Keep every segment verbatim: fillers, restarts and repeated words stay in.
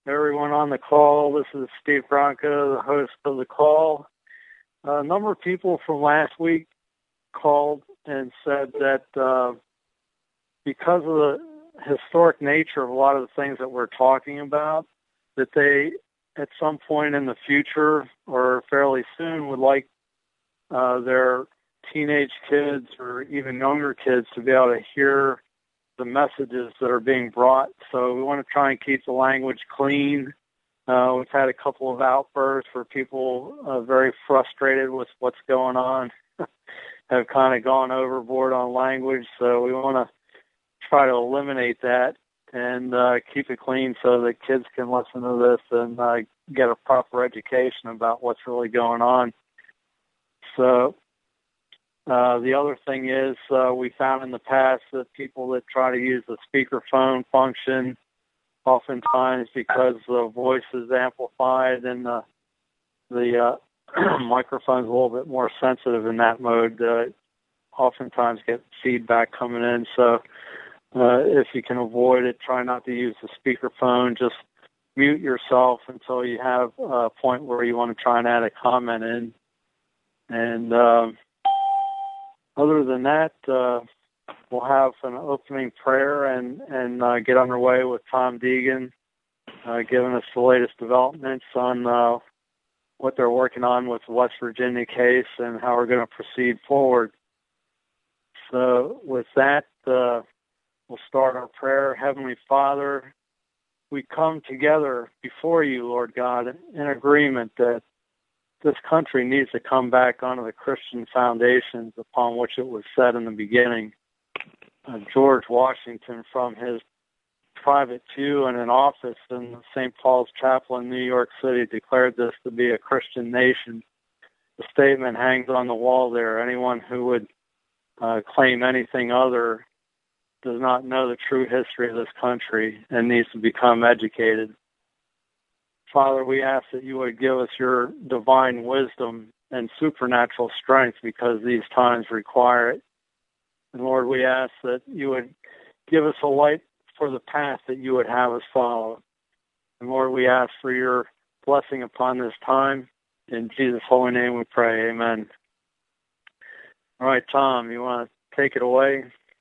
everyone on the call. This is Steve Bronco, the host of the call. A number of people from last week called and said that uh, because of the historic nature of a lot of the things that we're talking about, that they, at some point in the future or fairly soon, would like uh, their teenage kids or even younger kids to be able to hear the messages that are being brought. So we want to try and keep the language clean. Uh, we've had a couple of outbursts where people are very frustrated with what's going on, have kind of gone overboard on language. So we want to try to eliminate that and uh, keep it clean so that kids can listen to this and uh, get a proper education about what's really going on. So Uh, the other thing is uh, we found in the past that people that try to use the speakerphone function, oftentimes because the voice is amplified and the, the uh, microphone's a little bit more sensitive in that mode, uh, oftentimes get feedback coming in. So uh, if you can avoid it, try not to use the speakerphone. Just mute yourself until you have a point where you want to try and add a comment in. And um, Other than that, uh, we'll have an opening prayer and, and uh, get underway with Tom Deegan, uh, giving us the latest developments on uh, what they're working on with the West Virginia case and how we're going to proceed forward. So with that, uh, we'll start our prayer. Heavenly Father, we come together before you, Lord God, in agreement that this country needs to come back onto the Christian foundations upon which it was set in the beginning. Uh, George Washington, from his private pew and an office in Saint Paul's Chapel in New York City, declared this to be a Christian nation. The statement hangs on the wall there. Anyone who would uh, claim anything other does not know the true history of this country and needs to become educated. Father, we ask that you would give us your divine wisdom and supernatural strength because these times require it. And Lord, we ask that you would give us a light for the path that you would have us follow. And Lord, we ask for your blessing upon this time. In Jesus' holy name we pray, amen. All right, Tom, you want to take it away?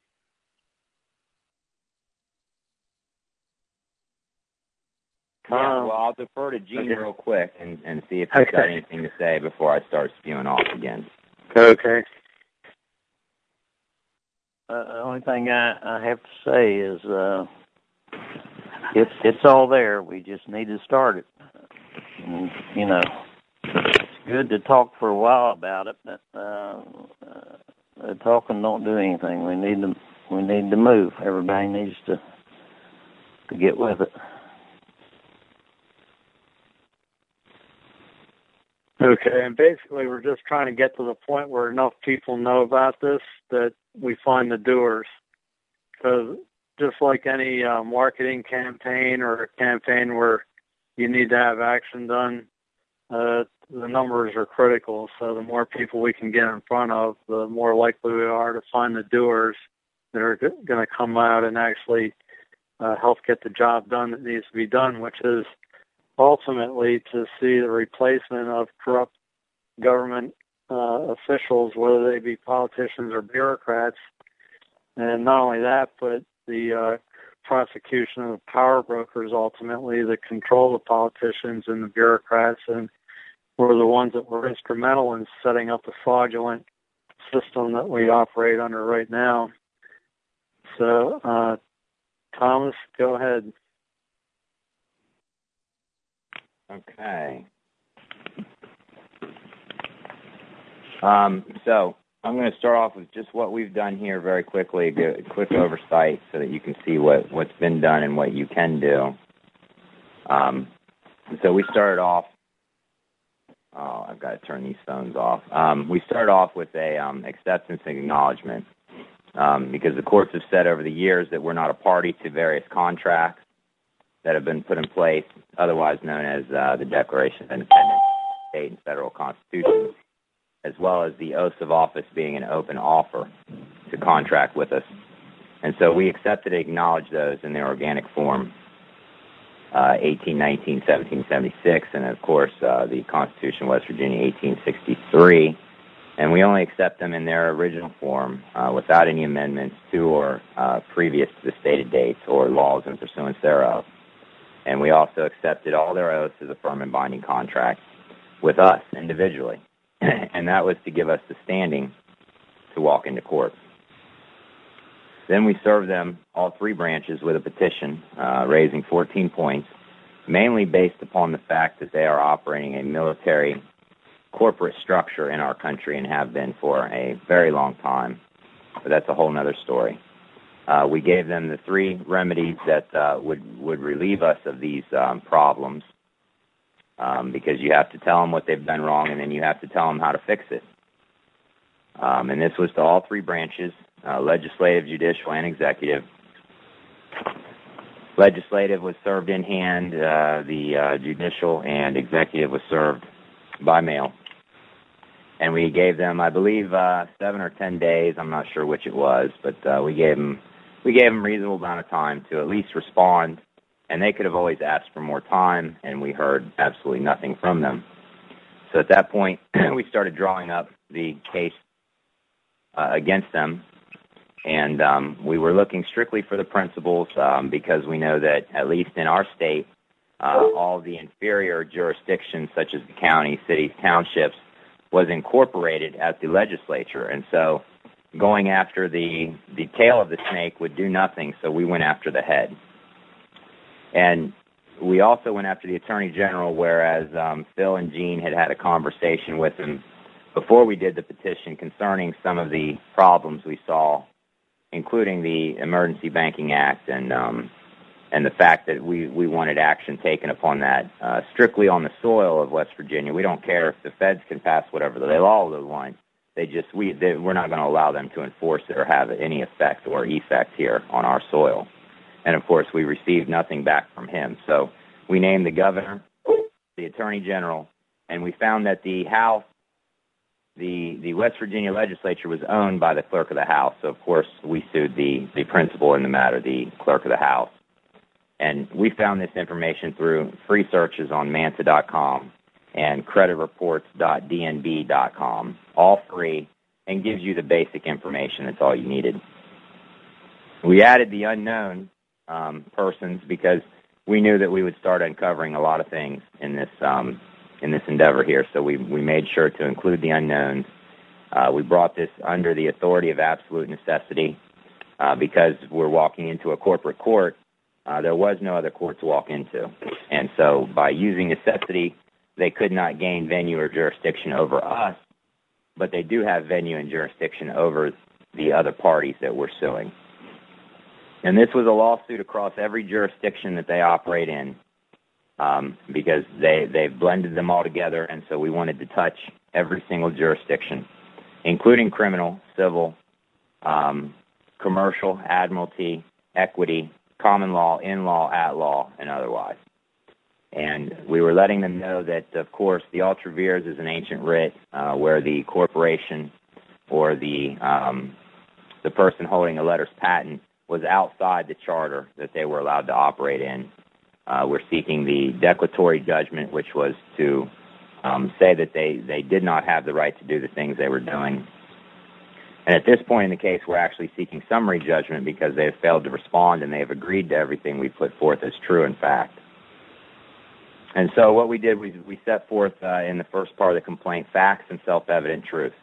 Yeah, well, I'll defer to Gene okay. real quick and, and see if he's okay. got anything to say before I start spewing off again. Okay. Uh, the only thing I, I have to say is uh, it's it's all there. We just need to start it. And, you know, it's good to talk for a while about it, but uh, uh, talking don't do anything. We need to we need to move. Everybody needs to to get with it. Okay, and basically we're just trying to get to the point where enough people know about this that we find the doers. Because just like any uh, marketing campaign or a campaign where you need to have action done, uh, the numbers are critical. So the more people we can get in front of, the more likely we are to find the doers that are going to come out and actually uh, help get the job done that needs to be done, which is ultimately to see the replacement of corrupt government uh, officials, whether they be politicians or bureaucrats. And not only that, but the uh, prosecution of power brokers ultimately that control the politicians and the bureaucrats and were the ones that were instrumental in setting up the fraudulent system that we operate under right now. So, uh, Thomas, go ahead. Okay. Um, so I'm going to start off with just what we've done here very quickly, a quick oversight so that you can see what, what's been done and what you can do. Um, so we started off, oh, I've got to turn these phones off. Um, we started off with a um, acceptance and acknowledgement um, because the courts have said over the years that we're not a party to various contracts that have been put in place, otherwise known as uh, the Declaration of Independence, state and federal constitutions, as well as the oaths of office being an open offer to contract with us. And so we accepted and acknowledged those in their organic form. uh, eighteen nineteen, seventeen seventy-six, and of course uh, the Constitution of West Virginia, eighteen sixty-three. And we only accept them in their original form uh, without any amendments to or uh, previous to the stated dates or laws in pursuance thereof. And we also accepted all their oaths as a firm and binding contract with us individually. And that was to give us the standing to walk into court. Then we served them, all three branches, with a petition uh, raising fourteen points, mainly based upon the fact that they are operating a military corporate structure in our country and have been for a very long time. But that's a whole other story. Uh, we gave them the three remedies that uh, would, would relieve us of these um, problems, um, because you have to tell them what they've done wrong, and then you have to tell them how to fix it. Um, and this was to all three branches, uh, legislative, judicial, and executive. Legislative was served in hand. Uh, the uh, judicial and executive was served by mail. And we gave them, I believe, uh, seven or ten days. I'm not sure which it was, but uh, we gave them we gave them a reasonable amount of time to at least respond. And they could have always asked for more time, and we heard absolutely nothing from them. So at that point, we started drawing up the case uh, against them. And um, we were looking strictly for the principles um, because we know that, at least in our state, uh, all the inferior jurisdictions, such as the county, cities, townships, was incorporated at the legislature. And so going after the, the tail of the snake would do nothing, so we went after the head. And we also went after the Attorney General, whereas um, Phil and Gene had had a conversation with him before we did the petition concerning some of the problems we saw, including the Emergency Banking Act and um, and the fact that we, we wanted action taken upon that uh, strictly on the soil of West Virginia. We don't care if the feds can pass whatever the law they want. They just we they, we're not going to allow them to enforce it or have any effect or effect here on our soil. And of course, we received nothing back from him. So we named the governor, the Attorney General, and we found that the House, the the West Virginia legislature, was owned by the clerk of the House. So of course, we sued the the principal in the matter, the clerk of the House. And we found this information through free searches on manta dot com and credit reports dot d n b dot com, all free, and gives you the basic information. That's all you needed. We added the unknown um, persons because we knew that we would start uncovering a lot of things in this um, in this endeavor here. So we we made sure to include the unknowns. Uh, we brought this under the authority of absolute necessity uh, because we're walking into a corporate court. Uh, there was no other court to walk into. And so by using necessity, they could not gain venue or jurisdiction over us, but they do have venue and jurisdiction over the other parties that we're suing. And this was a lawsuit across every jurisdiction that they operate in um, because they, they've blended them all together, and so we wanted to touch every single jurisdiction, including criminal, civil, um, commercial, admiralty, equity, common law, in-law, at-law, and otherwise. And we were letting them know that, of course, the ultra vires is an ancient writ uh, where the corporation or the um, the person holding a letter's patent was outside the charter that they were allowed to operate in. Uh, we're seeking the declaratory judgment, which was to um, say that they, they did not have the right to do the things they were doing. And at this point in the case, we're actually seeking summary judgment because they have failed to respond and they have agreed to everything we put forth as true in fact. And so what we did was we set forth uh, in the first part of the complaint facts and self-evident truths.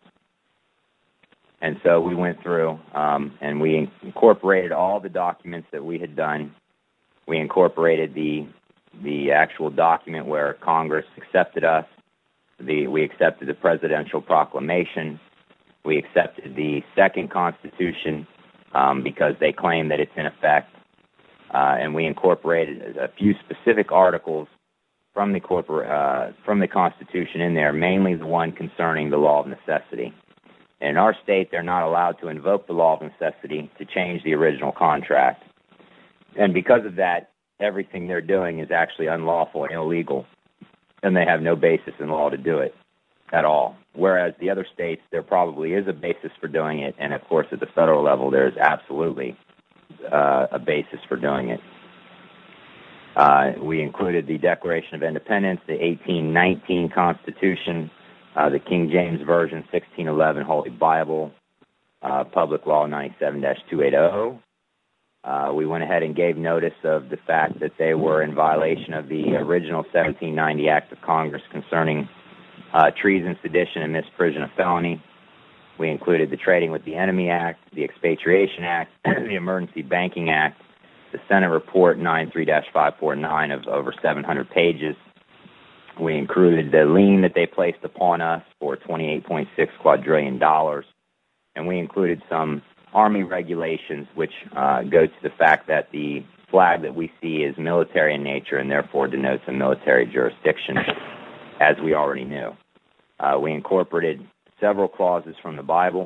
And so we went through um, and we incorporated all the documents that we had done. We incorporated the the actual document where Congress accepted us. The, we accepted the presidential proclamation. We accepted the second Constitution um, because they claim that it's in effect. Uh, and we incorporated a few specific articles from the corpor- uh, from the Constitution in there, mainly the one concerning the law of necessity. In our state, they're not allowed to invoke the law of necessity to change the original contract. And because of that, everything they're doing is actually unlawful and illegal, and they have no basis in law to do it at all. Whereas the other states, there probably is a basis for doing it, and of course at the federal level, there is absolutely uh, a basis for doing it. Uh, we included the Declaration of Independence, the eighteen nineteen Constitution, uh, the King James Version, sixteen eleven Holy Bible, uh, Public Law ninety-seven dash two eighty. Uh, we went ahead and gave notice of the fact that they were in violation of the original seventeen ninety Act of Congress concerning uh, treason, sedition, and misprision of felony. We included the Trading with the Enemy Act, the Expatriation Act, the Emergency Banking Act, the Senate Report ninety-three dash five forty-nine of over seven hundred pages. We included the lien that they placed upon us for twenty-eight point six quadrillion dollars. And we included some Army regulations which uh, go to the fact that the flag that we see is military in nature and therefore denotes a military jurisdiction, as we already knew. Uh, we incorporated several clauses from the Bible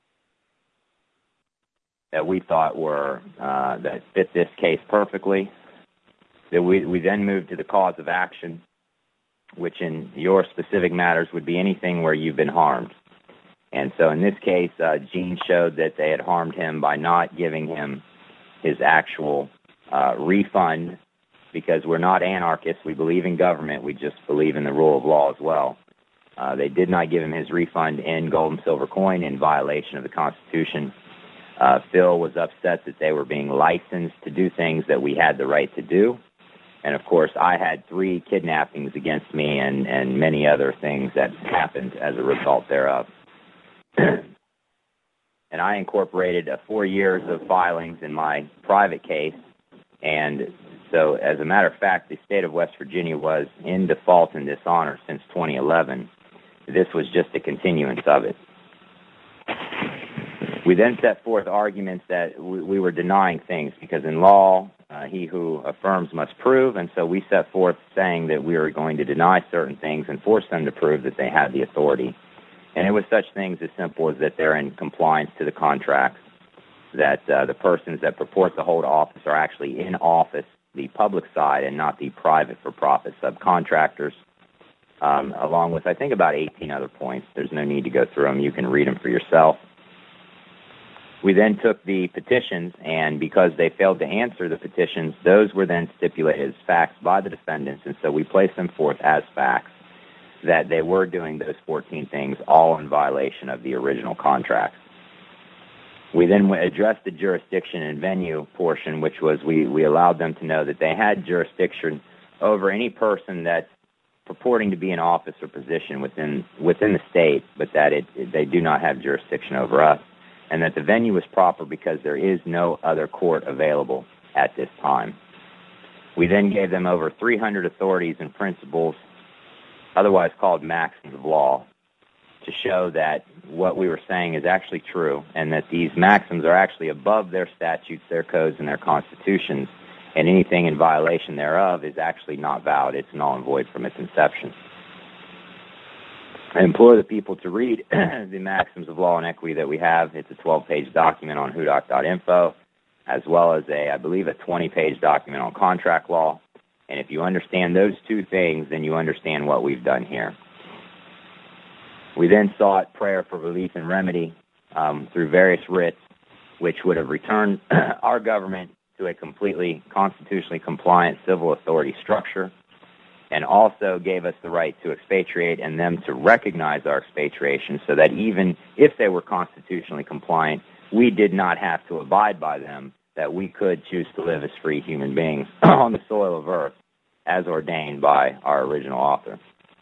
that we thought were uh, that fit this case perfectly. That we, we then moved to the cause of action, which in your specific matters would be anything where you've been harmed. And so in this case, uh, Gene showed that they had harmed him by not giving him his actual uh, refund, because we're not anarchists. We believe in government. We just believe in the rule of law as well. Uh, they did not give him his refund in gold and silver coin in violation of the Constitution. Uh, Phil was upset that they were being licensed to do things that we had the right to do. And, of course, I had three kidnappings against me and, and many other things that happened as a result thereof. And I incorporated uh, four years of filings in my private case. And so, as a matter of fact, the state of West Virginia was in default and dishonor since twenty eleven. This was just a continuance of it. We then set forth arguments that we, we were denying things, because in law, uh, he who affirms must prove, and so we set forth saying that we were going to deny certain things and force them to prove that they had the authority. And it was such things as simple as that they're in compliance to the contracts, that uh, the persons that purport to hold office are actually in office, the public side, and not the private for-profit subcontractors, um, along with, I think, about eighteen other points. There's no need to go through them. You can read them for yourself. We then took the petitions, and because they failed to answer the petitions, those were then stipulated as facts by the defendants, and so we placed them forth as facts that they were doing those fourteen things, all in violation of the original contracts. We then addressed the jurisdiction and venue portion, which was we, we allowed them to know that they had jurisdiction over any person that's purporting to be in office or position within within the state, but that it, they do not have jurisdiction over us, and that the venue is proper because there is no other court available at this time. We then gave them over three hundred authorities and principles, otherwise called maxims of law, to show that what we were saying is actually true, and that these maxims are actually above their statutes, their codes, and their constitutions, and anything in violation thereof is actually not valid. It's null and void from its inception. I implore the people to read the maxims of law and equity that we have. It's a twelve-page document on hudoc dot info, as well as a, I believe, a twenty-page document on contract law. And if you understand those two things, then you understand what we've done here. We then sought prayer for relief and remedy um, through various writs, which would have returned our government to a completely constitutionally compliant civil authority structure, and also gave us the right to expatriate and them to recognize our expatriation, so that even if they were constitutionally compliant, we did not have to abide by them, that we could choose to live as free human beings on the soil of Earth, as ordained by our original author.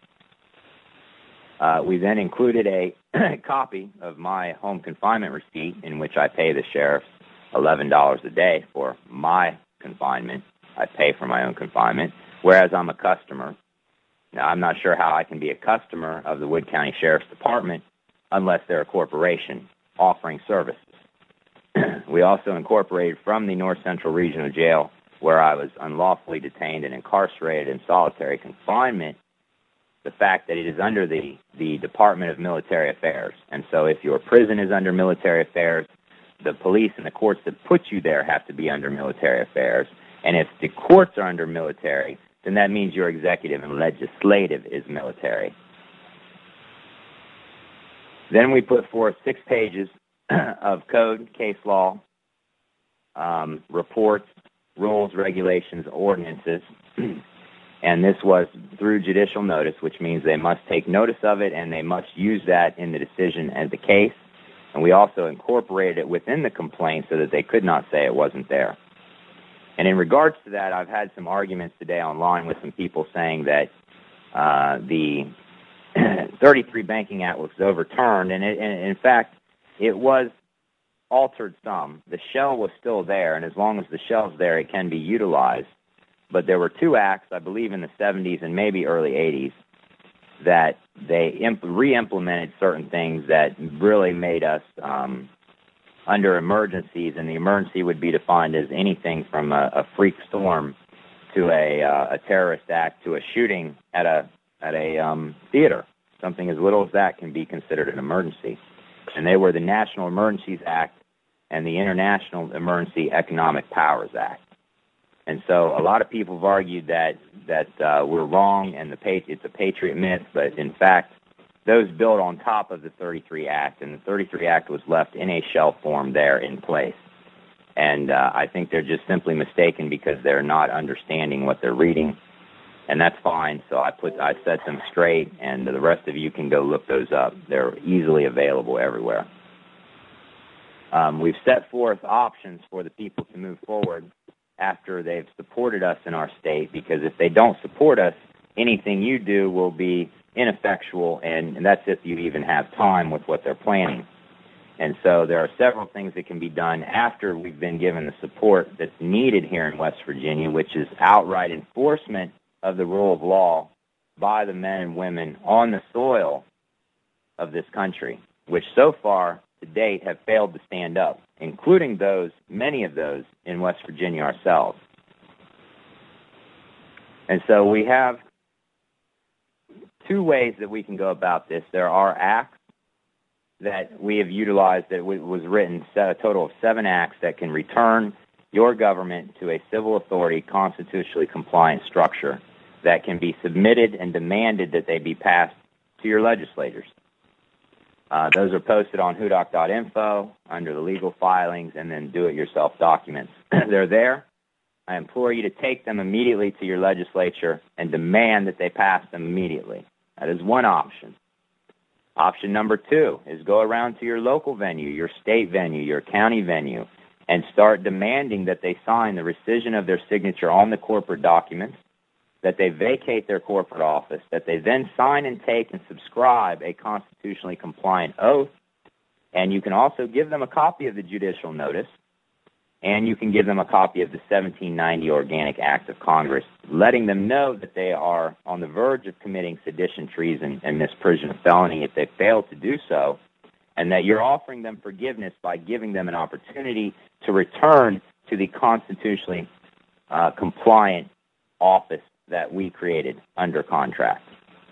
Uh, we then included a copy of my home confinement receipt, in which I pay the sheriff eleven dollars a day for my confinement. I pay for my own confinement, whereas I'm a customer. Now, I'm not sure how I can be a customer of the Wood County Sheriff's Department unless they're a corporation offering services. We also incorporated from the North Central Regional Jail, where I was unlawfully detained and incarcerated in solitary confinement, the fact that it is under the, the Department of Military Affairs. And so if your prison is under military affairs, the police and the courts that put you there have to be under military affairs. And if the courts are under military, then that means your executive and legislative is military. Then we put forth six pages of code, case law, um, reports, rules, regulations, ordinances, and this was through judicial notice, which means they must take notice of it and they must use that in the decision and the case. And we also incorporated it within the complaint so that they could not say it wasn't there. And in regards to that, I've had some arguments today online with some people saying that uh, the thirty-three Banking Act was overturned, and, it, and in fact, it was altered some. The shell was still there, and as long as the shell's there, it can be utilized. But there were two acts, I believe in the seventies and maybe early eighties, that they imp- re-implemented certain things that really made us um, under emergencies, and the emergency would be defined as anything from a, a freak storm to a, uh, a terrorist act to a shooting at a at a um, theater. Something as little as that can be considered an emergency. And they were the National Emergencies Act and the International Emergency Economic Powers Act. And so a lot of people have argued that that uh, we're wrong and the pat- it's a patriot myth, but in fact, those built on top of the thirty-three Act, and the thirty-three Act was left in a shell form there in place. And uh, I think they're just simply mistaken because they're not understanding what they're reading, and that's fine. So I put I set them straight, and the rest of you can go look those up. They're easily available everywhere. Um, we've set forth options for the people to move forward after they've supported us in our state, because if they don't support us, anything you do will be ineffectual, and, and that's if you even have time with what they're planning. And so there are several things that can be done after we've been given the support that's needed here in West Virginia, which is outright enforcement of the rule of law by the men and women on the soil of this country, which so far to date have failed to stand up, including those, many of those in West Virginia ourselves. And so we have two ways that we can go about this. There are acts that we have utilized that was written, a total of seven acts that can return your government to a civil authority, constitutionally compliant structure that can be submitted and demanded that they be passed to your legislators. Uh, those are posted on H U D O C dot info under the legal filings and then do-it-yourself documents. They're there. I implore you to take them immediately to your legislature and demand that they pass them immediately. That is one option. Option number two is go around to your local venue, your state venue, your county venue, and start demanding that they sign the rescission of their signature on the corporate documents, that they vacate their corporate office, that they then sign and take and subscribe a constitutionally compliant oath, and you can also give them a copy of the judicial notice, and you can give them a copy of the seventeen ninety Organic Act of Congress, letting them know that they are on the verge of committing sedition, treason, and misprision of felony if they fail to do so, and that you're offering them forgiveness by giving them an opportunity to return to the constitutionally uh, compliant office that we created under contract.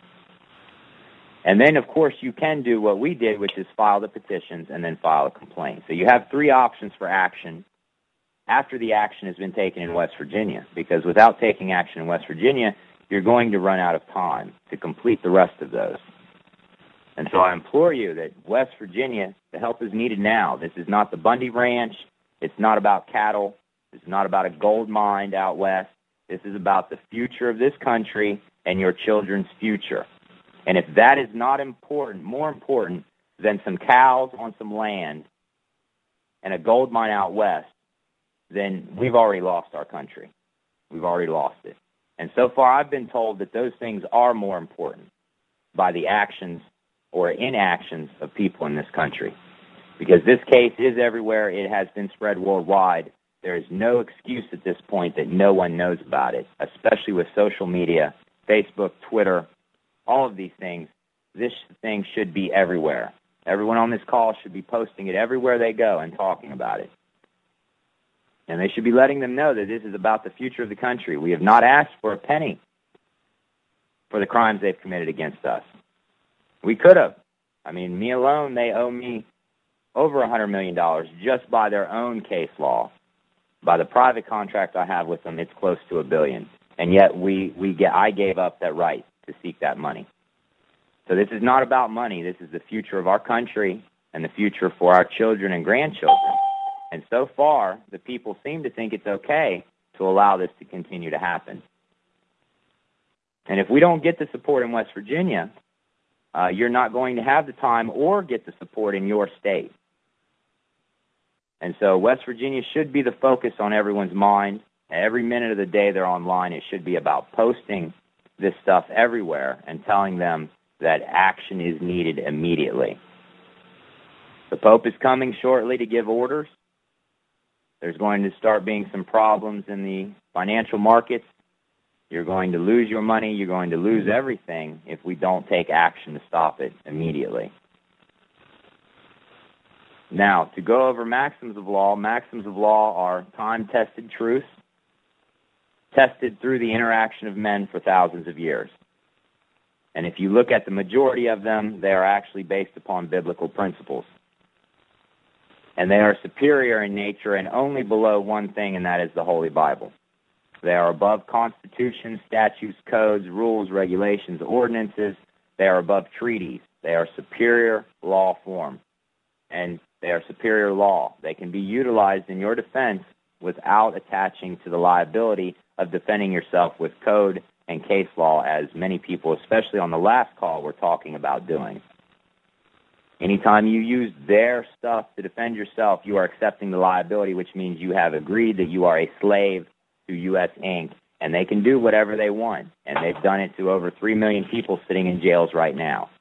And then, of course, you can do what we did, which is file the petitions and then file a complaint. So you have three options for action after the action has been taken in West Virginia, because without taking action in West Virginia, you're going to run out of time to complete the rest of those. And so I implore you that West Virginia, the help is needed now. This is not the Bundy Ranch. It's not about cattle. It's not about a gold mine out west. This is about the future of this country and your children's future. And if that is not important, more important than some cows on some land and a gold mine out west, then we've already lost our country. We've already lost it. And so far I've been told that those things are more important by the actions or inactions of people in this country. Because this case is everywhere. It has been spread worldwide. There is no excuse at this point that no one knows about it, especially with social media, Facebook, Twitter, all of these things. This thing should be everywhere. Everyone on this call should be posting it everywhere they go and talking about it. And they should be letting them know that this is about the future of the country. We have not asked for a penny for the crimes they've committed against us. We could have. I mean, me alone, they owe me over one hundred million dollars just by their own case law. By the private contract I have with them, it's close to a billion. And yet we, we get, I gave up that right to seek that money. So this is not about money. This is the future of our country and the future for our children and grandchildren. And so far, the people seem to think it's okay to allow this to continue to happen. And if we don't get the support in West Virginia, uh, you're not going to have the time or get the support in your state. And so West Virginia should be the focus on everyone's mind. Every minute of the day they're online, it should be about posting this stuff everywhere and telling them that action is needed immediately. The Pope is coming shortly to give orders. There's going to start being some problems in the financial markets. You're going to lose your money. You're going to lose everything if we don't take action to stop it immediately. Now, to go over maxims of law, maxims of law are time-tested truths, tested through the interaction of men for thousands of years. And if you look at the majority of them, they are actually based upon biblical principles. And they are superior in nature and only below one thing, and that is the Holy Bible. They are above constitutions, statutes, codes, rules, regulations, ordinances. They are above treaties. They are superior law form. And they are superior law. They can be utilized in your defense without attaching to the liability of defending yourself with code and case law, as many people, especially on the last call, were talking about doing. Anytime you use their stuff to defend yourself, you are accepting the liability, which means you have agreed that you are a slave to U S Incorporated, and they can do whatever they want, and they've done it to over three million people sitting in jails right now.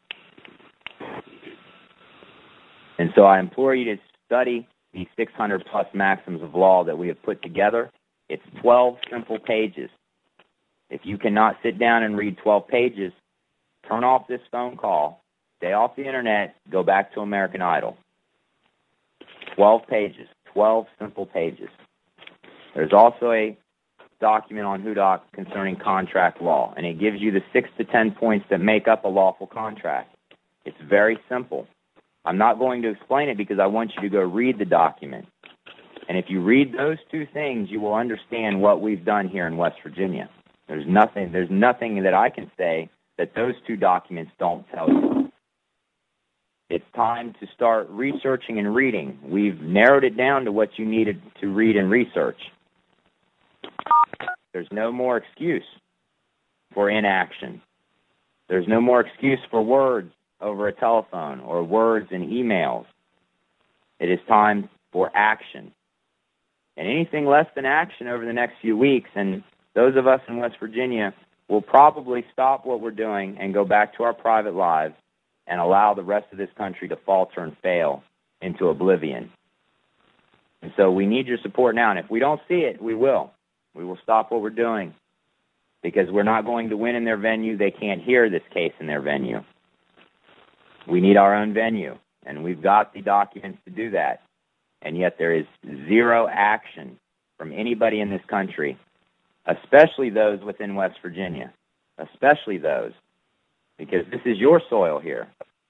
And so I implore you to study these six hundred plus maxims of law that we have put together. It's twelve simple pages. If you cannot sit down and read twelve pages, turn off this phone call, stay off the internet, go back to American Idol. twelve pages, twelve simple pages. There's also a document on HUDOC concerning contract law, and it gives you the six to ten points that make up a lawful contract. It's very simple. I'm not going to explain it because I want you to go read the document. And if you read those two things, you will understand what we've done here in West Virginia. There's nothing, there's nothing that I can say that those two documents don't tell you. It's time to start researching and reading. We've narrowed it down to what you needed to read and research. There's no more excuse for inaction. There's no more excuse for words over a telephone or words in emails. It is time for action. And anything less than action over the next few weeks, and those of us in West Virginia will probably stop what we're doing and go back to our private lives and allow the rest of this country to falter and fail into oblivion. And so we need your support now. And if we don't see it, we will. We will stop what we're doing because we're not going to win in their venue. They can't hear this case in their venue. We need our own venue, and we've got the documents to do that. And yet there is zero action from anybody in this country, especially those within West Virginia, especially those, because this is your soil here.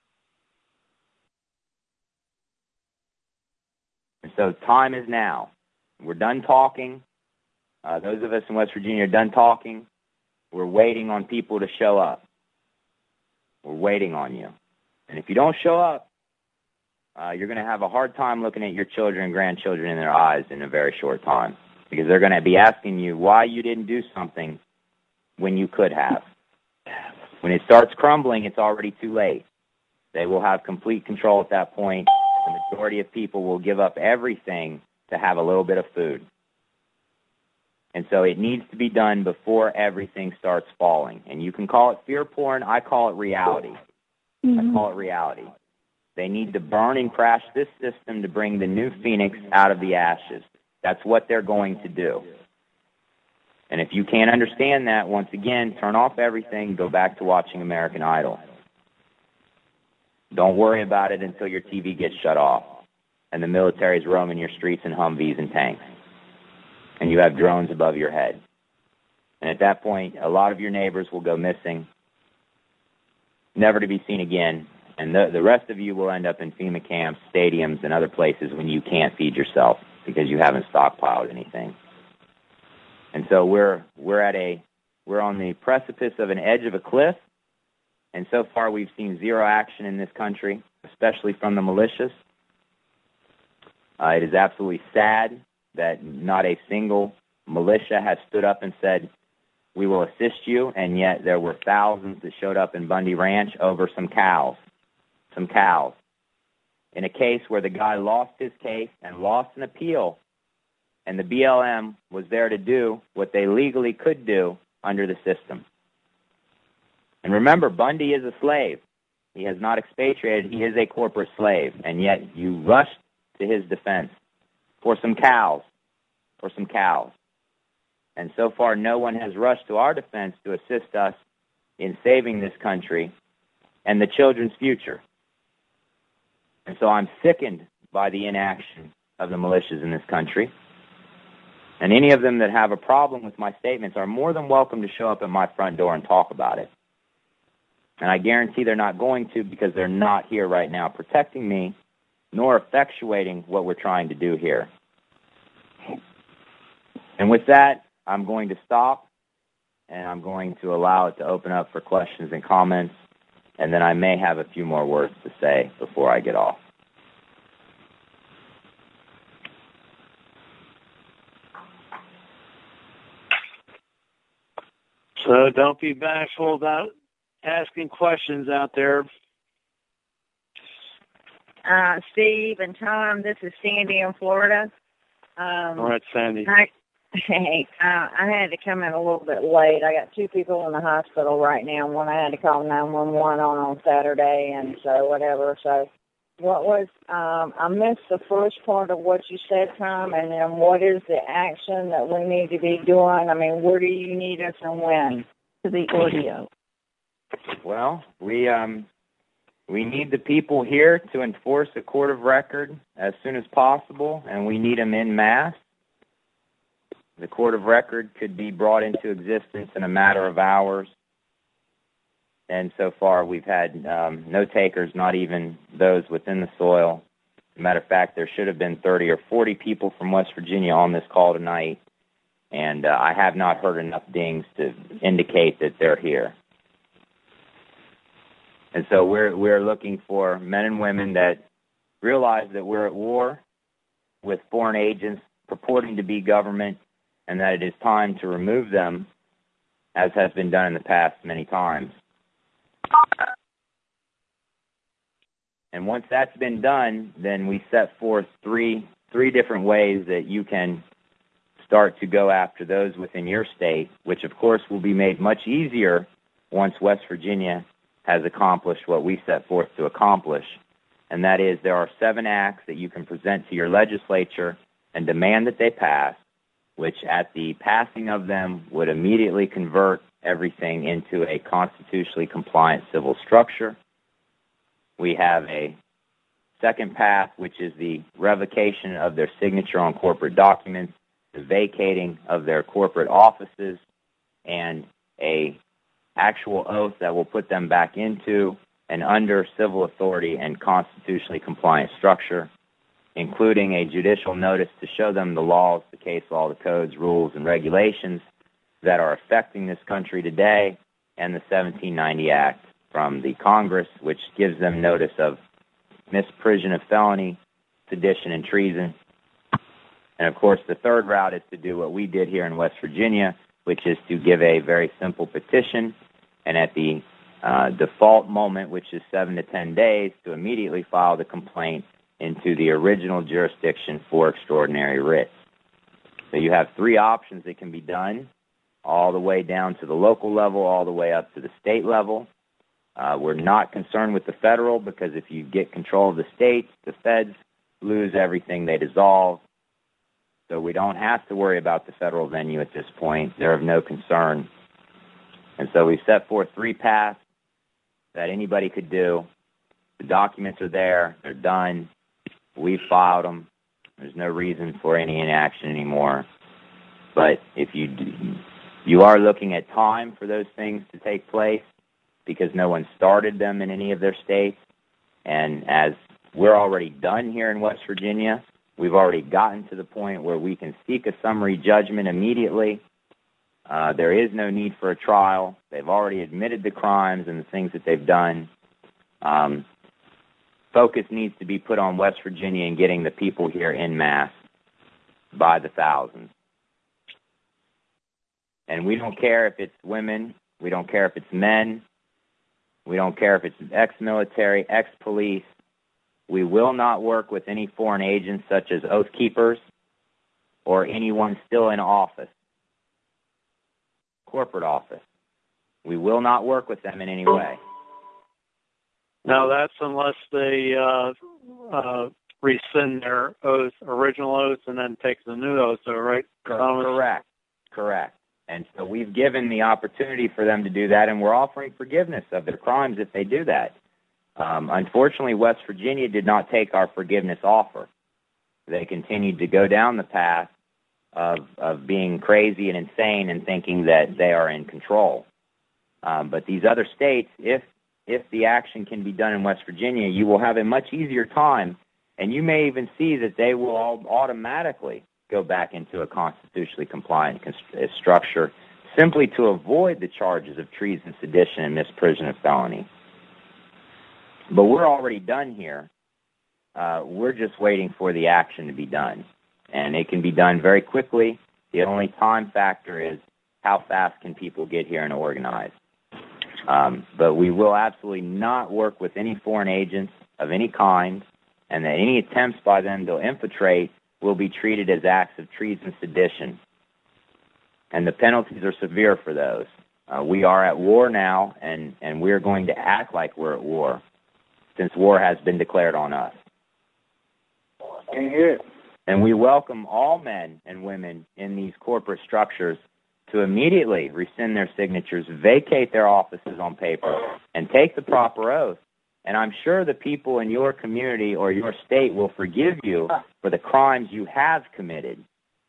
And so time is now. We're done talking. Uh, those of us in West Virginia are done talking. We're waiting on people to show up. We're waiting on you. And if you don't show up, uh, you're going to have a hard time looking at your children and grandchildren in their eyes in a very short time, because they're going to be asking you why you didn't do something when you could have. When it starts crumbling, it's already too late. They will have complete control at that point. The majority of people will give up everything to have a little bit of food. And so it needs to be done before everything starts falling. And you can call it fear porn. I call it reality. Mm-hmm. I call it reality. They need to burn and crash this system to bring the new phoenix out of the ashes. That's what they're going to do. And if you can't understand that, once again, turn off everything, go back to watching American Idol. Don't worry about it until your T V gets shut off and the military's roaming your streets in Humvees and tanks, and you have drones above your head. And at that point, a lot of your neighbors will go missing, never to be seen again, and the, the rest of you will end up in FEMA camps, stadiums, and other places when you can't feed yourself because you haven't stockpiled anything. And so we're we're at a we're on the precipice of an edge of a cliff, and so far we've seen zero action in this country, especially from the militias. Uh, it is absolutely sad that not a single militia has stood up and said, we will assist you, and yet there were thousands that showed up in Bundy Ranch over some cows, some cows. In a case where the guy lost his case and lost an appeal, and the B L M was there to do what they legally could do under the system. And remember, Bundy is a slave. He has not expatriated. He is a corporate slave. And yet you rushed to his defense for some cows, for some cows. And so far, no one has rushed to our defense to assist us in saving this country and the children's future. And so I'm sickened by the inaction of the militias in this country. And any of them that have a problem with my statements are more than welcome to show up at my front door and talk about it. And I guarantee they're not going to, because they're not here right now protecting me, nor effectuating what we're trying to do here. And with that, I'm going to stop, and I'm going to allow it to open up for questions and comments, and then I may have a few more words to say before I get off. So don't be bashful about asking questions out there. Uh, Steve and Tom, this is Sandy in Florida. Um, All right, Sandy. I, hey, uh, I had to come in a little bit late. I got two people in the hospital right now. One I had to call nine one one on on Saturday, and so whatever. So what was, um, I missed the first part of what you said, Tom, and then what is the action that we need to be doing? I mean, where do you need us and when? To the audio. Well, we um, we need the people here to enforce a court of record as soon as possible, and we need them en masse. The court of record could be brought into existence in a matter of hours, and so far we've had um, no takers, not even those within the soil. As a matter of fact, there should have been thirty or forty people from West Virginia on this call tonight, and uh, I have not heard enough dings to indicate that they're here. And so we're we're looking for men and women that realize that we're at war with foreign agents purporting to be government, and that it is time to remove them, as has been done in the past many times. And once that's been done, then we set forth three three different ways that you can start to go after those within your state, which of course will be made much easier once West Virginia has accomplished what we set forth to accomplish. And that is, there are seven acts that you can present to your legislature and demand that they pass, which at the passing of them would immediately convert everything into a constitutionally compliant civil structure. We have a second path, which is the revocation of their signature on corporate documents, the vacating of their corporate offices, and a actual oath that will put them back into and under civil authority and constitutionally compliant structure, including a judicial notice to show them the laws, the case law, the codes, rules, and regulations that are affecting this country today, and the seventeen ninety Act from the Congress, which gives them notice of misprision of felony, sedition, and treason. And, of course, the third route is to do what we did here in West Virginia, which is to give a very simple petition, and at the uh, default moment, which is seven to ten days, to immediately file the complaint into the original jurisdiction for extraordinary writs. So you have three options that can be done, all the way down to the local level, all the way up to the state level. Uh, we're not concerned with the federal, because if you get control of the states, the feds lose everything, they dissolve. So we don't have to worry about the federal venue at this point. They're of no concern. And so we set forth three paths that anybody could do. The documents are there. They're done. We've filed them. There's no reason for any inaction anymore. But if you do, you are looking at time for those things to take place, because no one started them in any of their states. And as we're already done here in West Virginia, we've already gotten to the point where we can seek a summary judgment immediately. Uh, there is no need for a trial. They've already admitted the crimes and the things that they've done. Um, focus needs to be put on West Virginia and getting the people here en masse by the thousands. And we don't care if it's women. We don't care if it's men. We don't care if it's ex-military, ex-police. We will not work with any foreign agents such as Oath Keepers or anyone still in office, corporate office. We will not work with them in any way. Now, that's unless they uh, uh, rescind their oath, original oath, and then take the new oath, so, right? Thomas? Correct. Correct. And so we've given the opportunity for them to do that, and we're offering forgiveness of their crimes if they do that. Um, unfortunately, West Virginia did not take our forgiveness offer. They continued to go down the path of, of being crazy and insane and thinking that they are in control. Um, but these other states, if if the action can be done in West Virginia, you will have a much easier time, and you may even see that they will all automatically go back into a constitutionally compliant const- structure simply to avoid the charges of treason, sedition, and misprision of felony. But we're already done here. Uh, we're just waiting for the action to be done. And it can be done very quickly. The only time factor is how fast can people get here and organize. Um, but we will absolutely not work with any foreign agents of any kind, and that any attempts by them to infiltrate will be treated as acts of treason, sedition. And the penalties are severe for those. Uh, we are at war now, and, and we're going to act like we're at war, since war has been declared on us. Can you hear it? And we welcome all men and women in these corporate structures to immediately rescind their signatures, vacate their offices on paper, and take the proper oath. And I'm sure the people in your community or your state will forgive you for the crimes you have committed.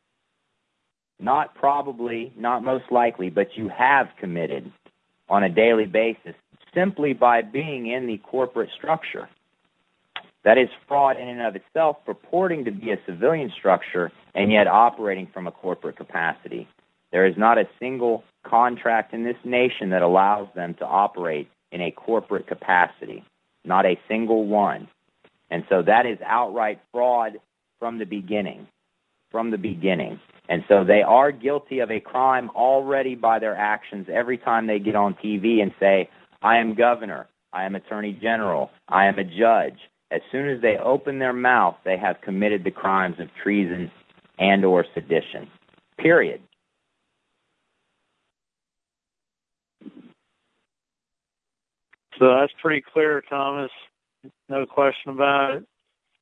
Not probably, not most likely, but you have committed on a daily basis simply by being in the corporate structure. That is fraud in and of itself, purporting to be a civilian structure and yet operating from a corporate capacity. There is not a single contract in this nation that allows them to operate in a corporate capacity. Not a single one. And so that is outright fraud from the beginning. From the beginning. And so they are guilty of a crime already by their actions every time they get on T V and say, I am governor, I am attorney general, I am a judge. As soon as they open their mouth, they have committed the crimes of treason and or sedition. Period. So that's pretty clear, Thomas. No question about it.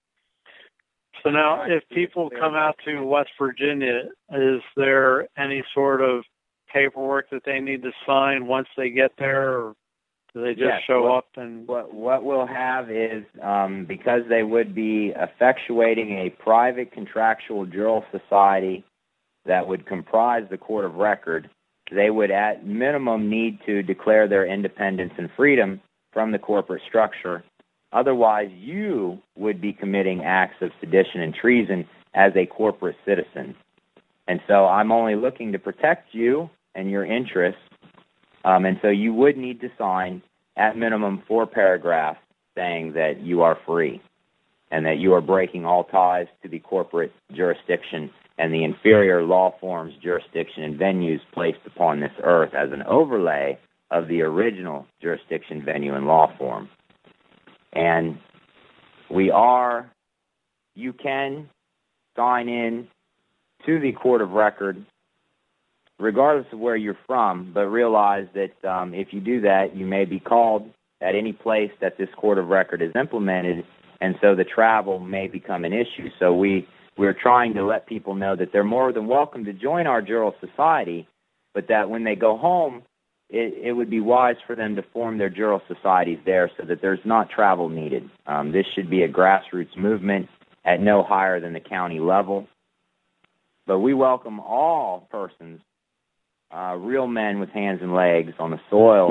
So now, if people come out to West Virginia, is there any sort of paperwork that they need to sign once they get there, or do they just yes, show what, up? And what what we'll have is, um, because they would be effectuating a private contractual juror society that would comprise the court of record, they would at minimum need to declare their independence and freedom from the corporate structure. Otherwise, you would be committing acts of sedition and treason as a corporate citizen. And so I'm only looking to protect you and your interests. Um, and so you would need to sign, at minimum, four paragraphs saying that you are free and that you are breaking all ties to the corporate jurisdiction and the inferior law forms, jurisdiction, and venues placed upon this earth as an overlay of the original jurisdiction, venue, and law form. And we are, you can sign in to the court of record regardless of where you're from, but realize that um, if you do that, you may be called at any place that this court of record is implemented, and so the travel may become an issue. So we, we're trying to let people know that they're more than welcome to join our Jural Society, but that when they go home, it, it would be wise for them to form their Jural Societies there so that there's not travel needed. Um, this should be a grassroots movement at no higher than the county level. But we welcome all persons, uh, real men with hands and legs on the soil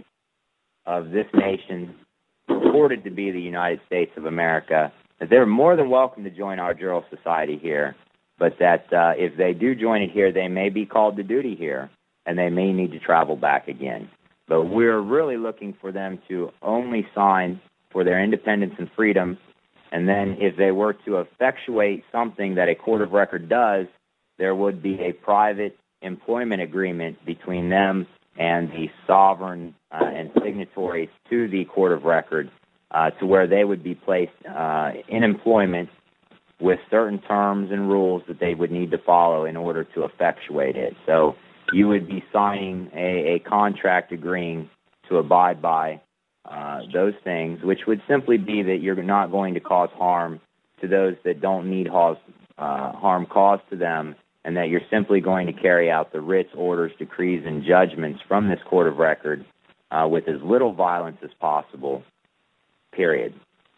of this nation, purported to be the United States of America, that they're more than welcome to join our Jural Society here, but that uh, if they do join it here, they may be called to duty here, and they may need to travel back again. But we're really looking for them to only sign for their independence and freedom, and then if they were to effectuate something that a court of record does, there would be a private employment agreement between them and the sovereign uh, and signatories to the Court of Record, uh, to where they would be placed uh, in employment with certain terms and rules that they would need to follow in order to effectuate it. So you would be signing a, a contract agreeing to abide by uh, those things, which would simply be that you're not going to cause harm to those that don't need cause, uh, harm caused to them, and that you're simply going to carry out the writs, orders, decrees, and judgments from this Court of Record uh, with as little violence as possible, period.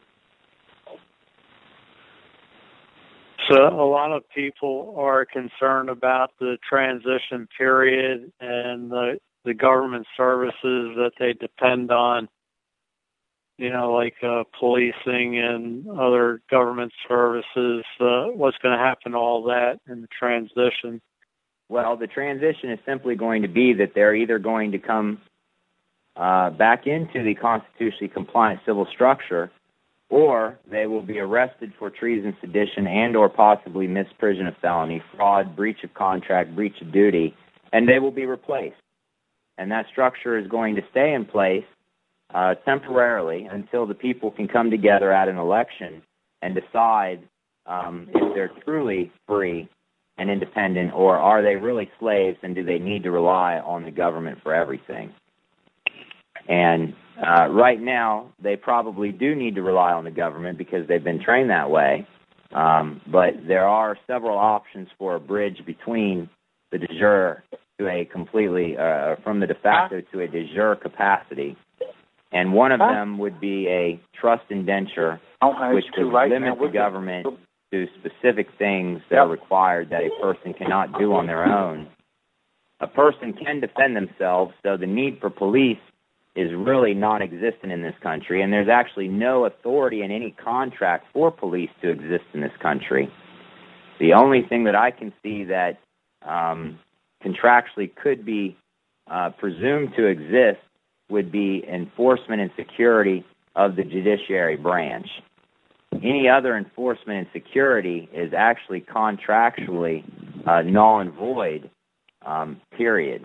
So a lot of people are concerned about the transition period and the, the government services that they depend on, you know, like uh, policing and other government services. Uh, what's going to happen to all that in the transition? Well, the transition is simply going to be that they're either going to come uh, back into the constitutionally compliant civil structure, or they will be arrested for treason, sedition, and or possibly misprision of felony, fraud, breach of contract, breach of duty, and they will be replaced. And that structure is going to stay in place uh, temporarily until the people can come together at an election and decide um, if they're truly free and independent, or are they really slaves, and do they need to rely on the government for everything? And uh, right now, they probably do need to rely on the government because they've been trained that way. Um, but there are several options for a bridge between the de jure to a completely, uh, from the de facto to a de jure capacity. And one of them would be a trust indenture, which would limit the government to specific things that are required that a person cannot do on their own. A person can defend themselves, so the need for police is really non-existent in this country, and there's actually no authority in any contract for police to exist in this country. The only thing that I can see that um, contractually could be uh, presumed to exist would be enforcement and security of the judiciary branch. Any other enforcement and security is actually contractually uh, null and void, um, period.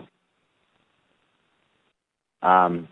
Um,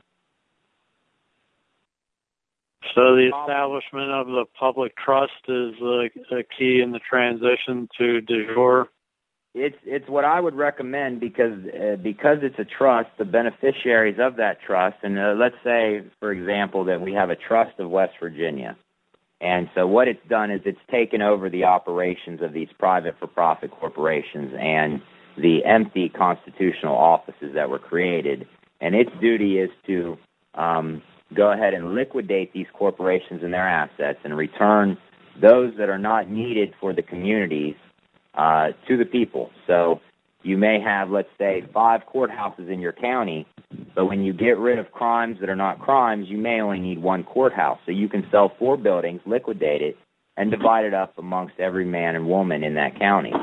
So the establishment of the public trust is a, a key in the transition to de jure? It's it's what I would recommend because uh, because it's a trust, the beneficiaries of that trust, and uh, let's say, for example, that we have a trust of West Virginia. And so what it's done is it's taken over the operations of these private for-profit corporations and the empty constitutional offices that were created. And its duty is to um, go ahead and liquidate these corporations and their assets and return those that are not needed for the communities uh, to the people. So you may have, let's say, five courthouses in your county, but when you get rid of crimes that are not crimes, you may only need one courthouse. So you can sell four buildings, liquidate it, and divide it up amongst every man and woman in that county.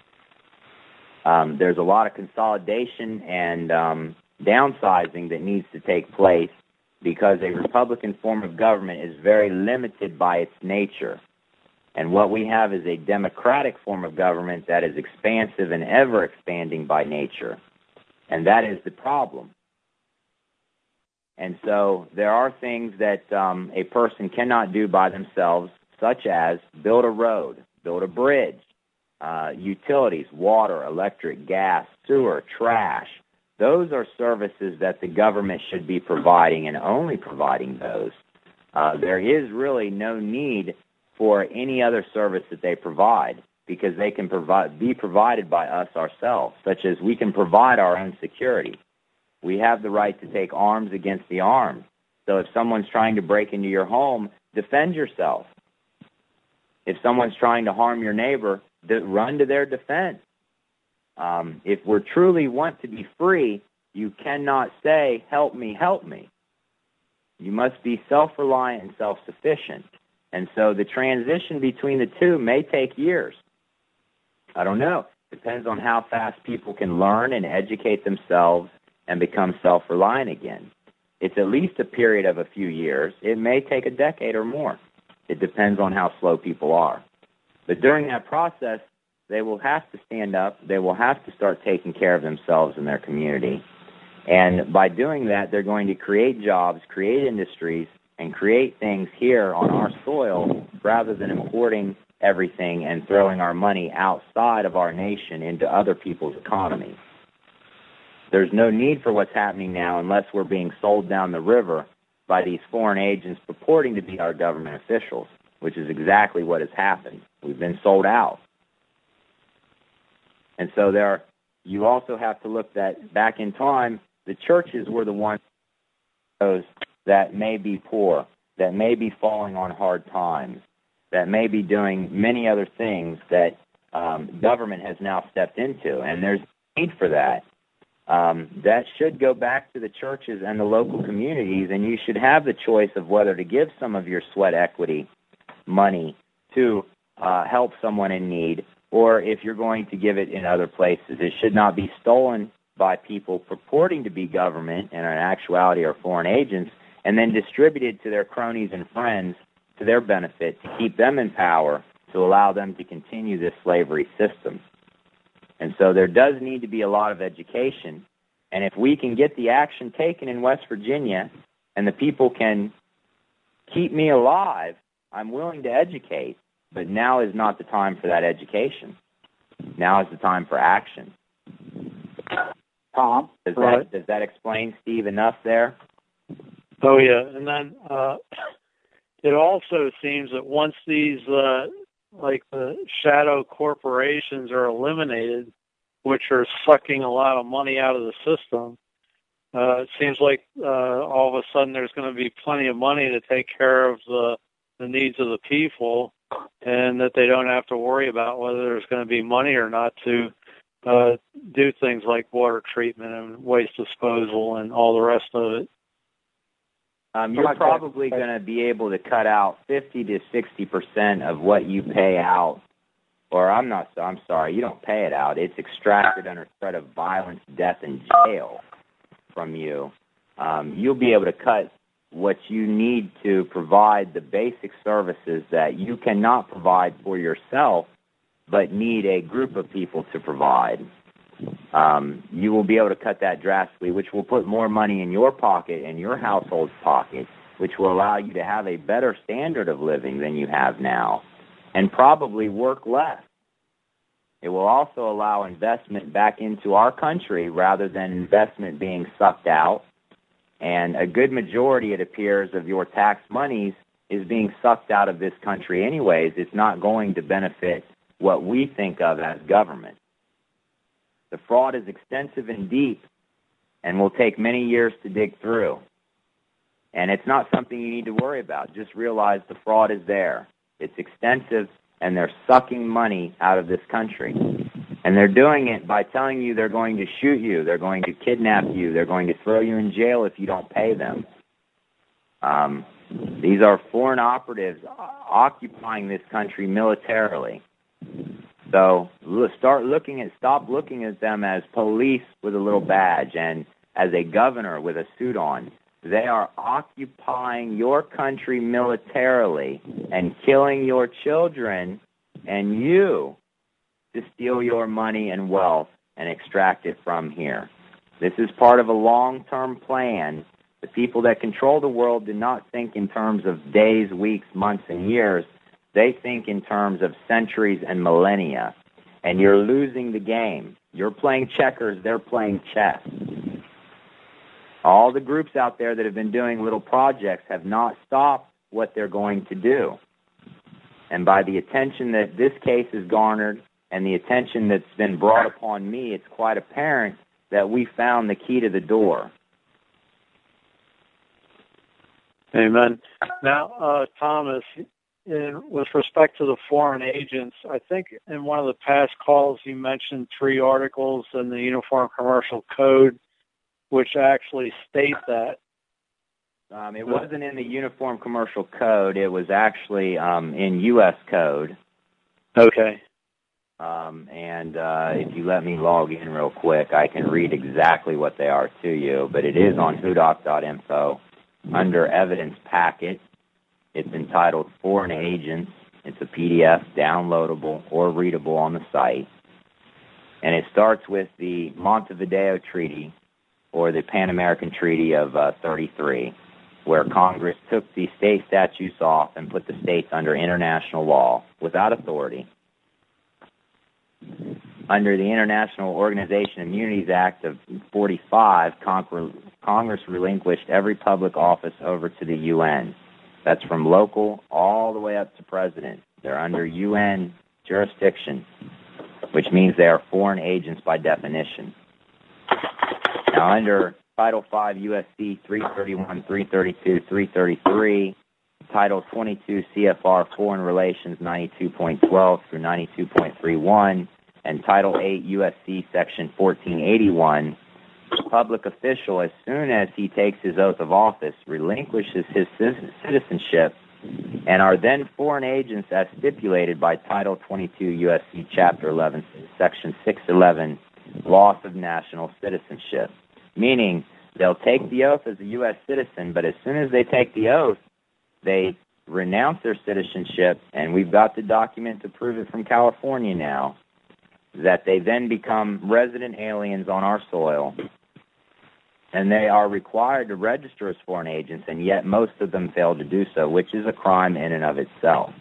Um, there's a lot of consolidation and um, downsizing that needs to take place because a Republican form of government is very limited by its nature. And what we have is a democratic form of government that is expansive and ever-expanding by nature. And that is the problem. And so there are things that um, a person cannot do by themselves, such as build a road, build a bridge, uh, utilities, water, electric, gas, sewer, trash. Those are services that the government should be providing and only providing those. Uh, there is really no need for any other service that they provide because they can provide, be provided by us ourselves, such as we can provide our own security. We have the right to take arms against the armed. So if someone's trying to break into your home, defend yourself. If someone's trying to harm your neighbor, run to their defense. Um, if we truly want to be free, you cannot say, help me, help me. You must be self-reliant and self-sufficient. And so the transition between the two may take years. I don't know. Depends on how fast people can learn and educate themselves and become self-reliant again. It's at least a period of a few years. It may take a decade or more. It depends on how slow people are. But during that process, they will have to stand up. They will have to start taking care of themselves and their community. And by doing that, they're going to create jobs, create industries, and create things here on our soil rather than importing everything and throwing our money outside of our nation into other people's economies. There's no need for what's happening now unless we're being sold down the river by these foreign agents purporting to be our government officials, which is exactly what has happened. We've been sold out. And so there are, you also have to look that back in time, the churches were the ones that may be poor, that may be falling on hard times, that may be doing many other things that um, government has now stepped into, and there's a need for that. Um, that should go back to the churches and the local communities, and you should have the choice of whether to give some of your sweat equity money to uh, help someone in need, or if you're going to give it in other places. It should not be stolen by people purporting to be government and in actuality are foreign agents, and then distributed to their cronies and friends to their benefit to keep them in power to allow them to continue this slavery system. And so there does need to be a lot of education, and if we can get the action taken in West Virginia and the people can keep me alive, I'm willing to educate, but now is not the time for that education. Now is the time for action. Tom? Does right. that, does that explain, Steve, enough there? Oh, yeah. And then uh, it also seems that once these, uh, like the shadow corporations are eliminated, which are sucking a lot of money out of the system, uh, it seems like uh, all of a sudden there's going to be plenty of money to take care of the, the needs of the people, and that they don't have to worry about whether there's going to be money or not to uh, do things like water treatment and waste disposal and all the rest of it. Um, you're probably going to be able to cut out fifty to sixty percent of what you pay out, or I'm not. I'm sorry, you don't pay it out. It's extracted under threat of violence, death, and jail from you. Um, you'll be able to cut what you need to provide the basic services that you cannot provide for yourself, but need a group of people to provide. Um, you will be able to cut that drastically, which will put more money in your pocket and your household's pocket, which will allow you to have a better standard of living than you have now, and probably work less. It will also allow investment back into our country rather than investment being sucked out. And a good majority, it appears, of your tax monies is being sucked out of this country anyways. It's not going to benefit what we think of as government. The fraud is extensive and deep and will take many years to dig through. And it's not something you need to worry about. Just realize the fraud is there. It's extensive, and they're sucking money out of this country. And they're doing it by telling you they're going to shoot you, they're going to kidnap you, they're going to throw you in jail if you don't pay them. Um, these are foreign operatives occupying this country militarily. So start looking at, stop looking at them as police with a little badge and as a governor with a suit on. They are occupying your country militarily and killing your children and you to steal your money and wealth and extract it from here. This is part of a long-term plan. The people that control the world do not think in terms of days, weeks, months, and years. They think in terms of centuries and millennia, and you're losing the game. You're playing checkers, they're playing chess. All the groups out there that have been doing little projects have not stopped what they're going to do. And by the attention that this case has garnered and the attention that's been brought upon me, it's quite apparent that we found the key to the door. Amen. Now, uh, Thomas, in, with respect to the foreign agents, I think in one of the past calls you mentioned three articles in the Uniform Commercial Code which actually state that. Um, it wasn't in the Uniform Commercial Code. It was actually um, in U S Code. Okay. Um, and uh, if you let me log in real quick, I can read exactly what they are to you. But it is on hudoc dot info under Evidence Packet. It's entitled Foreign Agents. It's a P D F, downloadable or readable on the site. And it starts with the Montevideo Treaty, or the Pan American Treaty of uh, thirty-three, where Congress took the state statutes off and put the states under international law without authority. Under the International Organization Immunities Act of forty-five, Congress relinquished every public office over to the U N. That's from local all the way up to president. They're under U N jurisdiction, which means they are foreign agents by definition. Now, under Title five U S C three thirty-one, three thirty-two, three thirty-three, Title twenty-two C F R Foreign Relations ninety-two point twelve through ninety-two point thirty-one, and Title eight U S C Section fourteen eighty-one, the public official, as soon as he takes his oath of office, relinquishes his citizenship and are then foreign agents as stipulated by Title twenty-two U S C Chapter eleven, Section six eleven, Loss of National Citizenship. Meaning, they'll take the oath as a U S citizen, but as soon as they take the oath, they renounce their citizenship, and we've got the document to prove it from California now, that they then become resident aliens on our soil, and they are required to register as foreign agents, and yet most of them fail to do so, which is a crime in and of itself.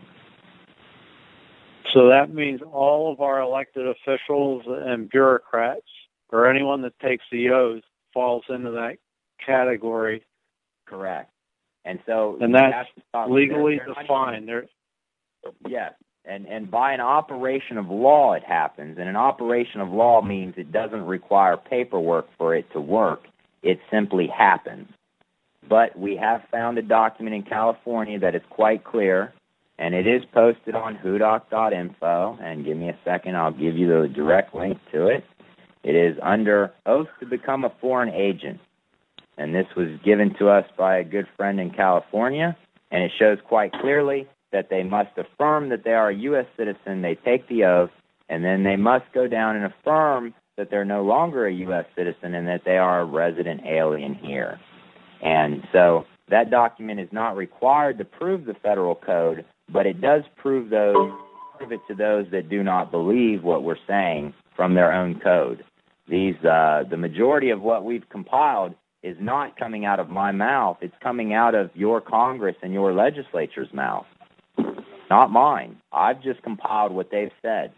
So that means all of our elected officials and bureaucrats, or anyone that takes the oath, falls into that category. Correct. And so, and that's legally defined. There. Yes. And and by an operation of law it happens, and an operation of law means it doesn't require paperwork for it to work. It simply happens. But we have found a document in California that is quite clear, and it is posted on H U D O C dot info, and give me a second, I'll give you the direct link to it. It is under Oath to Become a Foreign Agent, and this was given to us by a good friend in California, and it shows quite clearly that they must affirm that they are a U S citizen, they take the oath, and then they must go down and affirm that they're no longer a U S citizen and that they are a resident alien here. And so that document is not required to prove the federal code, but it does prove those, prove it to those that do not believe what we're saying from their own code. These, uh, the majority of what we've compiled is not coming out of my mouth. It's coming out of your Congress and your legislature's mouth. Not mine. I've just compiled what they've said.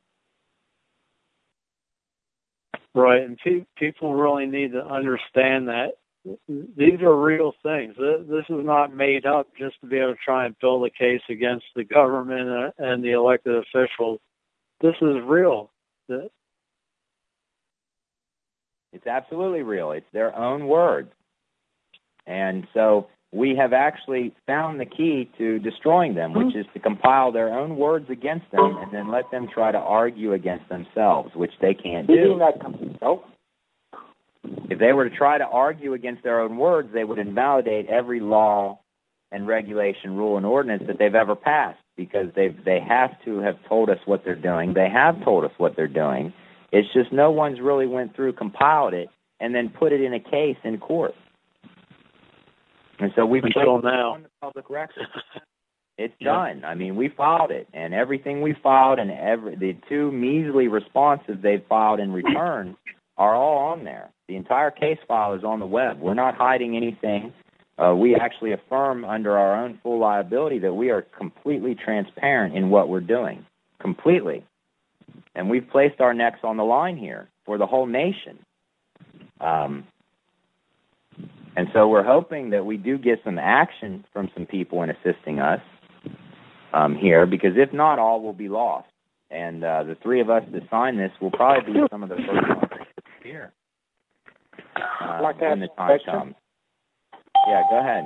Right, and pe- people really need to understand that these are real things. This is not made up just to be able to try and build a case against the government and the elected officials. This is real. It's absolutely real. It's their own words. And so we have actually found the key to destroying them, which is to compile their own words against them and then let them try to argue against themselves, which they can't do. If they were to try to argue against their own words, they would invalidate every law and regulation, rule, and ordinance that they've ever passed, because they they have to have told us what they're doing. They have told us what they're doing. It's just no one's really went through, compiled it, and then put it in a case in court. And so we've Until placed now. it on the public record. It's done. I mean, we filed it, and everything we filed and every the two measly responses they've filed in return are all on there. The entire case file is on the web. We're not hiding anything. Uh, we actually affirm under our own full liability that we are completely transparent in what we're doing, completely. And we've placed our necks on the line here for the whole nation. Um, and so we're hoping that we do get some action from some people in assisting us um, here, because if not, all will be lost. And uh, the three of us that sign this will probably be some of the first ones here uh, like when the time comes. Yeah, go ahead.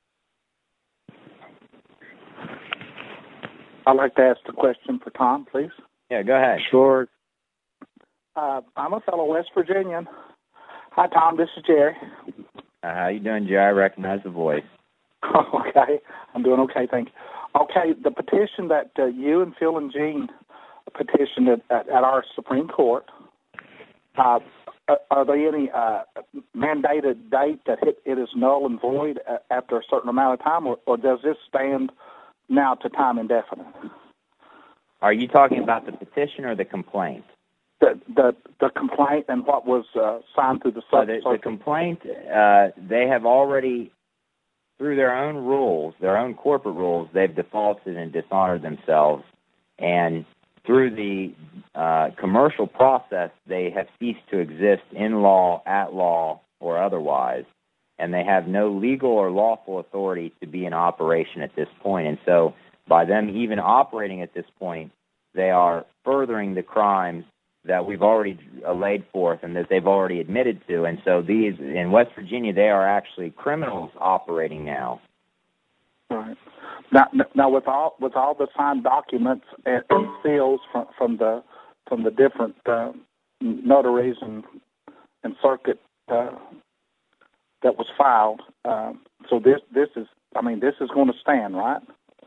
I'd like to ask a question for Tom, please. Yeah, go ahead. Sure. Uh, I'm a fellow West Virginian. Hi, Tom. This is Jerry. Uh, how you doing, Jerry? I recognize the voice. Okay. I'm doing okay, thank you. Okay, the petition that uh, you and Phil and Jean petitioned at, at, at our Supreme Court, uh, are there any uh, mandated date that it, it is null and void after a certain amount of time, or, or does this stand now to time indefinite? Are you talking about the petition or the complaint? The the, the complaint and what was uh, signed through the so circuit. the, the complaint, uh, they have already, through their own rules, their own corporate rules, they've defaulted and dishonored themselves, and through the uh, commercial process, they have ceased to exist in law, at law, or otherwise, and they have no legal or lawful authority to be in operation at this point. And so by them even operating at this point, they are furthering the crimes that we've already laid forth and that they've already admitted to. And so these, in West Virginia, they are actually criminals operating now. Right. Now, now with all with all the signed documents and, and seals from, from the from the different uh, notaries and and circuit uh, that was filed, uh, so this this is I mean this is going to stand, right?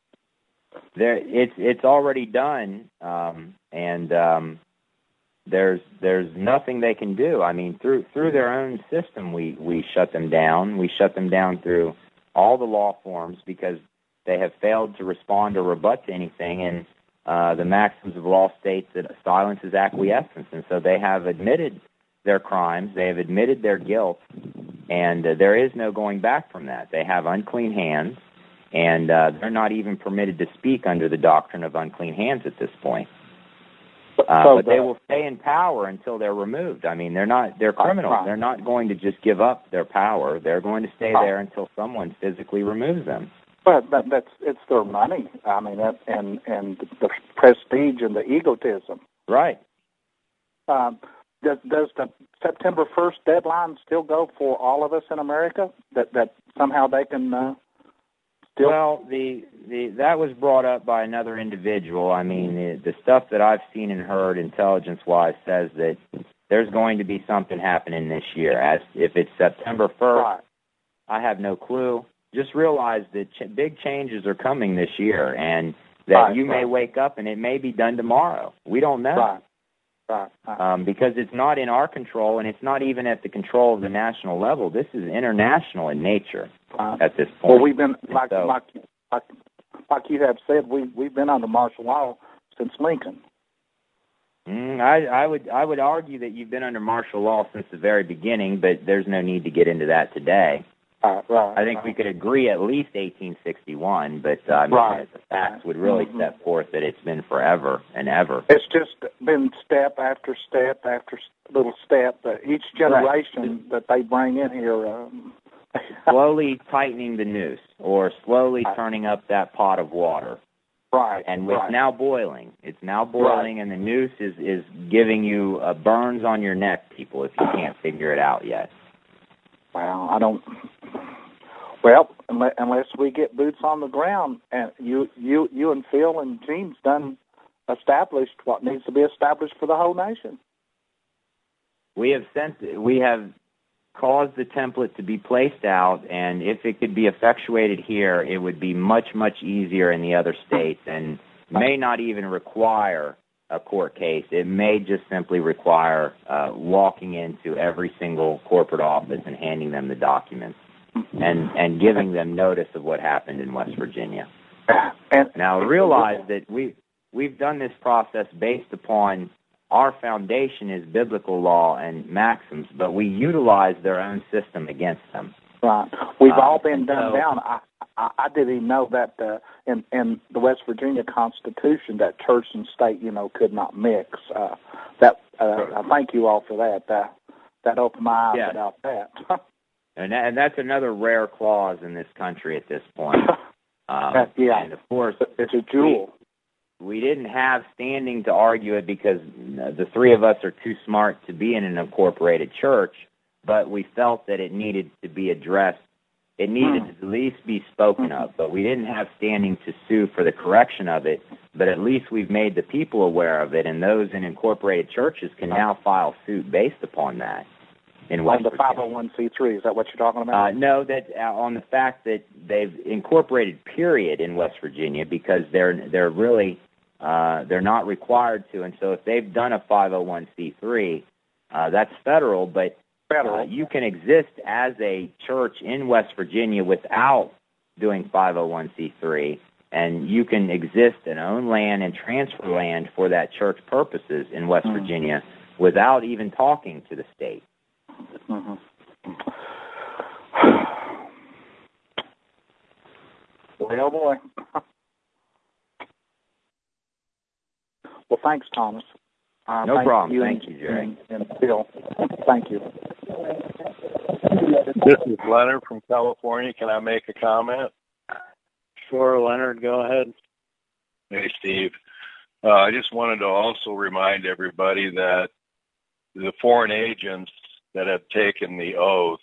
There, it's it's already done, um, and um, there's there's nothing they can do. I mean, through through their own system, we we shut them down. We shut them down through all the law forms because they have failed to respond or rebut to anything, and uh, the maxims of law states that silence is acquiescence, and so they have admitted their crimes, they have admitted their guilt, and uh, there is no going back from that. They have unclean hands, and uh, they're not even permitted to speak under the doctrine of unclean hands at this point. Uh, so but the, they will stay in power until they're removed. I mean, they're not, they're criminals. Right. They're not going to just give up their power. They're going to stay there until someone physically removes them. But that, that's it's their money. I mean, that, and and the prestige and the egotism. Right. Um, does does the September first deadline still go for all of us in America? That that somehow they can uh, still. Well, the the that was brought up by another individual. I mean, the, the stuff that I've seen and heard intelligence-wise says that there's going to be something happening this year. As if it's September first, Right. I have no clue. Just realize that ch- big changes are coming this year, and that Right, you may right. wake up and it may be done tomorrow. We don't know. Right. Right. right. Um, because it's not in our control, and it's not even at the control of the national level. This is international in nature right. at this point. Well, we've been like so, like like like you have said, we we've been under martial law since Lincoln. Mm, I, I would I would argue that you've been under martial law since the very beginning, but there's no need to get into that today. Right, right, I think right. we could agree at least eighteen sixty-one, but uh, I mean, Right. the facts would really Mm-hmm. set forth that it's been forever and ever. It's just been step after step after little step. Uh, each generation that they bring in here, um, Slowly tightening the noose, or slowly turning up that pot of water. right, And it's right. now boiling. It's now boiling, Right. and the noose is, is giving you uh, burns on your neck, people, if you can't figure it out yet. Well, I don't. Well, unless, unless we get boots on the ground, and you, you, you, and Phil and Gene's done established what needs to be established for the whole nation. We have sent, we have caused the template to be placed out, and if it could be effectuated here, it would be much, much easier in the other states, and may not even require a court case. It may just simply require uh, walking into every single corporate office and handing them the documents and, and giving them notice of what happened in West Virginia. And Now, realize that we, we've done this process based upon our foundation is biblical law and maxims, but we utilize their own system against them. Right. We've Uh, all been and dumbed so- down. I, I, I didn't even know that uh, in, in the West Virginia Constitution that church and state, you know, could not mix. Uh, that uh, I thank you all for that. Uh, that opened my eyes Yeah. about that. And, that, and that's another rare clause in this country at this point. Um, yeah. And, of course, It's a jewel. we didn't have standing to argue it because the three of us are too smart to be in an incorporated church, but we felt that it needed to be addressed. It needed Hmm. to at least be spoken of, but we didn't have standing to sue for the correction of it, but at least we've made the people aware of it, and those in incorporated churches can now file suit based upon that. In West On the Virginia. five oh one c three, is that what you're talking about? Uh, no, that uh, on the fact that they've incorporated period in West Virginia because they're they're really uh, they're not required to, and so if they've done a five oh one c three, uh, that's federal, but Federal. uh, you can exist as a church in West Virginia without doing five oh one c three, and you can exist and own land and transfer land for that church purposes in West mm-hmm. Virginia without even talking to the state. Mm-hmm. Boy, oh boy. Well, thanks, Thomas. Uh, no thank problem. You thank and, you, Jerry. And, and Phil. Thank you. This is Leonard from California. Can I make a comment? Sure, Leonard, go ahead. Hey, Steve. Uh, I just wanted to also remind everybody that the foreign agents that have taken the oath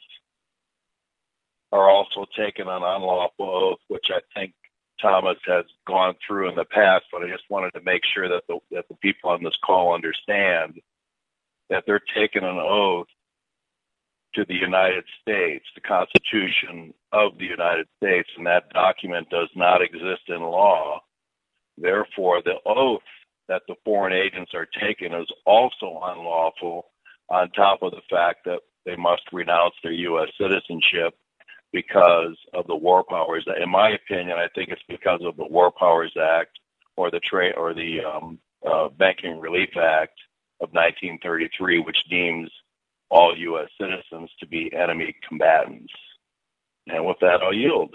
are also taking an unlawful oath, which I think Thomas has gone through in the past, but I just wanted to make sure that the, that the people on this call understand that they're taking an oath to the United States, the Constitution of the United States, and that document does not exist in law. Therefore, the oath that the foreign agents are taking is also unlawful, on top of the fact that they must renounce their U S citizenship because of the War Powers. In my opinion, I think it's because of the War Powers Act or the tra- or the um, uh, Banking Relief Act of nineteen thirty-three, which deems all U S citizens to be enemy combatants. And with that, I'll yield.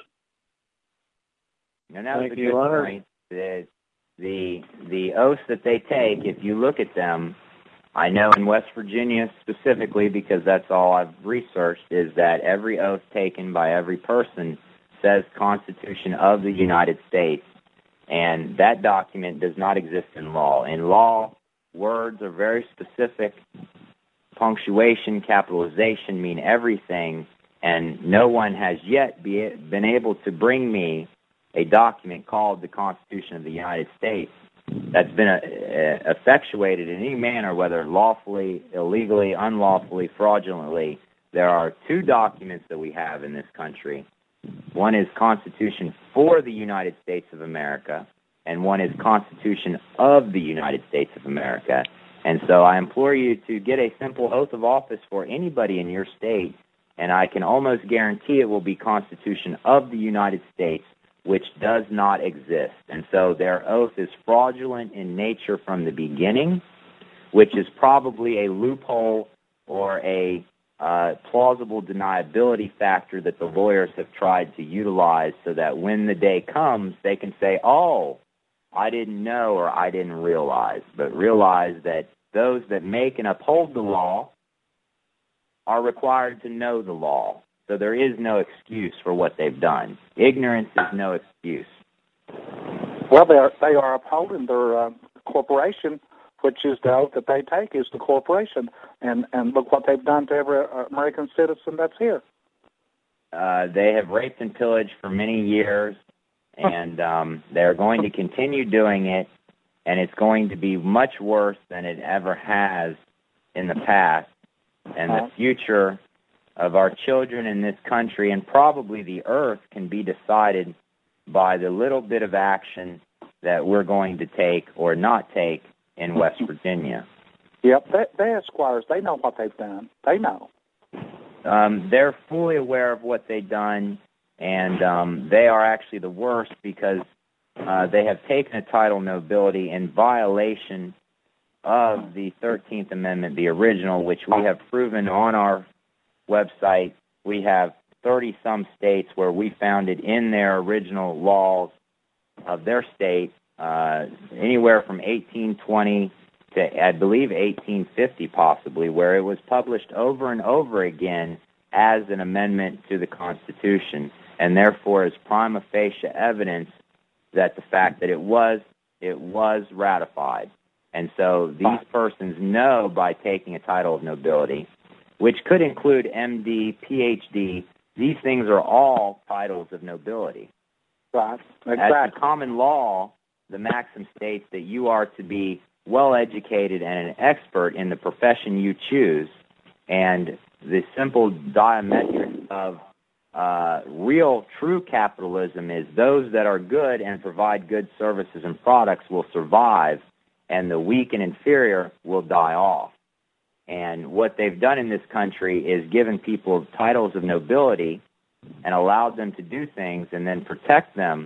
And that was a good point. The, the, the oaths that they take, if you look at them, I know in West Virginia specifically, because that's all I've researched, is that every oath taken by every person says Constitution of the United States, and that document does not exist in law. In law, words are very specific. Punctuation, capitalization mean everything, and no one has yet be, been able to bring me a document called the Constitution of the United States that's been uh, effectuated in any manner, whether lawfully, illegally, unlawfully, fraudulently. There are two documents that we have in this country. One is Constitution for the United States of America, and one is Constitution of the United States of America. And so I implore you to get a simple oath of office for anybody in your state, and I can almost guarantee it will be Constitution of the United States, which does not exist. And so their oath is fraudulent in nature from the beginning, which is probably a loophole or a uh, plausible deniability factor that the lawyers have tried to utilize so that when the day comes, they can say, oh, I didn't know or I didn't realize, but realize that those that make and uphold the law are required to know the law. So there is no excuse for what they've done. Ignorance is no excuse. Well, they are, they are upholding their uh, corporation, which is the oath that they take is the corporation. And, and look what they've done to every uh, American citizen that's here. Uh, they have raped and pillaged for many years, and um, they're going to continue doing it, and it's going to be much worse than it ever has in the past. And the future of our children in this country and probably the earth can be decided by the little bit of action that we're going to take or not take in West Virginia. Yep, they, they Esquires, they know what they've done. They know. Um, they're fully aware of what they've done, and um, they are actually the worst because uh, they have taken a title nobility in violation of the thirteenth Amendment, the original, which we have proven on our website. We have thirty-some states where we found it in their original laws of their state, uh, anywhere from eighteen twenty to, I believe, eighteen fifty possibly, where it was published over and over again as an amendment to the Constitution, and therefore is prima facie evidence that the fact that it was, it was ratified. And so these persons know by taking a title of nobility, which could include M D, P H D. These things are all titles of nobility. Right, exactly. As the common law, the maxim states that you are to be well-educated and an expert in the profession you choose, and the simple diametric of uh, real, true capitalism is those that are good and provide good services and products will survive, and the weak and inferior will die off. And what they've done in this country is given people titles of nobility and allowed them to do things and then protect them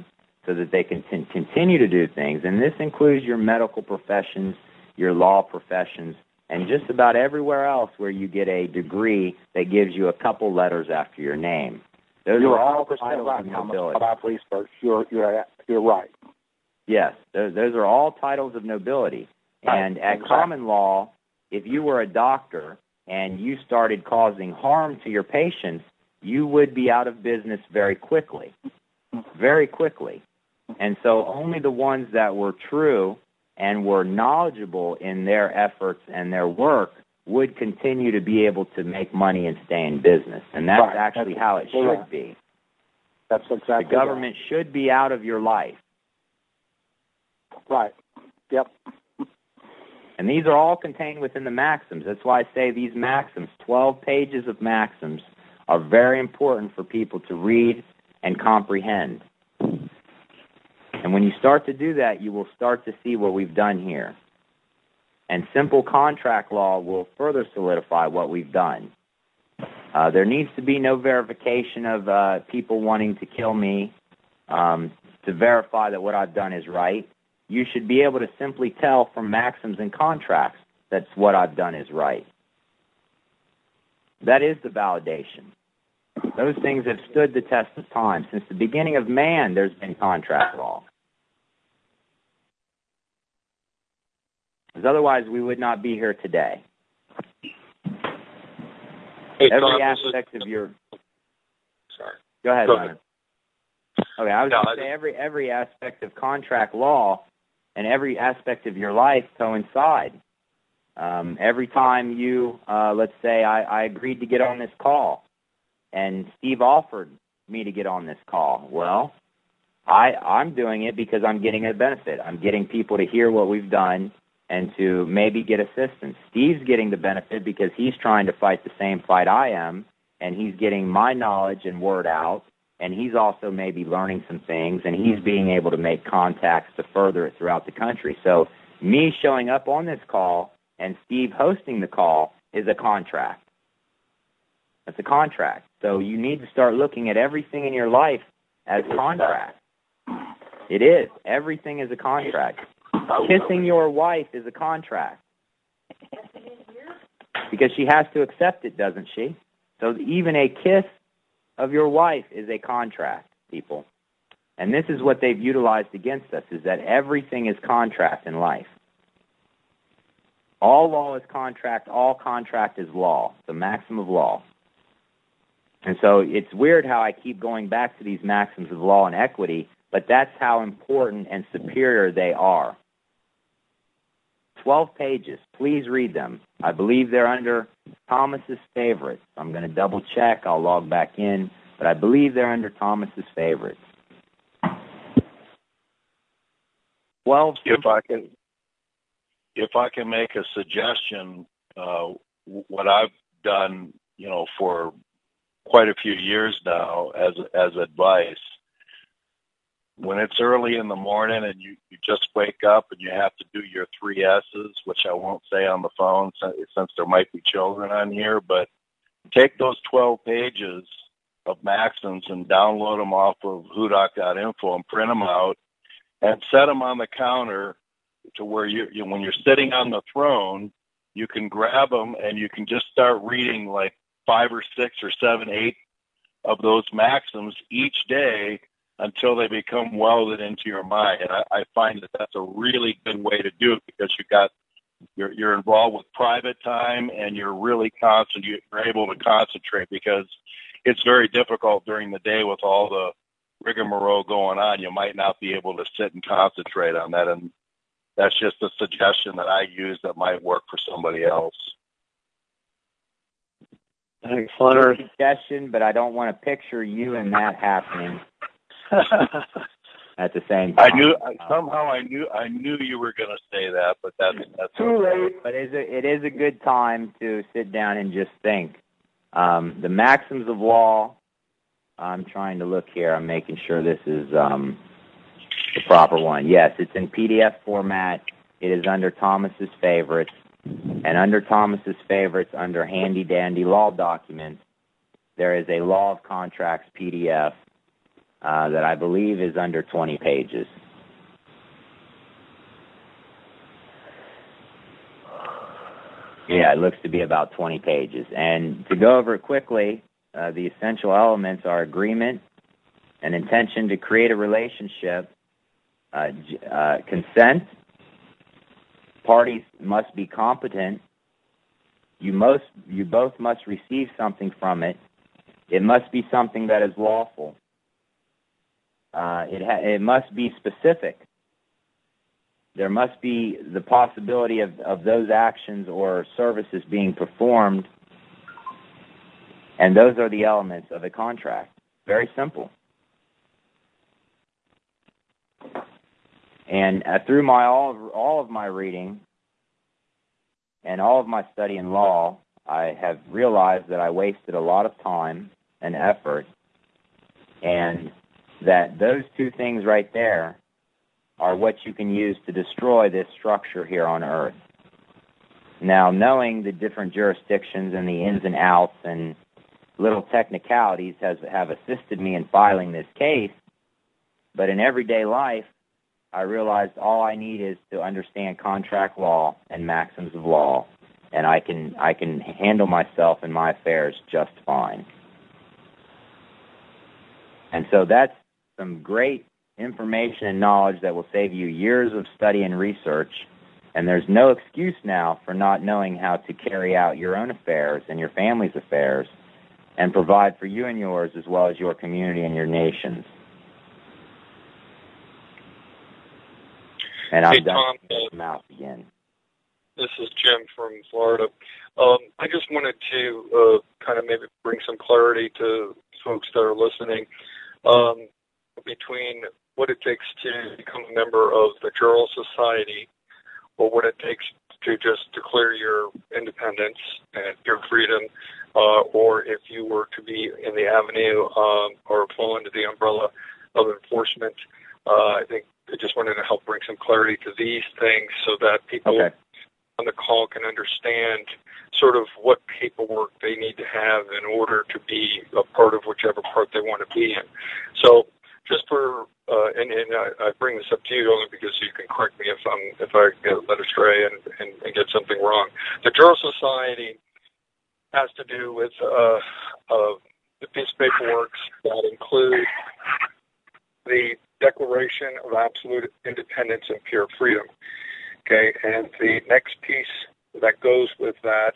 so that they can t- continue to do things. And this includes your medical professions, your law professions, and just about everywhere else where you get a degree that gives you a couple letters after your name. Those you're are all one hundred percent titles right, of Thomas, nobility. about research. You're, you're, you're right. Yes, those, those are all titles of nobility. Right. And at Exactly. common law, if you were a doctor and you started causing harm to your patients, you would be out of business very quickly, very quickly. And so only the ones that were true and were knowledgeable in their efforts and their work would continue to be able to make money and stay in business. And that's Right. actually That's how it should right. be. That's exactly The government right. should be out of your life. Right. Yep. And these are all contained within the maxims. That's why I say these maxims, twelve pages of maxims, are very important for people to read and comprehend. And when you start to do that, you will start to see what we've done here. And simple contract law will further solidify what we've done. Uh, there needs to be no verification of uh, people wanting to kill me um, to verify that what I've done is right. You should be able to simply tell from maxims and contracts that what I've done is right. That is the validation. Those things have stood the test of time. Since the beginning of man, there's been contract law. Because otherwise, we would not be here today. Hey, Every Tom, this aspect is, of your... sorry. Go ahead, Go Leonard. Okay, I was No, going I to say every, every aspect of contract law and every aspect of your life coincide. Um, every time you, uh, let's say I, I agreed to get on this call, and Steve offered me to get on this call. Well, I, I'm doing it because I'm getting a benefit. I'm getting people to hear what we've done and to maybe get assistance. Steve's getting the benefit because he's trying to fight the same fight I am, and he's getting my knowledge and word out, and he's also maybe learning some things, and he's being able to make contacts to further it throughout the country. So me showing up on this call and Steve hosting the call is a contract. It's a contract. So you need to start looking at everything in your life as contract. It is. Everything is a contract. Kissing your wife is a contract. Because she has to accept it, doesn't she? So even a kiss of your wife is a contract, people. And this is what they've utilized against us, is that everything is contract in life. All law is contract. All contract is law, the maxim of law. And so it's weird how I keep going back to these maxims of law and equity, but that's how important and superior they are. Twelve pages. Please read them. I believe they're under Thomas's favorites. I'm going to double check. I'll log back in, but I believe they're under Thomas's favorites. Twelve. If I can, if I can make a suggestion, uh, what I've done, you know, for quite a few years now as as advice. When it's early in the morning and you, you just wake up and you have to do your three S's, which I won't say on the phone since, since there might be children on here, but take those twelve pages of maxims and download them off of hudoc dot info and print them out and set them on the counter to where you, you when you're sitting on the throne, you can grab them and you can just start reading like five or six or seven, eight of those maxims each day until they become welded into your mind. And I, I find that that's a really good way to do it because you got you're you're involved with private time and you're really constant. You're able to concentrate because it's very difficult during the day with all the rigmarole going on. You might not be able to sit and concentrate on that. And that's just a suggestion that I use that might work for somebody else. Thanks, Leonard. Suggestion, but I don't want to picture you and that happening at the same time. I knew somehow I knew I knew you were going to say that, but that's that's too late. But it is a, it is a good time to sit down and just think. Um, the maxims of law. I'm trying to look here. I'm making sure this is um, the proper one. Yes, it's in P D F format. It is under Thomas's favorites. And under Thomas's favorites, under handy-dandy law documents, there is a Law of Contracts P D F. uh, that I believe is under twenty pages. Yeah, it looks to be about twenty pages. And to go over it quickly, uh, the essential elements are agreement, an intention to create a relationship, uh, uh, consent, parties must be competent, you most, you both must receive something from it, it must be something that is lawful, uh, it, ha- it must be specific. There must be the possibility of, of those actions or services being performed, and those are the elements of a contract. Very simple. And uh, through my all of, all of my reading and all of my study in law, I have realized that I wasted a lot of time and effort, and that those two things right there are what you can use to destroy this structure here on Earth. Now, knowing the different jurisdictions and the ins and outs and little technicalities has have assisted me in filing this case, but in everyday life, I realized all I need is to understand contract law and maxims of law, and I can I can handle myself and my affairs just fine. And so that's some great information and knowledge that will save you years of study and research, and there's no excuse now for not knowing how to carry out your own affairs and your family's affairs and provide for you and yours as well as your community and your nations. And hey, I'm done Tom, with uh, the mouth again. This is Jim from Florida. Um, I just wanted to uh, kind of maybe bring some clarity to folks that are listening um, between what it takes to become a member of the Jural Society, or what it takes to just declare your independence and your freedom, uh, or if you were to be in the avenue um, or fall under the umbrella of enforcement. Uh, I think I just wanted to help bring some clarity to these things so that people Okay. on the call can understand sort of what paperwork they need to have in order to be a part of whichever part they want to be in. So just for, uh, and, and I, I bring this up to you only because you can correct me if I'm if I get led astray and, and, and get something wrong. The Jural Society has to do with uh, uh, the piece of paperwork that include the Declaration of Absolute Independence and Pure Freedom. Okay, and the next piece that goes with that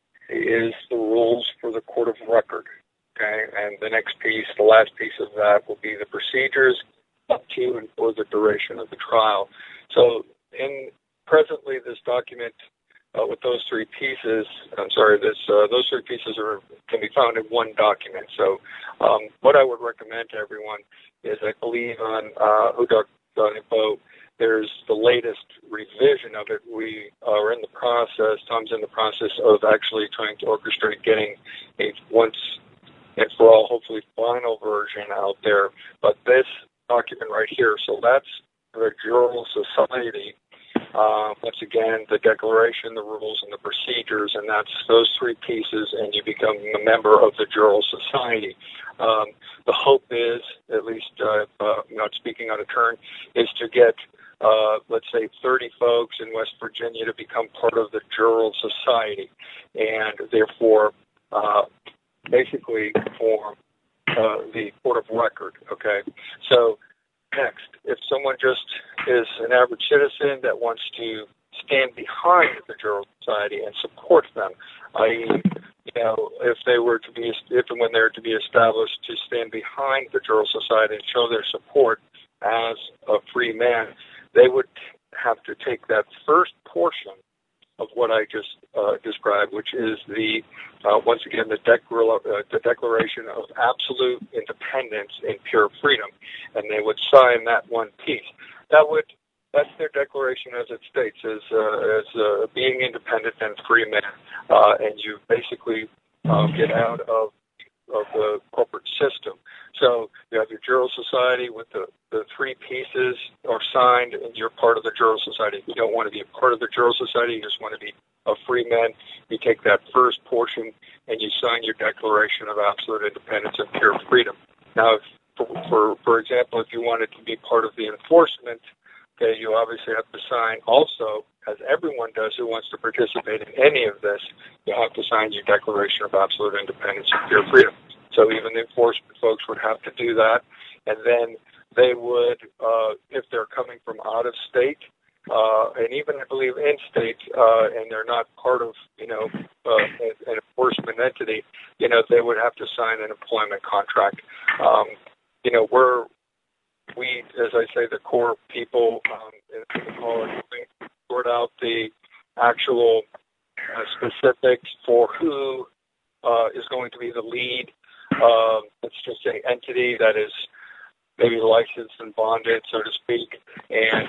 is the rules for the court of record. Okay, and the next piece, the last piece of that, will be the procedures up to and for the duration of the trial. So, in presently, this document uh, with those three pieces, I'm sorry, this uh, those three pieces are can be found in one document. So, um, what I would recommend to everyone is, I believe on uh, O D U C dot info, there's the latest revision of it. We are in the process, Tom's in the process of actually trying to orchestrate getting a once and for all, hopefully, final version out there. But this document right here, so that's the Jural Society. Uh, once again, the declaration, the rules, and the procedures, and that's those three pieces, and you become a member of the Jural Society. Um, the hope is, at least uh, uh, not speaking out of turn, is to get, uh, let's say, thirty folks in West Virginia to become part of the Jural Society, and therefore uh, basically form uh, the court of record, okay? So next, if someone just is an average citizen that wants to stand behind the Jural Society and support them, that is, you know, if they were to be, if and when they were to be established, to stand behind the Jural Society and show their support as a free man, they would have to take that first portion of what I just uh, described, which is the, uh, once again, the, decla- uh, the Declaration of Absolute Independence and Pure Freedom, and they would sign that one piece. That would, that's their declaration as it states, as, uh, as uh, being independent and free man, uh, and you basically uh, get out of of the corporate system. So you have your Jural Society with the, the three pieces are signed, and you're part of the Jural Society. If you don't want to be a part of the Jural Society, you just want to be a free man, you take that first portion and you sign your Declaration of Absolute Independence and Pure Freedom. Now, if for, for, for example, if you wanted to be part of the enforcement, okay, you obviously have to sign also, as everyone does who wants to participate in any of this, you have to sign your Declaration of Absolute Independence and Pure Freedom. So even the enforcement folks would have to do that, and then they would, uh, if they're coming from out of state, uh, and even I believe in state, uh, and they're not part of, you know, uh, an enforcement entity, you know, they would have to sign an employment contract. Um, you know, we're, we, as I say, the core people um, in the call are sort out the actual uh, specifics for who uh, is going to be the lead, uh, let's just say, entity that is maybe licensed and bonded, so to speak, and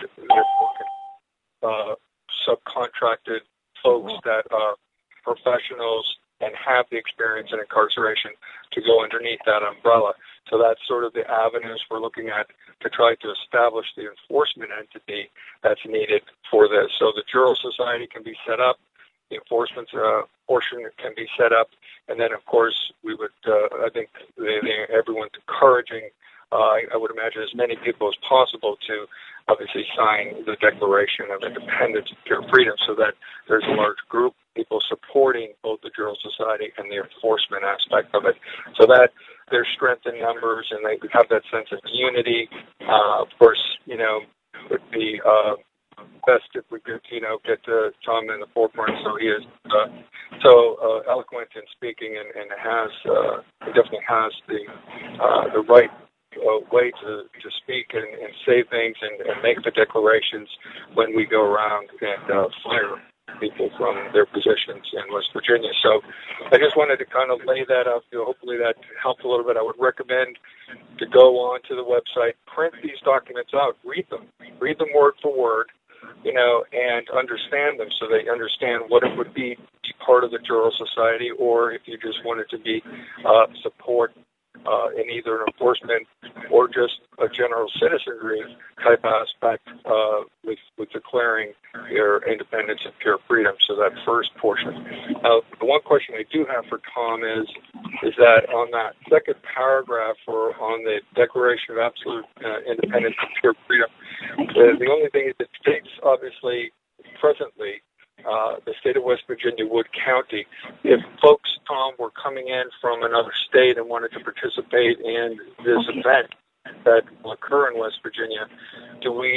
uh, subcontracted folks that are professionals and have the experience in incarceration to go underneath that umbrella. So that's sort of the avenues we're looking at to try to establish the enforcement entity that's needed for this. So the Jural Society can be set up, the enforcement uh, portion can be set up, and then, of course, we would, uh, I think they, they, everyone's encouraging, uh, I would imagine, as many people as possible to obviously sign the Declaration of Independence and Pure Freedom so that there's a large group of people supporting both the Jural Society and the enforcement aspect of it. So that there's strength in numbers and they have that sense of unity. Uh, of course, you know, it would be uh, best if we could, you know, get uh, Tom in the forefront so he is uh, so uh, eloquent in speaking and, and has, uh, he definitely has the, uh, the right Uh, way to, to speak and, and say things and, and make the declarations when we go around and uh, fire people from their positions in West Virginia. So I just wanted to kind of lay that out. You know, hopefully that helped a little bit. I would recommend to go on to the website, print these documents out, read them, read them word for word, you know, and understand them so they understand what it would be to be part of the Jural Society, or if you just wanted to be uh, support Uh, in either an enforcement or just a general citizenry type aspect uh, with, with declaring your independence and pure freedom. So that first portion. Uh, the one question I do have for Tom is, is that on that second paragraph or on the Declaration of Absolute uh, Independence and Pure Freedom, the, the only thing is it states, obviously, presently, Uh, the state of West Virginia, Wood County. If folks, Tom, were coming in from another state and wanted to participate in this event that will occur in West Virginia, do we...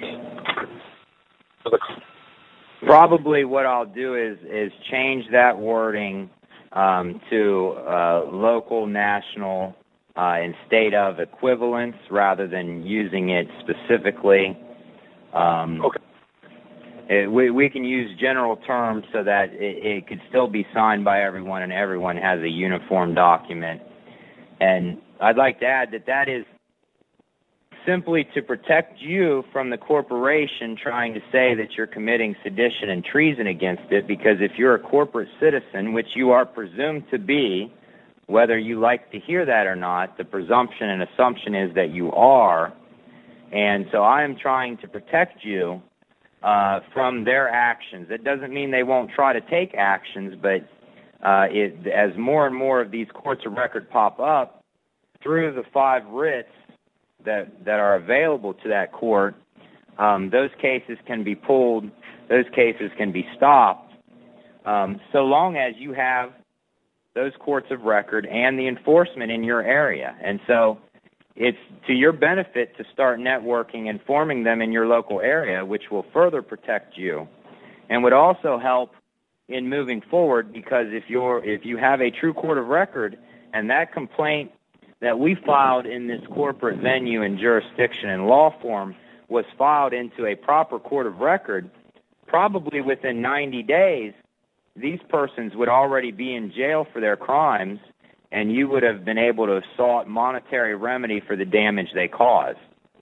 Probably what I'll do is, is change that wording um, to uh, local, national, uh, and state of equivalence rather than using it specifically. Um, okay. It, we, we can use general terms so that it, it could still be signed by everyone and everyone has a uniform document. And I'd like to add that that is simply to protect you from the corporation trying to say that you're committing sedition and treason against it, because if you're a corporate citizen, which you are presumed to be, whether you like to hear that or not, the presumption and assumption is that you are. And so I am trying to protect you Uh, from their actions. It doesn't mean they won't try to take actions, but uh, it, as more and more of these courts of record pop up through the five writs that that are available to that court, um, those cases can be pulled, those cases can be stopped, um, so long as you have those courts of record and the enforcement in your area. And so it's to your benefit to start networking and forming them in your local area, which will further protect you and would also help in moving forward, because if you're if you have a true court of record and that complaint that we filed in this corporate venue and jurisdiction and law form was filed into a proper court of record, probably within ninety days, these persons would already be in jail for their crimes, and you would have been able to have sought monetary remedy for the damage they caused.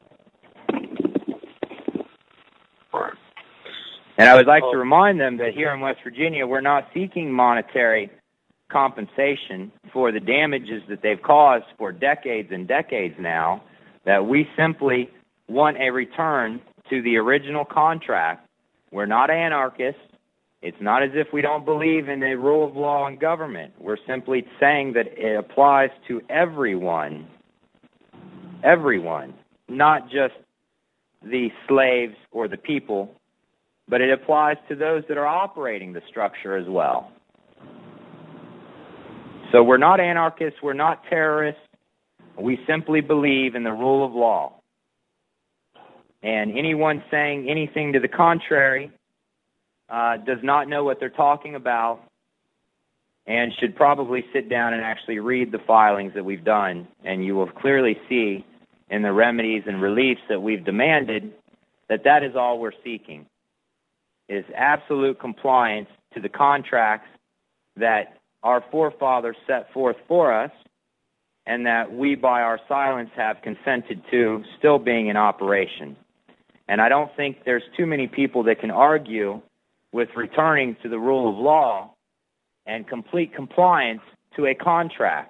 And I would like to remind them that here in West Virginia, we're not seeking monetary compensation for the damages that they've caused for decades and decades now, that we simply want a return to the original contract. We're not anarchists. It's not as if we don't believe in the rule of law and government. We're simply saying that it applies to everyone everyone, not just the slaves or the people, but it applies to those that are operating the structure as well. So we're not anarchists, we're not terrorists. We simply believe in the rule of law. And anyone saying anything to the contrary uh, does not know what they're talking about and should probably sit down and actually read the filings that we've done. And you will clearly see in the remedies and reliefs that we've demanded that that is all we're seeking, is absolute compliance to the contracts that our forefathers set forth for us and that we, by our silence, have consented to still being in operation. And I don't think there's too many people that can argue with returning to the rule of law and complete compliance to a contract.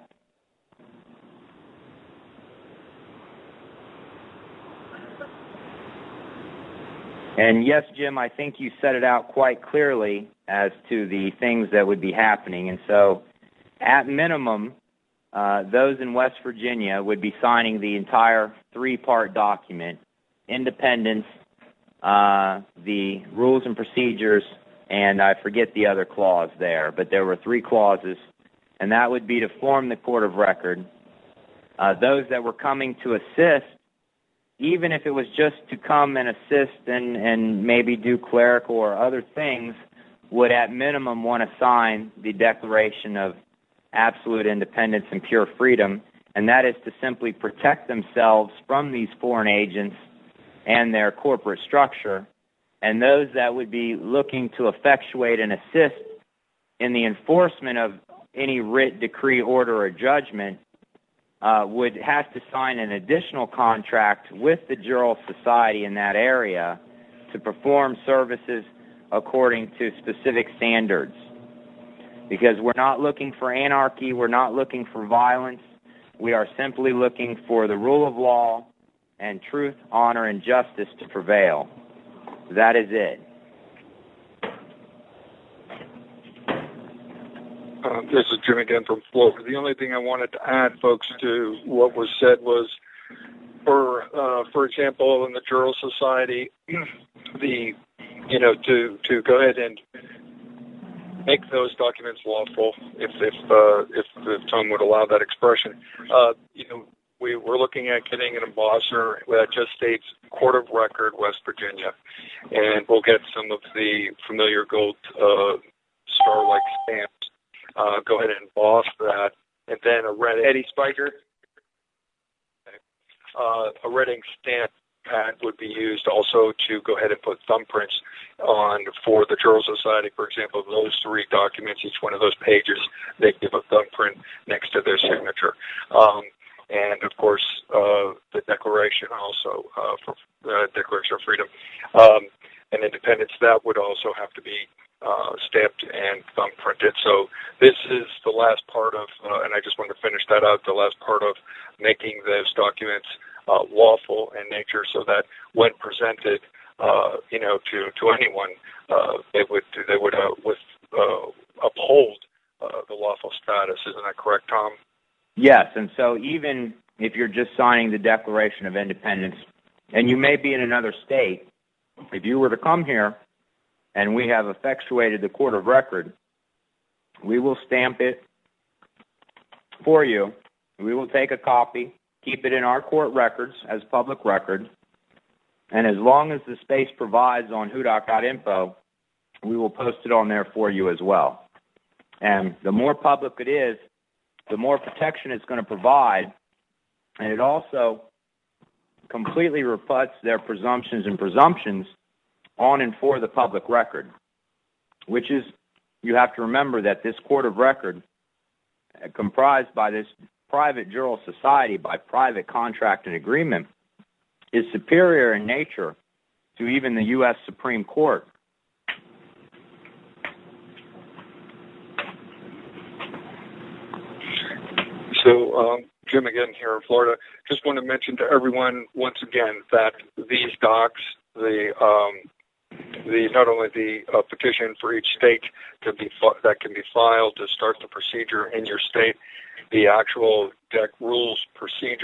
And yes, Jim, I think you set it out quite clearly as to the things that would be happening. And so, at minimum, uh, those in West Virginia would be signing the entire three-part document: independence, uh, the rules and procedures, and I forget the other clause there, but there were three clauses, and that would be to form the court of record. Uh, those that were coming to assist, even if it was just to come and assist and, and maybe do clerical or other things, would at minimum want to sign the Declaration of Absolute Independence and Pure Freedom, and that is to simply protect themselves from these foreign agents and their corporate structure. And those that would be looking to effectuate and assist in the enforcement of any writ, decree, order, or judgment Uh, would have to sign an additional contract with the Jural Society in that area to perform services according to specific standards. Because we're not looking for anarchy, we're not looking for violence, we are simply looking for the rule of law and truth, honor, and justice to prevail. That is it. Uh, this is Jim again from Florida. The only thing I wanted to add, folks, to what was said was, for uh, for example, in the Jural Society, the you know to to go ahead and make those documents lawful, if if uh, if, if Tom would allow that expression. Uh, you know, we we're looking at getting an embosser that just states Court of Record, West Virginia, and we'll get some of the familiar gold uh, star-like stamps. Uh, go ahead and emboss that, and then a red Eddie Spiker, uh, a red ink stamp pad would be used also to go ahead and put thumbprints on for the Jural Society. For example, those three documents, each one of those pages, they give a thumbprint next to their signature. Um, and of course, uh, the Declaration also uh, for uh, Declaration of Freedom um, and Independence, that would also have to be Uh, stamped and thumbprinted. So this is the last part of, uh, and I just want to finish that out, the last part of making those documents uh, lawful in nature, so that when presented, uh, you know, to to anyone, uh, they would they would uh, with uh, uphold uh, the lawful status. Isn't that correct, Tom? Yes, and so even if you're just signing the Declaration of Independence, and you may be in another state, if you were to come here and we have effectuated the court of record, we will stamp it for you. We will take a copy, keep it in our court records as public record, and as long as the space provides on hudoc dot info, we will post it on there for you as well. And the more public it is, the more protection it's going to provide, and it also completely rebuts their presumptions and presumptions on and for the public record, which is, you have to remember that this court of record, uh, comprised by this private Jural Society by private contract and agreement, is superior in nature to even the U S Supreme Court. So, um, Jim again here in Florida. Just want to mention to everyone once again that these docs, the um, The, not only the uh, petition for each state to be that can be filed to start the procedure in your state, the actual D E C rules procedure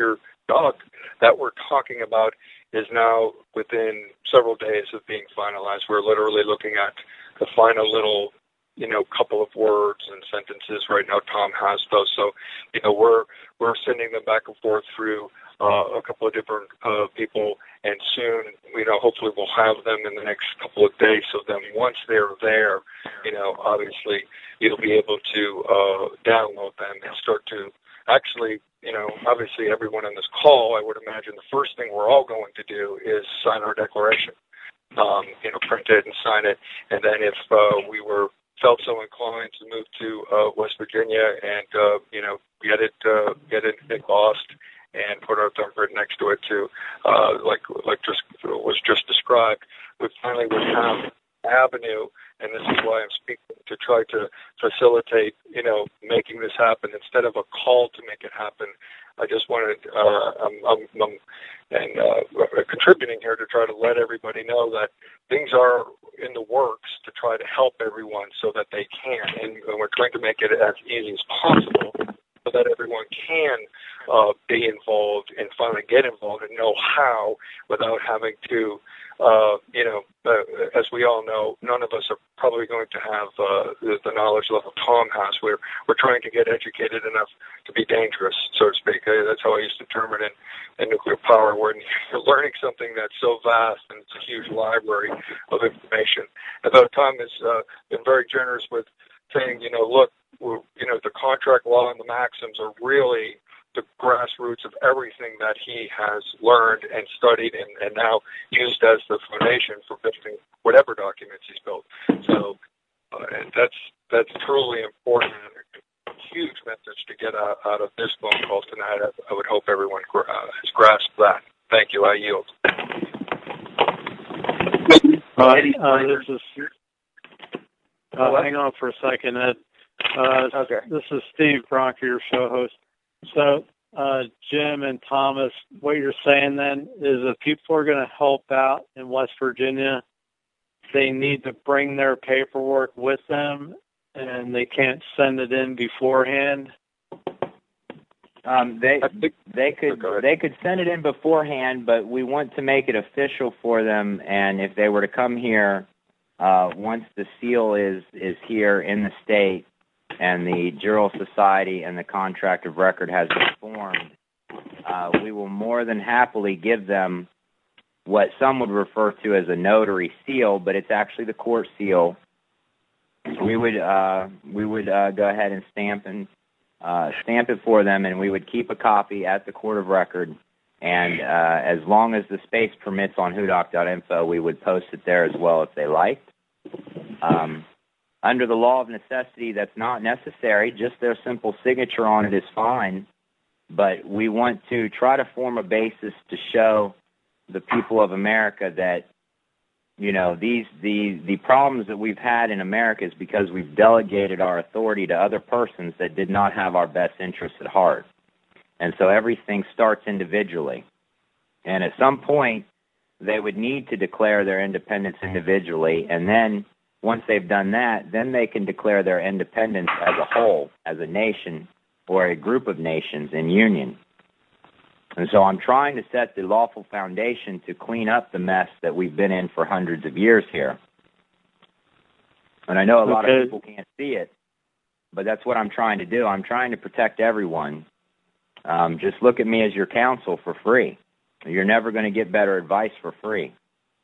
Doug that we're talking about is now within several days of being finalized. We're literally looking at the final little, you know, couple of words and sentences right now. Tom has those, so you know we're we're sending them back and forth through uh, a couple of different uh, people, and soon, you know, hopefully we'll have them in the next couple of days. So then, once they're there, you know, obviously you'll be able to uh, download them and start to actually, you know, obviously everyone on this call, I would imagine the first thing we're all going to do is sign our declaration. Um, you know, print it and sign it, and then if uh, we were felt so inclined to move to uh, West Virginia and uh, you know get it uh, get it embossed and put our thumbprint next to it too, uh, like like just was just described, we finally would have an avenue, and this is why I'm speaking, to try to facilitate you know making this happen instead of a call to make it happen. I just wanted, uh, I'm, I'm, I'm and uh, contributing here to try to let everybody know that things are in the works to try to help everyone so that they can, and, and we're trying to make it as easy as possible so that everyone can uh, be involved and finally get involved and know how without having to, uh, you know, uh, as we all know, none of us are probably going to have uh, the, the knowledge level Tom has. We're, we're trying to get educated enough to be dangerous, so to speak. Uh, that's how I used to term it in, in nuclear power, when you're learning something that's so vast and it's a huge library of information. And though Tom has uh, been very generous with saying, you know, look, we're, you know, the contract law and the maxims are really the grassroots of everything that he has learned and studied and, and now used as the foundation for building whatever documents he's built. So uh, and that's that's truly important, a huge message to get out, out of this phone call tonight. I, I would hope everyone gra- uh, has grasped that. Thank you. I yield. Uh, uh, this is, uh, hang on for a second, Ed. Uh, okay. This is Steve Bronca, your show host. So, uh, Jim and Thomas, what you're saying then is if people are going to help out in West Virginia, they need to bring their paperwork with them, and they can't send it in beforehand. Um, they they could they could send it in beforehand, but we want to make it official for them. And if they were to come here, uh, once the seal is is here in the state, and the Jural Society and the contract of record has been formed, uh, we will more than happily give them what some would refer to as a notary seal, but it's actually the court seal. We would uh, we would uh, go ahead and stamp and uh, stamp it for them, and we would keep a copy at the court of record. And uh, as long as the space permits on hudoc dot info, we would post it there as well if they liked. Um, Under the law of necessity, that's not necessary. Just their simple signature on it is fine. But we want to try to form a basis to show the people of America that, you know, these the the problems that we've had in America is because we've delegated our authority to other persons that did not have our best interests at heart. And so everything starts individually. And at some point, they would need to declare their independence individually, and then once they've done that, then they can declare their independence as a whole, as a nation or a group of nations in union. And so I'm trying to set the lawful foundation to clean up the mess that we've been in for hundreds of years here. And I know a lot okay. of people can't see it, but that's what I'm trying to do. I'm trying to protect everyone. Um, just look at me as your counsel for free. You're never going to get better advice for free.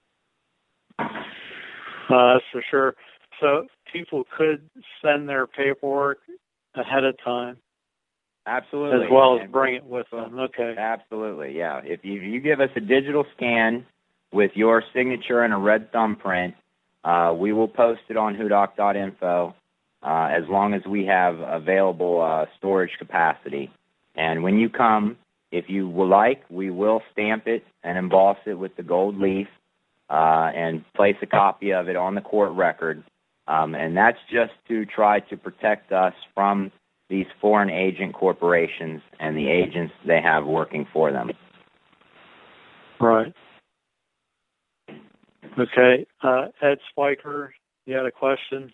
Uh, that's for sure. So people could send their paperwork ahead of time. Absolutely. As well as and bring it with them. Okay. Absolutely, yeah. If you, you give us a digital scan with your signature and a red thumbprint, uh, we will post it on hudoc dot info uh, as long as we have available uh, storage capacity. And when you come, if you would like, we will stamp it and emboss it with the gold leaf. Uh, and place a copy of it on the court record. Um, and that's just to try to protect us from these foreign agent corporations and the agents they have working for them. Right. Okay. Uh, Ed Spiker, you had a question?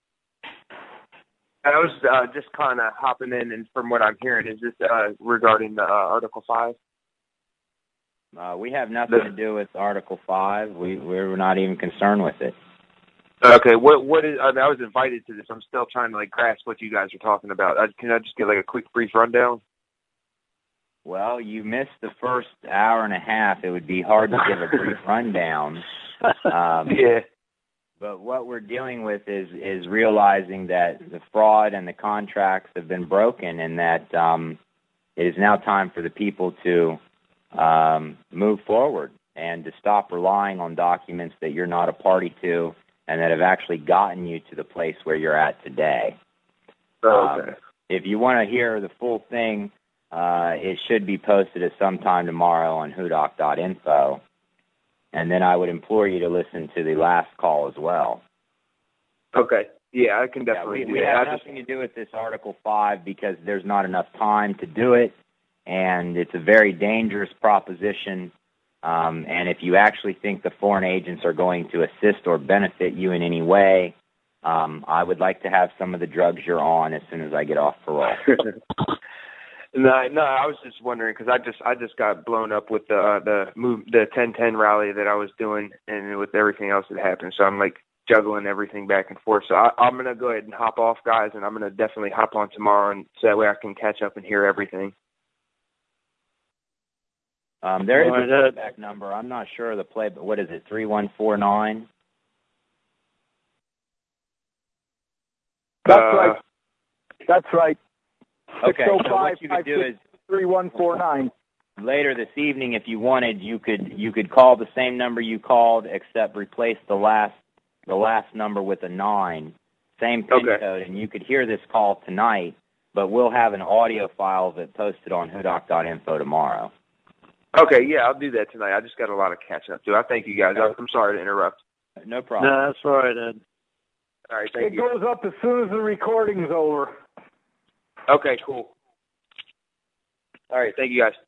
I was uh, just kind of hopping in, and from what I'm hearing, is this uh, regarding the uh, Article five? Uh, we have nothing to do with Article Five. We we're not even concerned with it. Okay, what what is? I, mean, I was invited to this. I'm still trying to like grasp what you guys are talking about. I, can I just get like a quick brief rundown? Well, you missed the first hour and a half. It would be hard to give a brief rundown. Um, yeah. But what we're dealing with is is realizing that the fraud and the contracts have been broken, and that um, it is now time for the people to um, move forward and to stop relying on documents that you're not a party to and that have actually gotten you to the place where you're at today. Oh, okay. Um, if you want to hear the full thing, uh, it should be posted at some time tomorrow on hudoc dot info. And then I would implore you to listen to the last call as well. Okay. Yeah, I can definitely yeah, we, do we that. have I nothing just... to do with this Article five because there's not enough time to do it, and it's a very dangerous proposition. Um, and if you actually think the foreign agents are going to assist or benefit you in any way, um, I would like to have some of the drugs you're on as soon as I get off parole. No, no, I was just wondering because I just I just got blown up with the uh, the move the ten ten rally that I was doing and with everything else that happened. So I'm like juggling everything back and forth. So I, I'm gonna go ahead and hop off, guys, and I'm gonna definitely hop on tomorrow, and so that way I can catch up and hear everything. Um, there is a playback number. I'm not sure of the play, but what is it? Three one four nine. That's uh, right. That's right. Okay, so what you could do is three one four nine. Later this evening, if you wanted, you could you could call the same number you called, except replace the last the last number with a nine, same PIN okay. code, and you could hear this call tonight. But we'll have an audio file of it posted on hudoc dot info tomorrow. Okay, yeah, I'll do that tonight. I just got a lot of catch up to. I thank you guys. I'm sorry to interrupt. No problem. No, that's all right, Ed. All right, thank it you. It goes up as soon as the recording's over. Okay, cool. All right, thank you guys.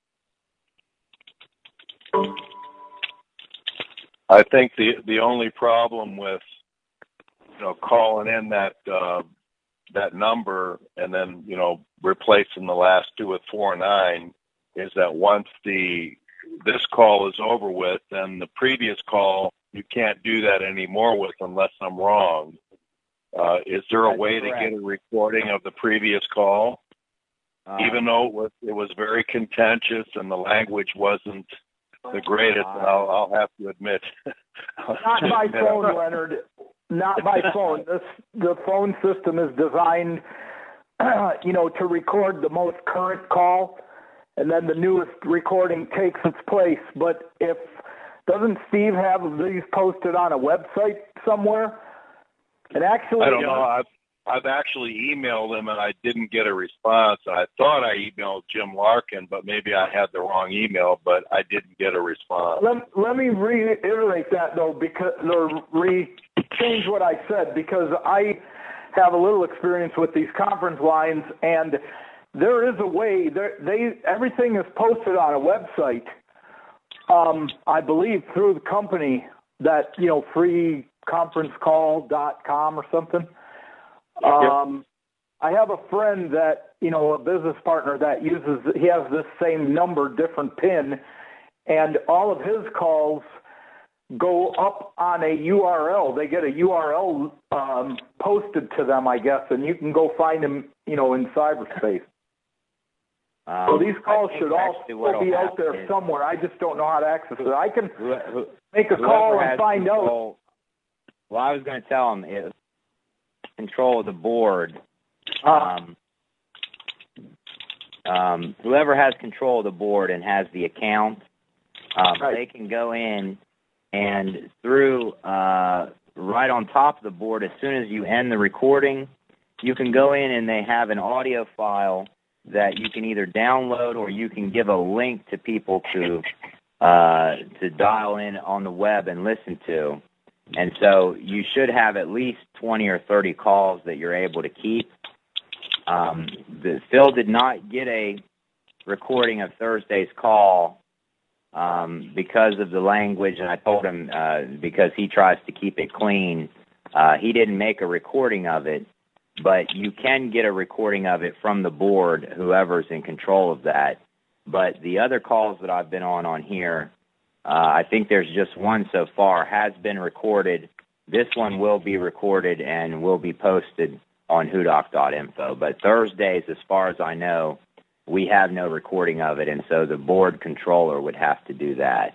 I think the the only problem with you know calling in that uh, that number and then you know replacing the last two with four nine is that once the this call is over with, then the previous call you can't do that anymore with unless I'm wrong. Uh, is there a That's way correct. to get a recording of the previous call? Um, Even though it was, it was very contentious and the language wasn't the greatest, uh, I'll, I'll have to admit. Not by phone, Leonard. Not by phone. This, the phone system is designed, you know, to record the most current call, and then the newest recording takes its place. But if doesn't Steve have these posted on a website somewhere? And actually, I don't know. I've, I've actually emailed him and I didn't get a response. I thought I emailed Jim Larkin, but maybe I had the wrong email, but I didn't get a response. Let, let me reiterate that, though, because or re change what I said, because I have a little experience with these conference lines, and there is a way. They everything is posted on a website, um, I believe, through the company that, you know, free conference call dot com or something. Um, I have a friend that, you know, a business partner that uses, he has this same number, different PIN, and all of his calls go up on a U R L. They get a U R L um, posted to them, I guess, and you can go find them, you know, in cyberspace. Um, so these calls should all still be out there is, somewhere. I just don't know how to access it. I can who, who, make a call and find control, out. Well, I was going to tell him is control of the board. Uh, Um, um, whoever has control of the board and has the account, um, Right. they can go in and through uh, right on top of the board, as soon as you end the recording, you can go in and they have an audio file that you can either download or you can give a link to people to uh, to dial in on the web and listen to. And so you should have at least twenty or thirty calls that you're able to keep. Um, the, Phil did not get a recording of Thursday's call um, because of the language, and I told him uh, because he tries to keep it clean, uh, he didn't make a recording of it, but you can get a recording of it from the board, whoever's in control of that. But the other calls that I've been on on here, uh, I think there's just one so far, has been recorded. This one will be recorded and will be posted on hoodoc dot info. But Thursdays, as far as I know, we have no recording of it, and so the board controller would have to do that.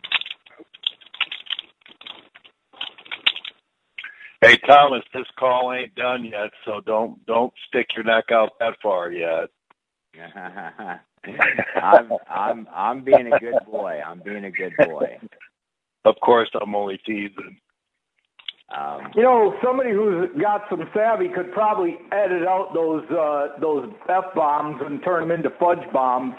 Hey, Thomas, this call ain't done yet, so don't don't stick your neck out that far yet. I'm I'm I'm being a good boy. I'm being a good boy. Of course, I'm only teasing. Um, You know, somebody who's got some savvy could probably edit out those uh, those F bombs and turn them into fudge bombs.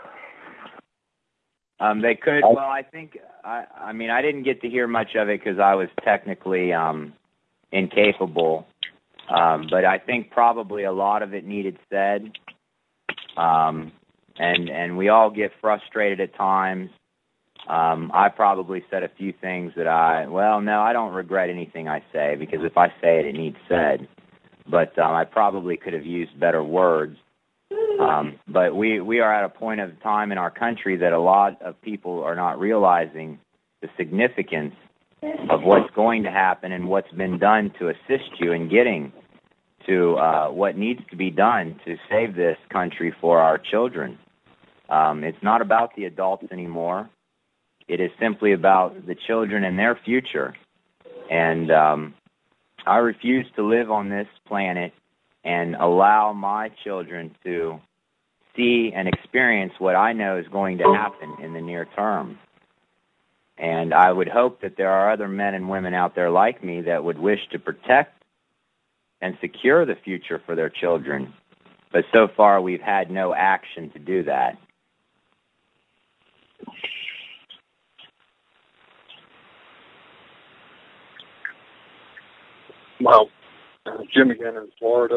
Um, they could. Well, I think. I. I mean, I didn't get to hear much of it because I was technically um, incapable. Um, but I think probably a lot of it needed said. Um, and and we all get frustrated at times. Um, I probably said a few things that I, well, no, I don't regret anything I say, because if I say it, it needs said. But um, I probably could have used better words. Um, but we, we are at a point of time in our country that a lot of people are not realizing the significance of what's going to happen and what's been done to assist you in getting to uh, what needs to be done to save this country for our children. Um, it's not about the adults anymore. It is simply about the children and their future. And um, I refuse to live on this planet and allow my children to see and experience what I know is going to happen in the near term. And I would hope that there are other men and women out there like me that would wish to protect and secure the future for their children. But so far, we've had no action to do that. Well, uh, Jim again in Florida.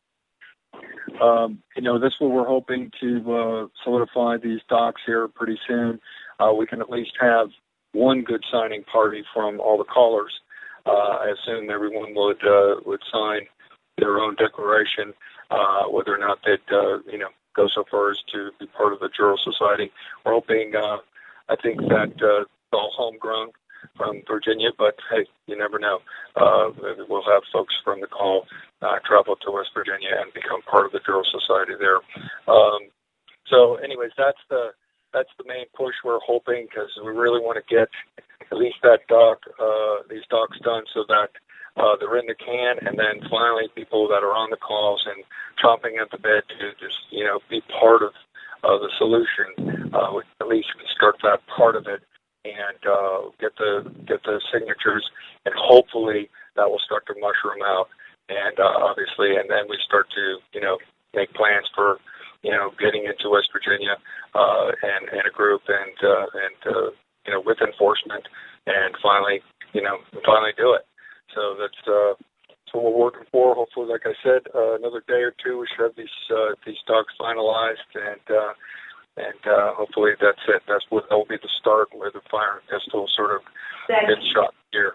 Um, you know, this is what we're hoping to uh, solidify these docs here pretty soon. Uh, we can at least have one good signing party from all the callers. Uh, I assume everyone would uh, would sign their own declaration, uh, whether or not they'd uh, you know go so far as to be part of the Jural Society. We're hoping. Uh, I think that uh, it's all homegrown from Virginia, but hey, you never know. Uh, we'll have folks from the call uh, travel to West Virginia and become part of the Jural Society there. Um, so, anyways, that's the that's the main push we're hoping, because we really want to get at least that doc, uh, these docs done, so that uh, they're in the can, and then finally people that are on the calls and chomping at the bit to just you know be part of uh, the solution. Uh, we at least start that part of it. And uh, get the get the signatures, and hopefully that will start to mushroom out. And uh, obviously, and then we start to you know make plans for you know getting into West Virginia uh, and and a group and uh, and uh, you know with enforcement, and finally you know finally do it. So that's uh, that's what we're working for. Hopefully, like I said, uh, another day or two we should have these uh, these docs finalized and. Uh, And uh, hopefully that's it. That's what that will be the start where the fire and pistol sort of gets shot here.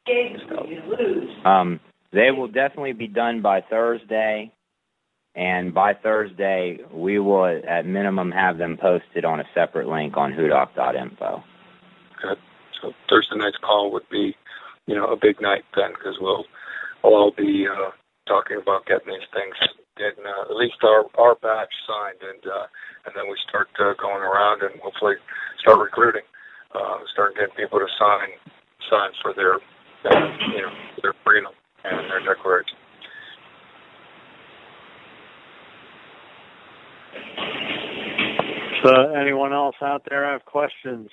Um, they will definitely be done by Thursday, and by Thursday we will, at minimum, have them posted on a separate link on hoodoc dot info. Good. So Thursday night's call would be, you know, a big night then, because we'll, we'll all be uh, talking about getting these things. Getting uh, at least our, our batch signed, and uh, and then we start uh, going around and hopefully start recruiting, uh, start getting people to sign sign for their uh, you know their freedom and their declaration. So, anyone else out there have questions?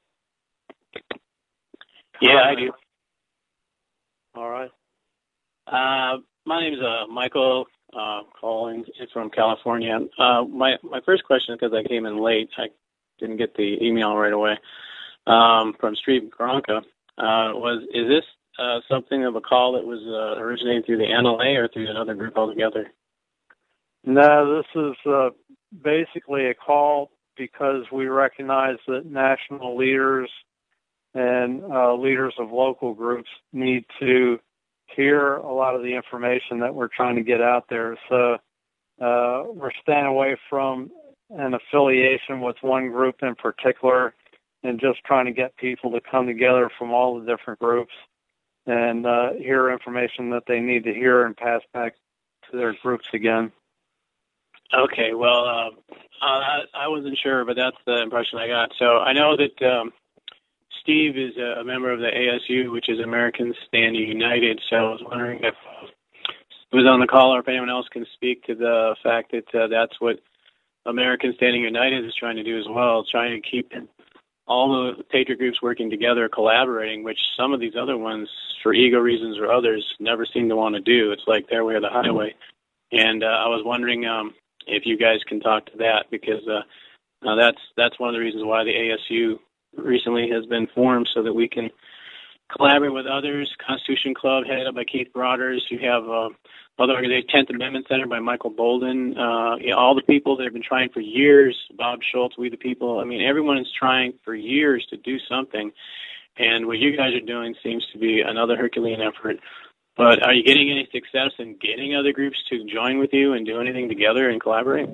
Yeah, I do. All right. Uh, my name is uh, Michael. Uh, calling from California. Uh, my my first question, because I came in late, I didn't get the email right away. Um, from Steve Gronka, uh, was is this uh, something of a call that was uh, originating through the N L A or through another group altogether? No, this is uh, basically a call because we recognize that national leaders and uh, leaders of local groups need to hear a lot of the information that we're trying to get out there. So uh, we're staying away from an affiliation with one group in particular and just trying to get people to come together from all the different groups and uh, hear information that they need to hear and pass back to their groups again. Okay, well, uh, I, I wasn't sure, but that's the impression I got. So I know that um, Steve is a member of the A S U, which is Americans Standing United, so I was wondering if he was on the call or if anyone else can speak to the fact that uh, that's what Americans Standing United is trying to do as well, trying to keep all the patriot groups working together, collaborating, which some of these other ones, for ego reasons or others, never seem to want to do. It's like their way or the highway. And uh, I was wondering um, if you guys can talk to that, because uh, uh, that's that's one of the reasons why the A S U recently has been formed, so that we can collaborate with others. Constitution Club, headed up by Keith Broders. You have uh, other organizations, tenth Amendment Center by Michael Bolden. Uh, you know, all the people that have been trying for years, Bob Schultz, We the People. I mean, everyone is trying for years to do something. And what you guys are doing seems to be another Herculean effort. But are you getting any success in getting other groups to join with you and do anything together and collaborate?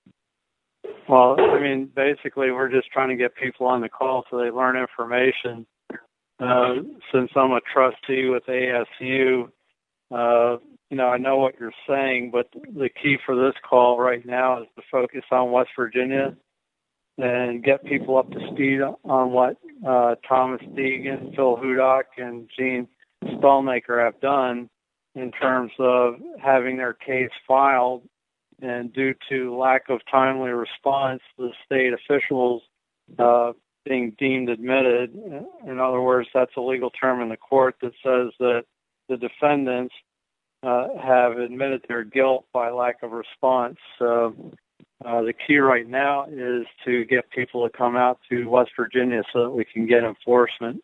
Well, I mean, basically, we're just trying to get people on the call so they learn information. Uh, since I'm a trustee with A S U, uh, you know, I know what you're saying, but the key for this call right now is to focus on West Virginia and get people up to speed on what uh, Thomas Deegan, Phil Hudak, and Gene Stallmaker have done in terms of having their case filed. And due to lack of timely response, the state officials uh, being deemed admitted. In other words, that's a legal term in the court that says that the defendants uh, have admitted their guilt by lack of response. So uh, the key right now is to get people to come out to West Virginia so that we can get enforcement.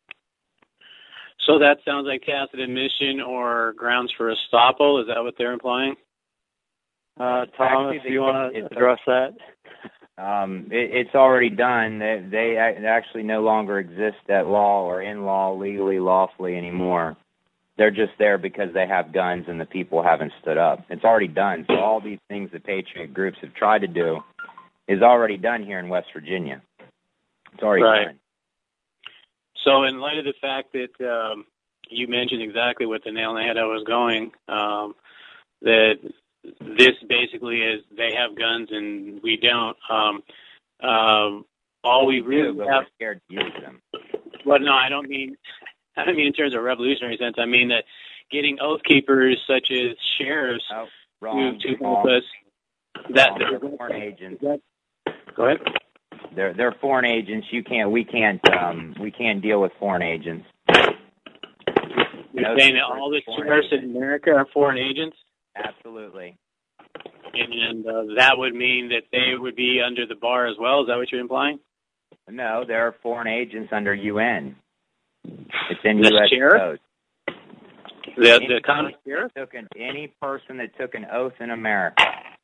So that sounds like tacit admission or grounds for estoppel. Is that what they're implying? Uh, Thomas, do you want to address that? Um, it, it's already done. They, they actually no longer exist at law or in law, legally, lawfully anymore. They're just there because they have guns and the people haven't stood up. It's already done. So all these things the patriot groups have tried to do is already done here in West Virginia. It's already right. done. So in light of the fact that um, you mentioned exactly what the nail in the head I was going, um, that this basically is they have guns and we don't. Um, um, all we really do, but have, we're scared to use them. Well, no, I don't mean. I don't mean in terms of revolutionary sense. I mean that getting oath keepers such as sheriffs oh, wrong, to, to wrong, help us. That wrong. They're foreign agents. Go ahead. They're they're foreign agents. You can't. We can't. Um, we can't deal with foreign agents. You're no saying that all the sheriffs in America are foreign agents? Absolutely. And uh, that would mean that they would be under the bar as well. Is that what you're implying? No, they're foreign agents under U N. It's in the U S sheriff? code. The, any the common sheriff? Took an, any person that took an oath in America.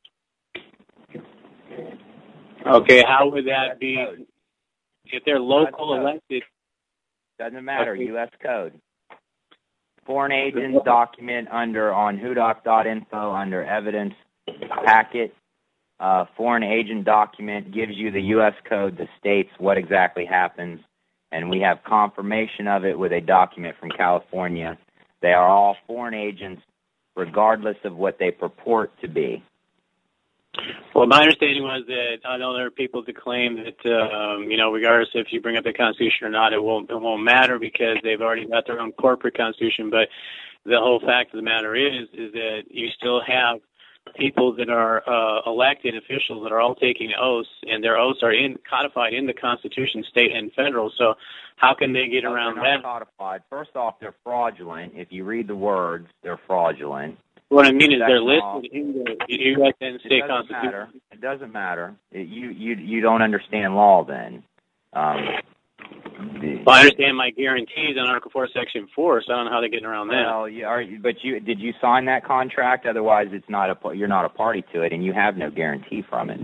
Okay, how would that be if they're local elected? Doesn't matter, U S code. Foreign agents document under on hudoc dot info under evidence packet. Uh, foreign agent document gives you the U S code that states what exactly happens, and we have confirmation of it with a document from California. They are all foreign agents, regardless of what they purport to be. Well, my understanding was that I know there are people that claim that um, you know, regardless if you bring up the Constitution or not, it won't it won't matter because they've already got their own corporate Constitution. But the whole fact of the matter is, is that you still have people that are uh, elected officials that are all taking oaths, and their oaths are in, codified in the Constitution, state and federal. So how can they get no, around they're not that? Codified. First off, they're fraudulent. If you read the words, they're fraudulent. What I mean is they're Second listed in the U S and state it doesn't Constitution. matter. It doesn't matter. It, you you you don't understand law then. Um, the, Well, I understand my guarantees on Article four, Section four, so I don't know how they're getting around that. Well, you are, but you did you sign that contract? Otherwise, it's not a you're not a party to it, and you have no guarantee from it.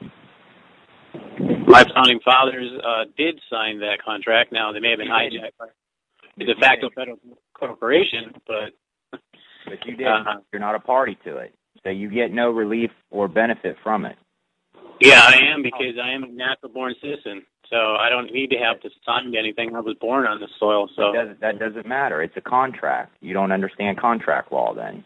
My founding fathers uh, did sign that contract. Now, they may have been hijacked by the de facto federal corporation, but... But you did. Uh-huh. You're not a party to it, so you get no relief or benefit from it. Yeah, I am, because I am a natural-born citizen, so I don't need to have to sign anything. I was born on this soil, so... That doesn't, that doesn't matter. It's a contract. You don't understand contract law then.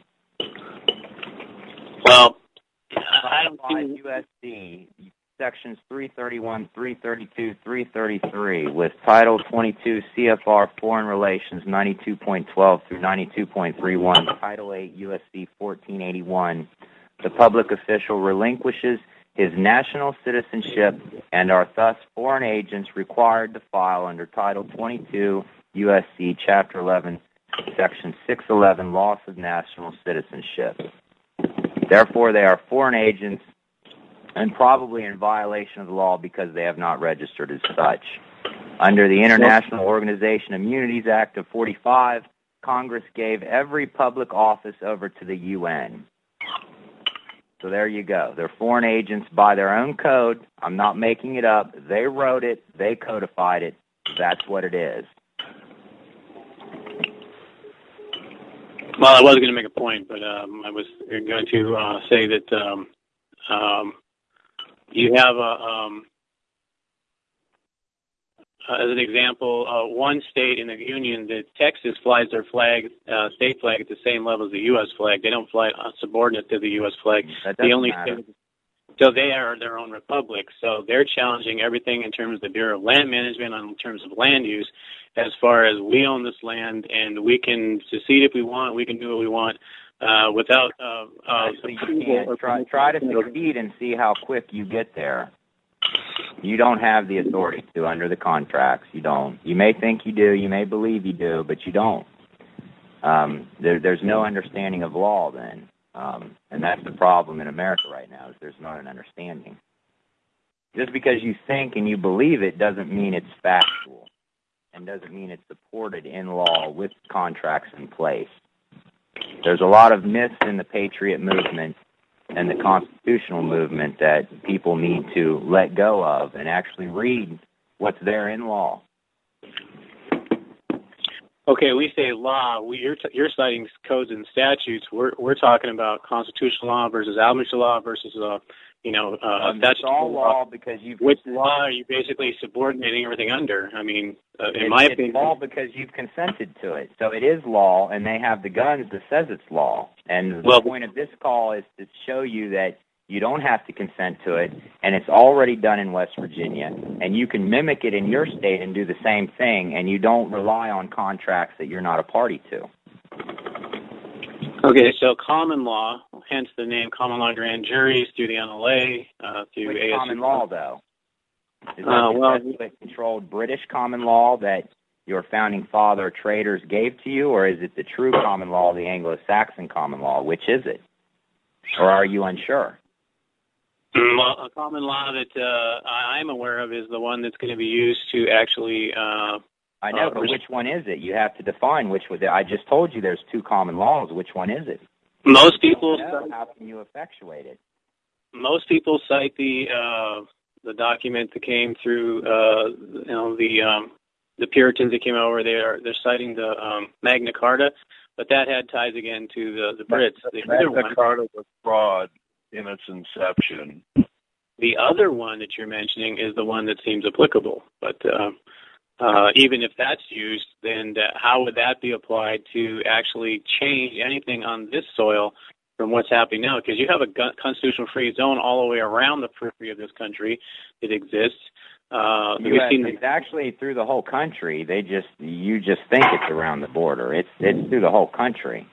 Well, I don't see... U S C, sections three thirty-one, three thirty-two, three thirty-three, with Title twenty-two C F R Foreign Relations ninety-two point twelve through ninety-two point thirty-one, Title eight U S C fourteen eighty-one, the public official relinquishes his national citizenship and are thus foreign agents required to file under Title twenty-two U S C Chapter eleven, Section six eleven, Loss of National Citizenship. Therefore, they are foreign agents and probably in violation of the law because they have not registered as such. Under the International Organization Immunities Act of forty-five, Congress gave every public office over to the U N. So there you go. They're foreign agents by their own code. I'm not making it up. They wrote it. They codified it. That's what it is. Well, I was going to make a point, but um, I was going to uh, say that um, um, you have a, um, uh, as an example, uh, one state in the Union, that Texas flies their flag, uh, state flag, at the same level as the U S flag. They don't fly uh, subordinate to the U S flag. That the only matter. state, so they are their own republic. So they're challenging everything in terms of the Bureau of Land Management, on in terms of land use, as far as we own this land and we can secede if we want, we can do what we want uh, without uh, uh, Actually, you can't. Try, try to succeed and see how quick you get there. You don't have the authority to under the contracts. You don't. You may think you do. You may believe you do, but you don't. Um, there, there's no understanding of law then. Um, and that's the problem in America right now, is there's not an understanding. Just because you think and you believe it doesn't mean it's factual, and doesn't mean it's supported in law with contracts in place. There's a lot of myths in the patriot movement and the constitutional movement that people need to let go of and actually read what's there in law. Okay, we say law. We, you're, t- you're citing codes and statutes. We're we're talking about constitutional law versus Alabama law versus, uh, you know, uh, um, statutory it's all law because you've... Which law are you basically subordinating everything under? I mean, uh, in it's, my it's opinion... law because you've consented to it. So it is law, and they have the guns that says it's law. And well, the point of this call is to show you that you don't have to consent to it, and it's already done in West Virginia, and you can mimic it in your state and do the same thing, and you don't rely on contracts that you're not a party to. Okay, so common law, hence the name common law grand juries, through the N L A, uh, through Which A S U. common law, though? Is that, uh, well, is that controlled British common law that your founding father traders gave to you, or is it the true common law, the Anglo-Saxon common law? Which is it? Or are you unsure? Well, a common law that uh, I'm aware of is the one that's going to be used to actually... Uh, I know, uh, but which one is it? You have to define which one. I just told you there's two common laws. Which one is it? Most people... Know, how can you effectuate it? Most people cite the uh, the document that came through, uh, you know, the um, the Puritans that came over. They are they're citing the um, Magna Carta, but that had ties again to the the Brits. The Magna Carta was fraud in its inception. The other one that you're mentioning is the one that seems applicable, but uh, uh, even if that's used, then uh, how would that be applied to actually change anything on this soil from what's happening now? Because you have a gun- constitutional free zone all the way around the periphery of this country that exists. Uh, U S, it's the- actually through the whole country. They just you just think it's around the border. It's it's through the whole country.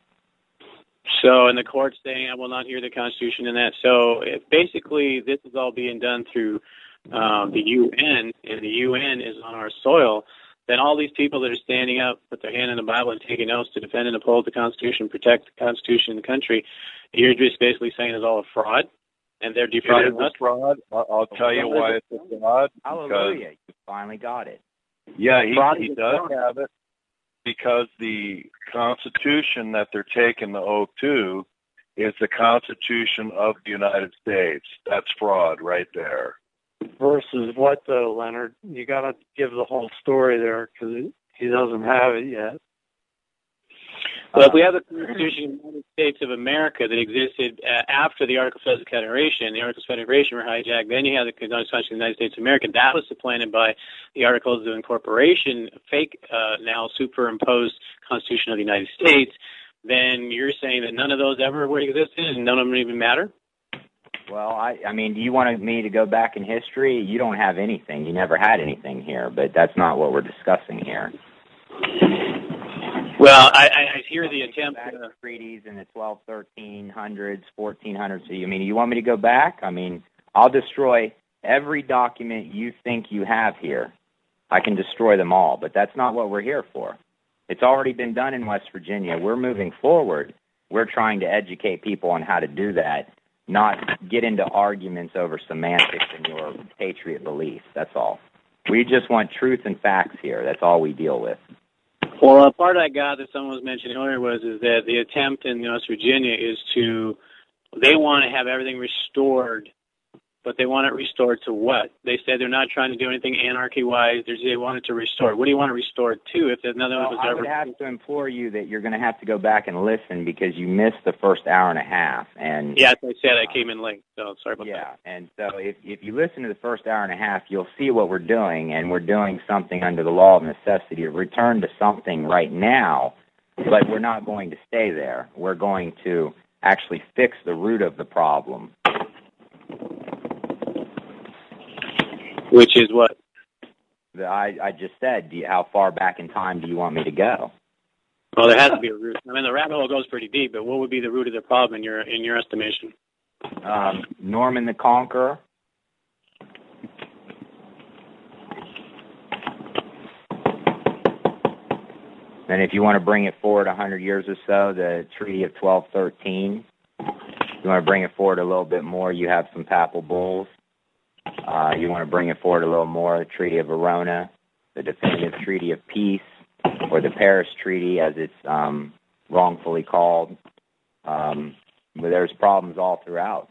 So, and the court's saying, I will not hear the Constitution in that. So, if basically, this is all being done through um, the U N, and the U N is on our soil, then all these people that are standing up, put their hand in the Bible and taking oaths to defend and uphold the Constitution, protect the Constitution in the country, you're just basically saying it's all a fraud, and they're defrauding us. It is a fraud. I'll, I'll tell you why it's a fraud. Hallelujah! You finally got it. Yeah, he, he does have it. Because the Constitution that they're taking the oath to is the Constitution of the United States. That's fraud right there. Versus what, though, Leonard? You got to give the whole story there because he doesn't have it yet. Well, if we have the Constitution of the United States of America that existed uh, after the Articles of Confederation, the Articles of Confederation were hijacked, then you have the Constitution of the United States of America. That was supplanted by the Articles of Incorporation, fake, uh, now superimposed Constitution of the United States. Then you're saying that none of those ever would exist and none of them even matter? Well, I, I mean, do you want me to go back in history? You don't have anything. You never had anything here, but that's not what we're discussing here. Well, I, I, I hear the attempt. Back to treaties in the twelve, thirteen hundreds, fourteen hundreds. So, you I mean, you want me to go back? I mean, I'll destroy every document you think you have here. I can destroy them all, but that's not what we're here for. It's already been done in West Virginia. We're moving forward. We're trying to educate people on how to do that, not get into arguments over semantics and your patriot beliefs. That's all. We just want truth and facts here. That's all we deal with. Well, a part I got that someone was mentioning earlier was is that the attempt in West Virginia is to, they want to have everything restored, but they want it restored to what? They said they're not trying to do anything anarchy-wise. They want it to restore. What do you want to restore it to if there's nothing well, was I ever... would have to implore you that you're going to have to go back and listen because you missed the first hour and a half. And yeah, as I said, I came in late, so sorry about yeah, that. Yeah, and so if, if you listen to the first hour and a half, you'll see what we're doing, and we're doing something under the law of necessity to return to something right now, but we're not going to stay there. We're going to actually fix the root of the problem. Which is what? The, I, I just said, do you, how far back in time do you want me to go? Well, there has to be a root. I mean, the rabbit hole goes pretty deep, but what would be the root of the problem in your in your estimation? Um, Norman the Conqueror. And if you want to bring it forward one hundred years or so, the Treaty of twelve thirteen. If you want to bring it forward a little bit more, you have some papal bulls. Uh, you want to bring it forward a little more, the Treaty of Verona, the Definitive Treaty of Peace, or the Paris Treaty, as it's um, wrongfully called. Um, but there's problems all throughout.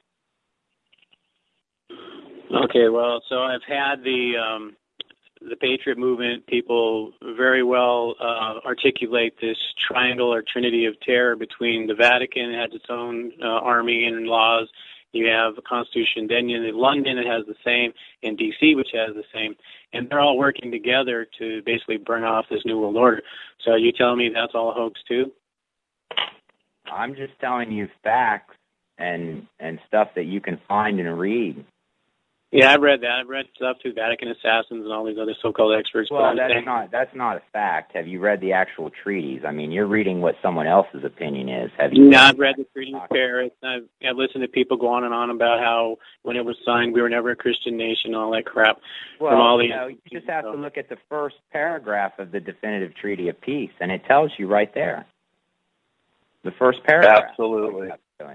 Okay, well, so I've had the um, the Patriot movement people very well uh, articulate this triangle or trinity of terror between the Vatican, it has its own uh, army and laws. You have a constitution, then in London it has the same, in D C which has the same, and they're all working together to basically burn off this New World Order. So you telling me that's all a hoax too? I'm just telling you facts and and stuff that you can find and read. Yeah, I've read that. I've read stuff too, Vatican assassins and all these other so-called experts. Well, that's saying, not that's not a fact. Have you read the actual treaties? I mean, you're reading what someone else's opinion is. Have you? No, I've read the Treaty of Paris. I've, I've listened to people go on and on about how when it was signed, we were never a Christian nation, all that crap. Well, from all you these, know, you just have to look at the first paragraph of the Definitive Treaty of Peace, and it tells you right there. The first paragraph. Absolutely.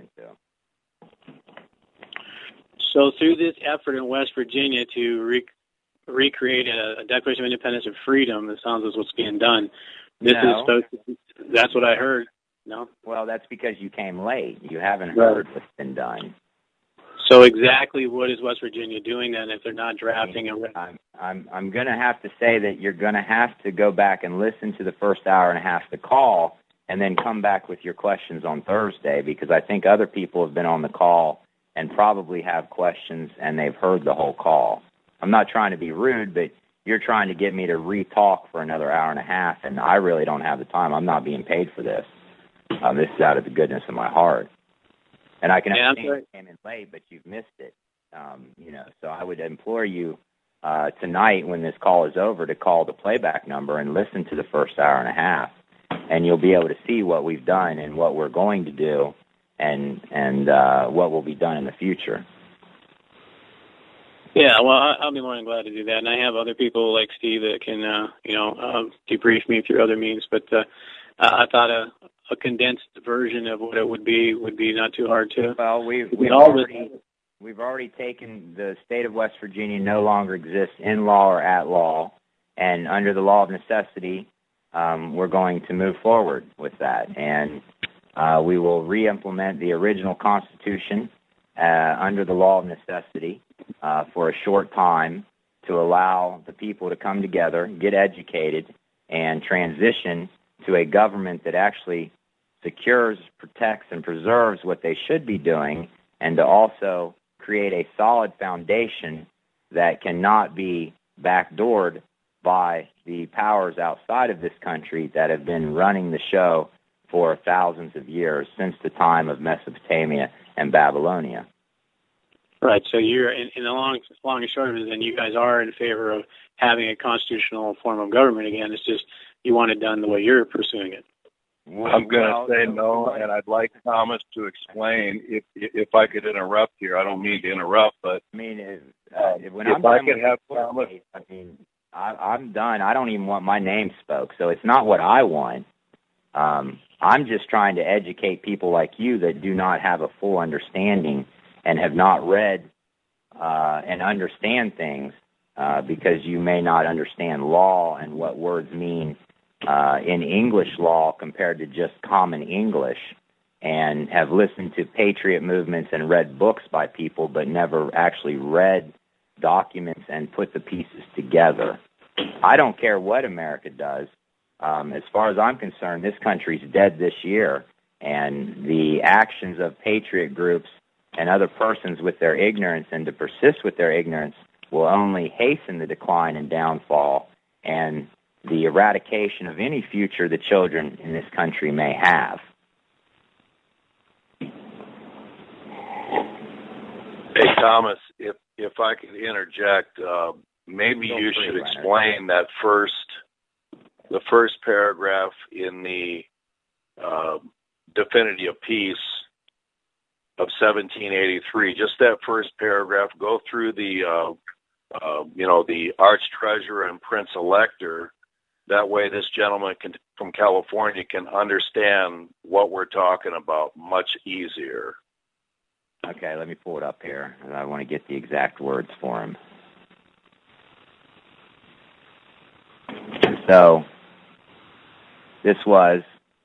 So through this effort in West Virginia to re- recreate a, a Declaration of Independence and Freedom, it sounds as what's being done. This no. is supposed to be, that's what I heard. No? Well, that's because you came late. You haven't heard right. what's been done. So exactly what is West Virginia doing then if they're not drafting a... I'm, I'm, I'm going to have to say that you're going to have to go back and listen to the first hour and a half of the call and then come back with your questions on Thursday, because I think other people have been on the call and probably have questions, and they've heard the whole call. I'm not trying to be rude, but you're trying to get me to re-talk for another hour and a half, and I really don't have the time. I'm not being paid for this. Um, this is out of the goodness of my heart. And I can yeah, understand you came in late, but you've missed it. Um, you know, so I would implore you uh, tonight when this call is over to call the playback number and listen to the first hour and a half, and you'll be able to see what we've done and what we're going to do and and uh, what will be done in the future. Yeah, well, I'll be more than glad to do that, and I have other people like Steve that can, uh, you know, um, debrief me through other means. But uh, I thought a, a condensed version of what it would be would be not too hard to. Well, we've we've already we've already taken the state of West Virginia no longer exists in law or at law, and under the law of necessity, um, we're going to move forward with that, and uh, we will re-implement the original Constitution uh, under the law of necessity. Uh, for a short time to allow the people to come together, get educated, and transition to a government that actually secures, protects, and preserves what they should be doing, and to also create a solid foundation that cannot be backdoored by the powers outside of this country that have been running the show for thousands of years, since the time of Mesopotamia and Babylonia. Right. So you're, in, in the long, long and short of it, then you guys are in favor of having a constitutional form of government again. It's just you want it done the way you're pursuing it. I'm going to say no, and I'd like Thomas to explain, if if I could interrupt here. I don't mean to interrupt, but I mean, if, uh, when if I'm I done could with have the Thomas. case, I mean, I, I'm done. I don't even want my name spoke, so it's not what I want. Um, I'm just trying to educate people like you that do not have a full understanding and have not read uh, and understand things uh, because you may not understand law and what words mean uh, in English law compared to just common English, and have listened to patriot movements and read books by people but never actually read documents and put the pieces together. I don't care what America does. Um, as far as I'm concerned, this country's dead this year, and the actions of patriot groups and other persons with their ignorance and to persist with their ignorance will only hasten the decline and downfall and the eradication of any future the children in this country may have. Hey, Thomas, if if I could interject, uh, maybe you should explain that first, the first paragraph in the uh, Definitive of Peace of seventeen eighty-three. Just that first paragraph. Go through the, uh, uh, you know, the Arch-Treasurer and Prince Elector. That way, this gentleman can, from California can understand what we're talking about much easier. Okay, let me pull it up here. I want to get the exact words for him. So, this was,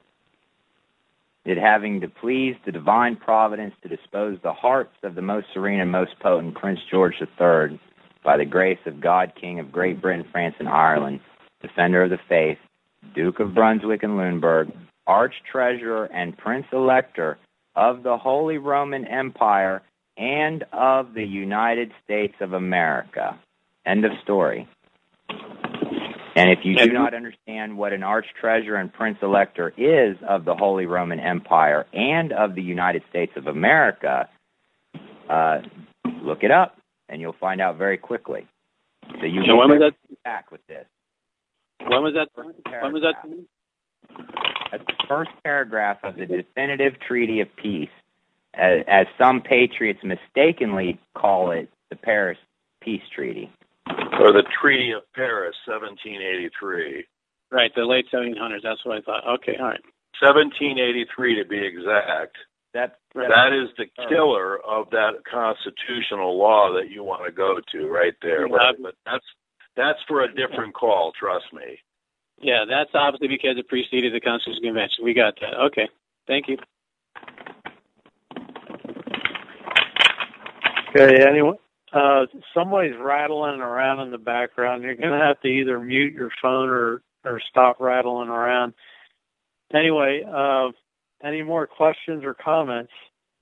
it having to please the divine providence to dispose the hearts of the most serene and most potent Prince George the Third, by the grace of God, King of Great Britain, France, and Ireland, Defender of the Faith, Duke of Brunswick and Lunenburg, Arch-Treasurer and Prince-Elector of the Holy Roman Empire and of the United States of America. End of story. And if you do not understand what an Arch-Treasurer and Prince-Elector is of the Holy Roman Empire and of the United States of America, uh, look it up, and you'll find out very quickly. So you so when was that back with this. When was that? When was that? That's the first paragraph of the Definitive Treaty of Peace, as, as some patriots mistakenly call it, the Paris Peace Treaty. Or the Treaty of Paris, seventeen eighty-three. Right, the late seventeen hundreds. That's what I thought. Okay, all right. seventeen eighty-three to be exact. That, that is the killer of that constitutional law that you want to go to right there. Yeah. But that's that's for a different call, trust me. Yeah, that's obviously because it preceded the Constitutional Convention. We got that. Okay, thank you. Okay, anyone? Uh, somebody's rattling around in the background. You're going to have to either mute your phone or, or stop rattling around. Anyway, uh, any more questions or comments?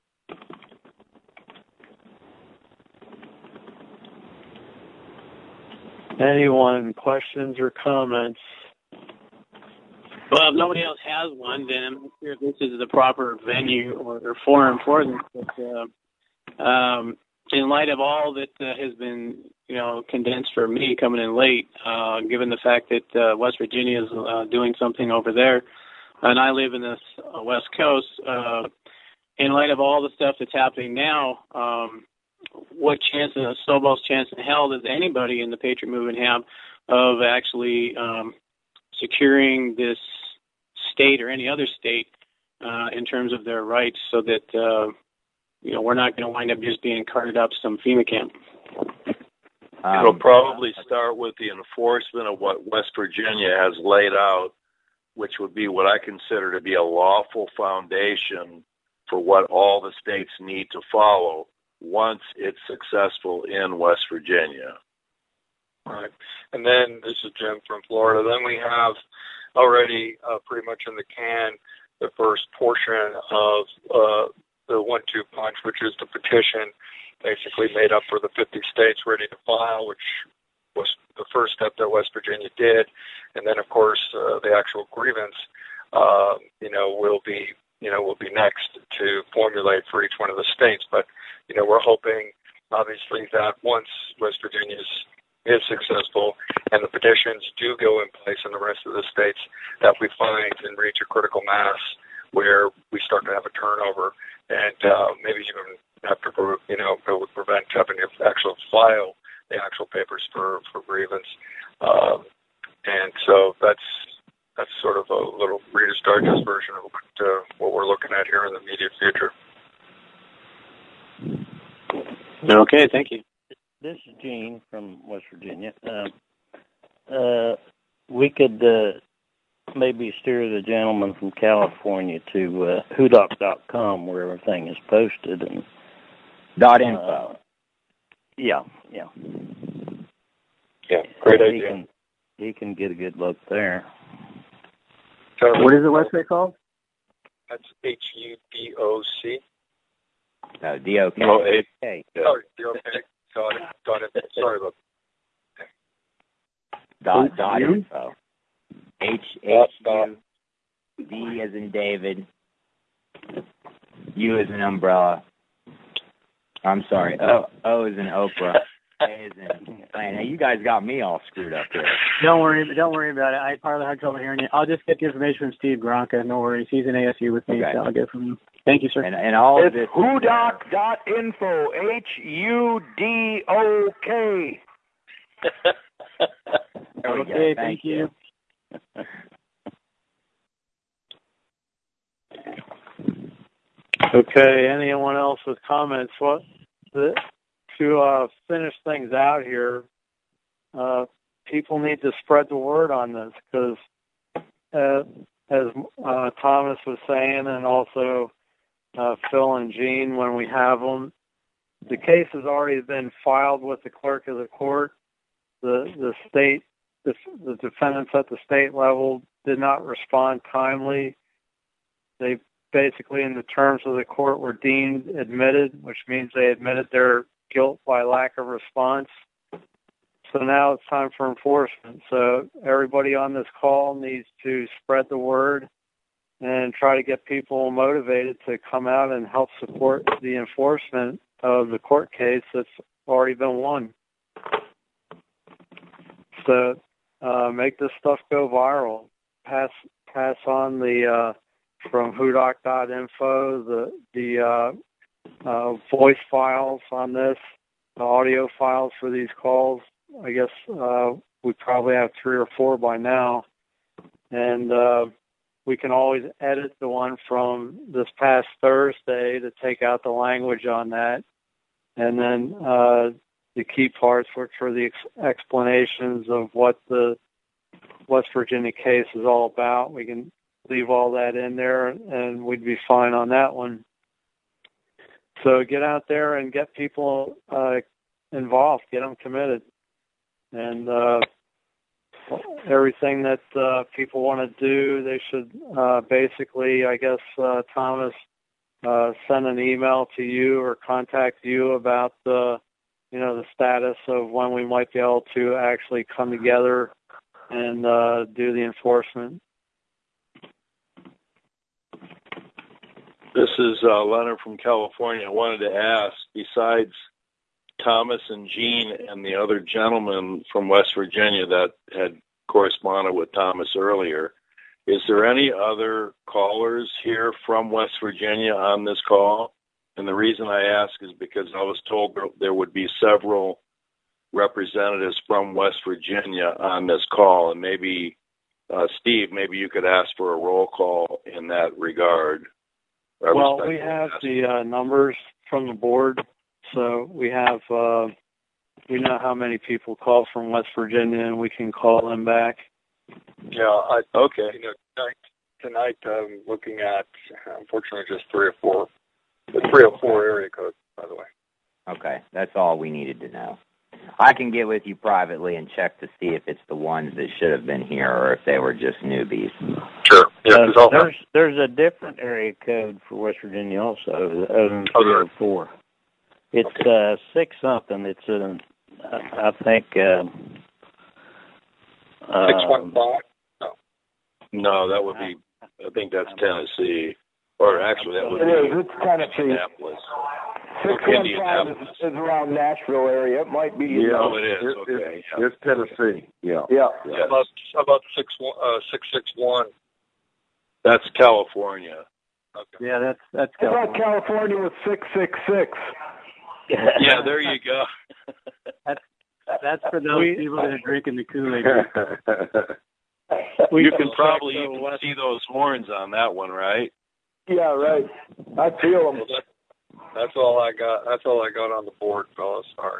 Anyone, questions or comments? Well, if nobody else has one, then I'm not sure if this is the proper venue or, or forum for this. But uh, um, in light of all that uh, has been, you know, condensed for me coming in late, uh, given the fact that uh, West Virginia is uh, doing something over there, and I live in this uh, West Coast, uh, in light of all the stuff that's happening now, um, what chance, a snowball's chance in hell does anybody in the Patriot movement have of actually um, securing this state or any other state uh, in terms of their rights, so that uh, you know we're not going to wind up just being carted up some FEMA camp? Um, It'll probably start with the enforcement of what West Virginia has laid out, which would be what I consider to be a lawful foundation for what all the states need to follow once it's successful in West Virginia. Right. And then, this is Jim from Florida, then we have already uh, pretty much in the can the first portion of uh, the one two punch, which is the petition basically made up for the fifty states ready to file, which was the first step that West Virginia did. And then, of course, uh, the actual grievance, uh, you know, will be, you know, will be next to formulate for each one of the states. But, you know, we're hoping, obviously, that once West Virginia is successful and the petitions do go in place in the rest of the states, that we find and reach a critical mass where we start to have a turnover and uh, maybe even have to, you know, it would prevent having to actually file the actual papers for, for grievance. Um, and so that's that's sort of a little Reader's Digest version of what, uh, what we're looking at here in the immediate future. Okay, thank you. This is Gene from West Virginia. Uh, uh, we could uh, maybe steer the gentleman from California to uh, hoodoc dot com where everything is posted. And Dot info. Uh, yeah, yeah. Yeah, great he idea. Can, he can get a good look there. Charlie, what is the website called? That's H U D O C. No, D O K. No, A. Okay. Sorry, D O K. Got it. Got it. Sorry about that. Dot, dot you? info. H Dot, H dot. U D as in David. U as in umbrella. I'm sorry. O O as in Oprah. A as in man. Now you guys got me all screwed up here. Don't worry, don't worry about it. I probably had trouble hearing you. I'll just get the information from Steve Gronka. No worries. He's in A S U with me, Okay. so I'll get it from him. Thank you, sir. And, and all It's of this. hoodoc dot info. H U D O K. There we go. Okay, Thank, thank you. Okay, anyone else with comments? What the, to uh, finish things out here, uh, people need to spread the word on this because, uh, as uh, Thomas was saying, and also uh, Phil and Gene, when we have them, the case has already been filed with the clerk of the court. The the state, the, the defendants at the state level did not respond timely. They basically, in the terms of the court, were deemed admitted, which means they admitted their guilt by lack of response. So now it's time for enforcement. So everybody on this call needs to spread the word and try to get people motivated to come out and help support the enforcement of the court case that's already been won. So uh, make this stuff go viral. Pass pass on the uh, from hoodoc dot info the the uh, uh, voice files on this, the audio files for these calls. I guess uh, we probably have three or four by now, and uh, we can always edit the one from this past Thursday to take out the language on that, and then uh, the key parts, which are the ex- explanations of what the West Virginia case is all about. We can leave all that in there, and we'd be fine on that one. So get out there and get people uh, involved, get them committed. And uh, everything that uh, people want to do, they should uh, basically, I guess, uh, Thomas, uh, send an email to you or contact you about the, you know, the status of when we might be able to actually come together and uh, do the enforcement. This is uh, Leonard from California. I wanted to ask, besides Thomas and Gene and the other gentleman from West Virginia that had corresponded with Thomas earlier, is there any other callers here from West Virginia on this call? And the reason I ask is because I was told there would be several representatives from West Virginia on this call, and maybe, uh, Steve, maybe you could ask for a roll call in that regard. I Well, we have the uh, numbers from the board, so we have uh, we know how many people call from West Virginia, and we can call them back. Yeah, I, okay. You know, tonight, tonight I'm looking at, unfortunately, just three or four, the three or four area codes, by the way. Okay, that's all we needed to know. I can get with you privately and check to see if it's the ones that should have been here or if they were just newbies. Sure. Yeah, Uh, 'cause I'll there's there's a different area code for West Virginia also, other than three oh four. It's uh, six something. It's uh, I I think uh, six one um, five. No, No, that would be. I think that's Tennessee, or actually that would It be is. It's Tennessee. Indianapolis. Six one five Indianapolis. is, is around Nashville area. It might be. Yeah, Oh, it is. It, Okay. It's, Yeah. it's Tennessee. Yeah. Yeah. how about how about six one uh, six six one? That's California. Okay. Yeah, that's that's I thought California. California was six six six. Yeah, there you go. That's that's for those We- people that are drinking the Kool-Aid. You can probably even see those horns on that one, right? Yeah, right. I feel them. Well, that, that's all I got. That's all I got on the board, fellas. Sorry.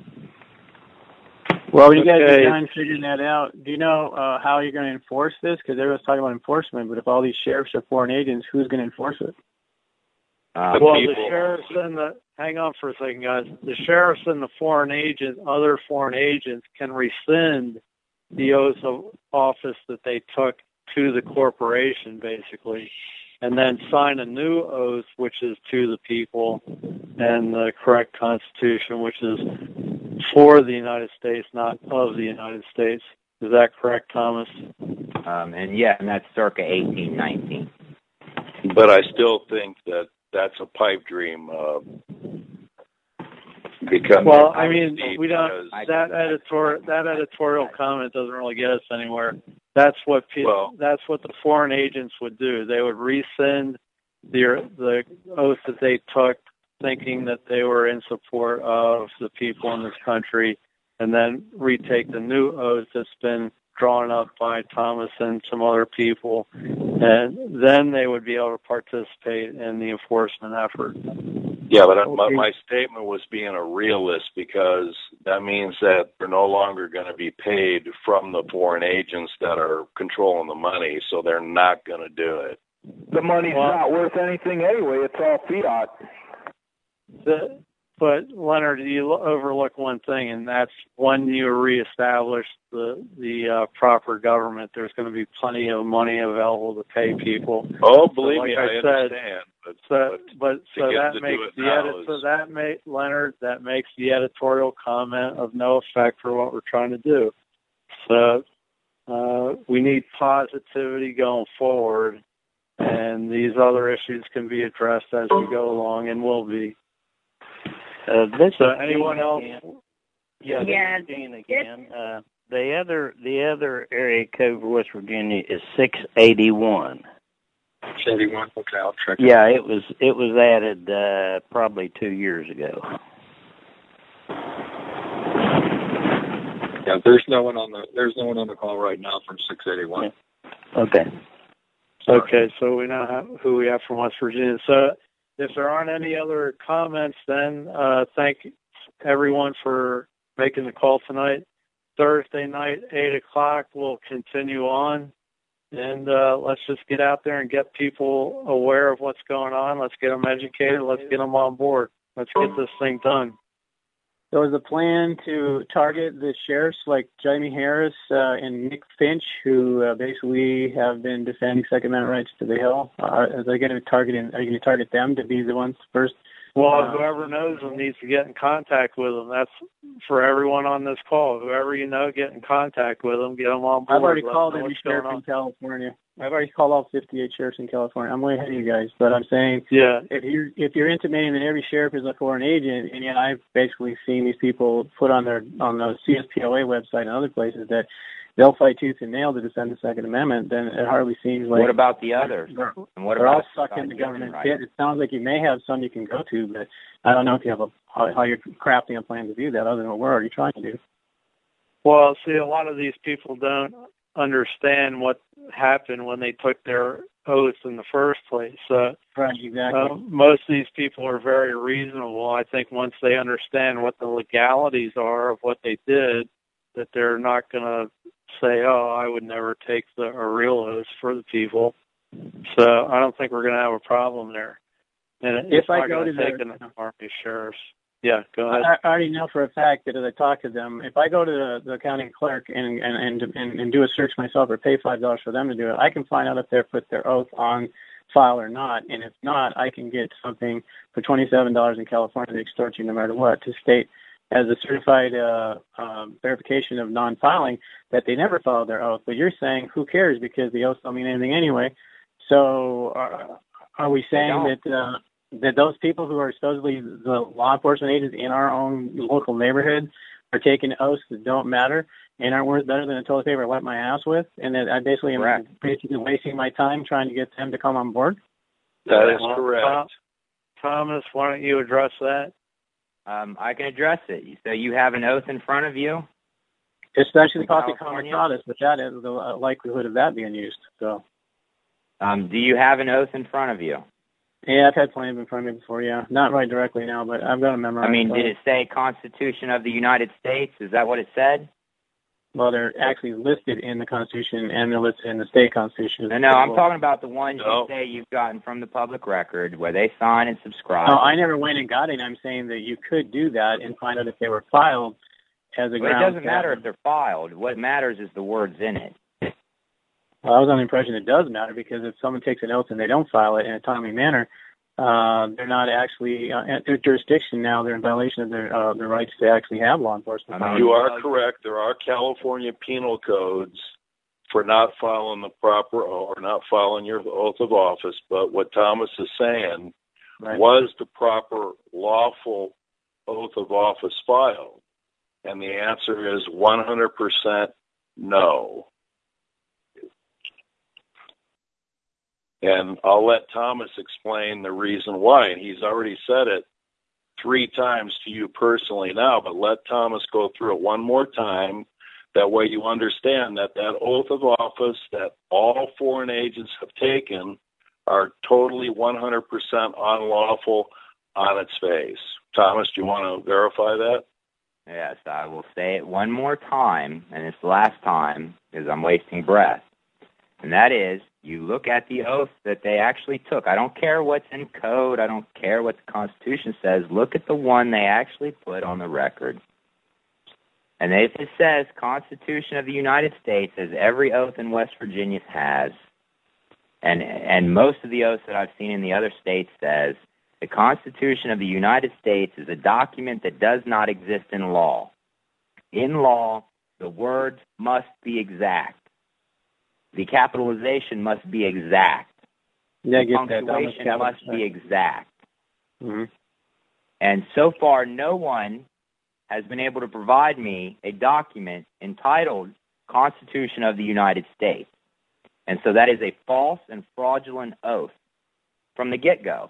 Well, you guys Okay. are done figuring that out. Do you know uh, how you're going to enforce this? Because everyone's talking about enforcement, but if all these sheriffs are foreign agents, who's going to enforce it? Um, Well, people. the sheriffs and the hang on for a second, guys. The sheriffs and the foreign agent, other foreign agents, can rescind the oath of office that they took to the corporation, basically, and then sign a new oath, which is to the people, and the correct Constitution, which is for the United States, not of the United States. Is that correct, Thomas? um, and yeah, and that's circa eighteen nineteen. But I still think that that's a pipe dream. Uh, because Well, I mean, we don't. because- That editorial that editorial comment doesn't really get us anywhere. That's what pe- Well- that's what the foreign agents would do. They would rescind the the oath that they took, thinking that they were in support of the people in this country, and then retake the new oath that's been drawn up by Thomas and some other people, and then they would be able to participate in the enforcement effort. Yeah, but I, my, Okay. my statement was being a realist because that means that they're no longer going to be paid from the foreign agents that are controlling the money, so they're not going to do it. The money's Well- not worth anything anyway. It's all fiat. The, but Leonard, you lo- overlook one thing, and that's when you reestablish the the uh, proper government, there's going to be plenty of money available to pay people. Oh, So believe like me, I I, said, understand. But, So, but to so get that to do makes it the now edit. So is- that make Leonard. That makes the editorial comment of no effect for what we're trying to do. So uh, we need positivity going forward, and these other issues can be addressed as we go along, and will be. Uh, this So is anyone Gene else? again. Yeah, this Yeah, is Gene again. Uh, the other the other area code for West Virginia is six eighty one. eighty-one. Okay, I'll check. it. Yeah, it was it was added uh, probably two years ago. Yeah, there's no one on the there's no one on the call right now from six eighty-one. Okay. Okay, so we know how, who we have from West Virginia. So if there aren't any other comments, then uh, thank everyone for making the call tonight. Thursday night, eight o'clock, we'll continue on. And uh, let's just get out there and get people aware of what's going on. Let's get them educated. Let's get them on board. Let's get this thing done. So is the plan to target the sheriffs like Jamie Harris uh, and Nick Finch, who uh, basically have been defending Second Amendment rights to the Hill? Are, are they going to target? Are you going to target them to be the ones first? Well, Uh, whoever knows them needs to get in contact with them. That's for everyone on this call. Whoever you know, get in contact with them. Get them on board. I've already Let called them know every what's going sheriff on. in California. I've already called all fifty-eight sheriffs in California. I'm way ahead of you guys, but I'm saying Yeah. if you're if you're intimating that every sheriff is a foreign agent, and yet I've basically seen these people put on their on the C S P O A website and other places that they'll fight tooth and nail to defend the Second Amendment, then it hardly seems like What about the others? they're, And what they're about all stuck in the human government rights? pit. It sounds like you may have some you can go to, but I don't know if you have a how, how you're crafting a plan to do that, other than what we're already trying to do. Well, see, a lot of these people don't understand what happened when they took their oath in the first place. So Right, exactly. uh, most of these people are very reasonable. I think once they understand what the legalities are of what they did, that they're not going to say, oh, I would never take the a real oath for the people. So I don't think we're going to have a problem there. And If it's I not go going to to take the- an army of sheriffs. Yeah, go ahead. I, I already know for a fact that as I talk to them, if I go to the, the county clerk and, and, and, and, and do a search myself or pay five dollars for them to do it, I can find out if they've put their oath on file or not. And if not, I can get something for twenty-seven dollars in California to extort you no matter what, to state as a certified uh, uh, verification of non-filing that they never followed their oath. But you're saying, who cares, because the oath don't mean anything anyway. So uh, are we saying that uh, that those people who are supposedly the law enforcement agents in our own local neighborhood are taking oaths that don't matter and aren't worth better than a toilet paper I wipe my ass with, and that I basically am correct. basically wasting my time trying to get them to come on board? That is well, correct. Tom, Thomas, why don't you address that? Um, I can address it. So you have an oath in front of you? Especially the Coffee California? Comitatus, but that is the likelihood of that being used. So, Um, do you have an oath in front of you? yeah, I've had plenty of them in front of me before, yeah. Not right directly now, but I've got them memorized. I mean, so. did it say Constitution of the United States? Is that what it said? Well, they're actually listed in the Constitution, and they're listed in the state Constitution. No, no, I'm talking about the ones No. you say you've gotten from the public record, where they sign and subscribe. No, I never went and got it. I'm saying that you could do that and find out if they were filed as a Well, ground. it doesn't matter if they're filed. What matters is the words in it. Well, I was under the impression it does matter, because if someone takes an oath and they don't file it in a timely manner, uh, they're not actually uh, at their jurisdiction now. They're in violation of their uh, their rights to actually have law enforcement. I mean, You are correct. There are California penal codes for not filing the proper or not filing your oath of office. But what Thomas is saying, Right. was the proper lawful oath of office filed? And the answer is one hundred percent no. And I'll let Thomas explain the reason why. And he's already said it three times to you personally now, but let Thomas go through it one more time. That way you understand that that oath of office that all foreign agents have taken are totally one hundred percent unlawful on its face. Thomas, do you want to verify that? Yes, I will say it one more time, and it's the last time, because I'm wasting breath. And that is, you look at the oath that they actually took. I don't care what's in code. I don't care what the Constitution says. Look at the one they actually put on the record. And if it says Constitution of the United States, as every oath in West Virginia has, and and most of the oaths that I've seen in the other states says, the Constitution of the United States is a document that does not exist in law. In law, the words must be exact. The capitalization must be exact. Yeah, I the get that. punctuation must be exact. Mm-hmm. And so far, no one has been able to provide me a document entitled Constitution of the United States. And so that is a false and fraudulent oath from the get-go.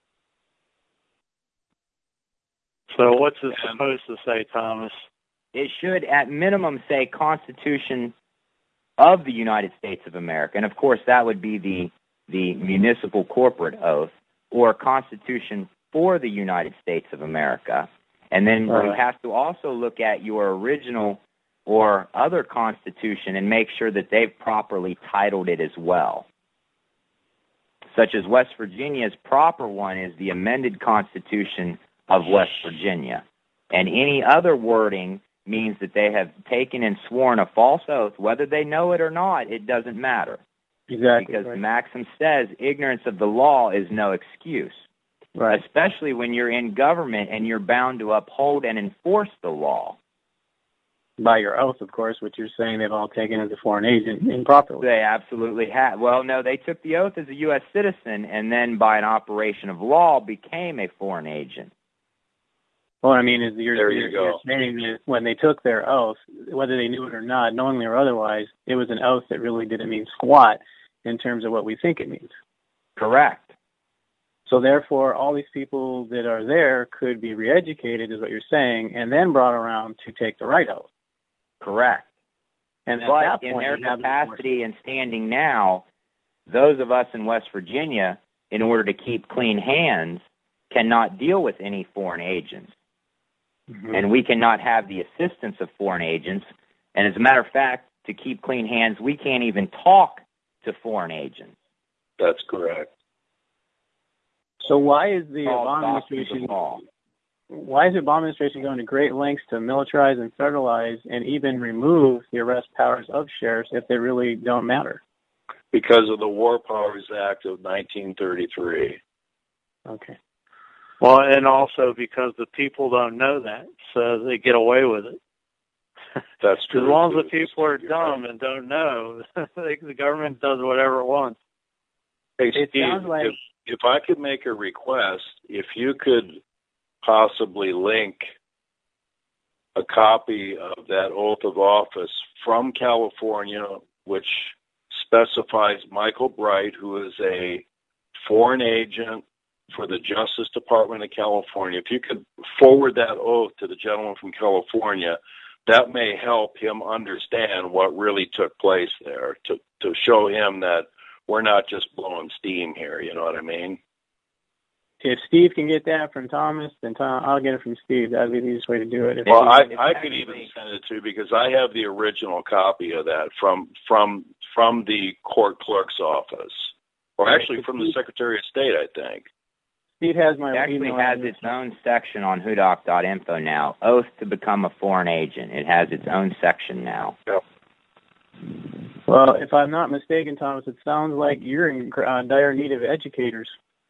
So what's it supposed to say, Thomas? It should, at minimum, say Constitution of the United States of America. And, of course, that would be the, the municipal corporate oath, or Constitution for the United States of America. And then Right. you have to also look at your original or other Constitution and make sure that they've properly titled it as well. Such as West Virginia's proper one is the amended Constitution of West Virginia. And any other wording means that they have taken and sworn a false oath. Whether they know it or not, it doesn't matter. Exactly. Because right. the maxim says ignorance of the law is no excuse. Right. Especially when you're in government and you're bound to uphold and enforce the law. By your oath, of course, which you're saying they've all taken as a foreign agent improperly. They absolutely have. Well, no, they took the oath as a U S citizen and then by an operation of law became a foreign agent. Well, I mean, is you're, There you you're, go. you're saying that when they took their oath, whether they knew it or not, knowingly or otherwise, it was an oath that really didn't mean squat in terms of what we think it means. Correct. So therefore, all these people that are there could be re-educated, is what you're saying, and then brought around to take the right oath. Correct. And at But that in point, their you have the capacity and standing now, those of us in West Virginia, in order to keep clean hands, cannot deal with any foreign agents. Mhm. And we cannot have the assistance of foreign agents. And as a matter of fact, to keep clean hands, we can't even talk to foreign agents. That's correct. So why is the All Obama doctrines of administration law. why is the Obama administration going to great lengths to militarize and federalize and even remove the arrest powers of sheriffs if they really don't matter? Because of the War Powers Act of nineteen thirty-three. Okay. Well, and also because the people don't know that, so they get away with it. That's true. As long as the people are dumb and don't know, the government does whatever it wants. Hey, It Steve, sounds like- if, if I could make a request, if you could possibly link a copy of that oath of office from California, which specifies Michael Bright, who is a foreign agent for the Justice Department of California. If you could forward that oath to the gentleman from California, that may help him understand what really took place there, to, to show him that we're not just blowing steam here, you know what I mean? If Steve can get that from Thomas, then Tom, I'll get it from Steve. That would be the easiest way to do it. If Well, I, he, I could even send it to you because I have the original copy of that from from from the court clerk's office, or actually from the Secretary of State, I think. Steve has my It actually email has address. its own section on hudoc dot info now. Oath to become a foreign agent. It has its own section now. Yep. Well, if I'm not mistaken, Thomas, it sounds like you're in uh, dire need of educators.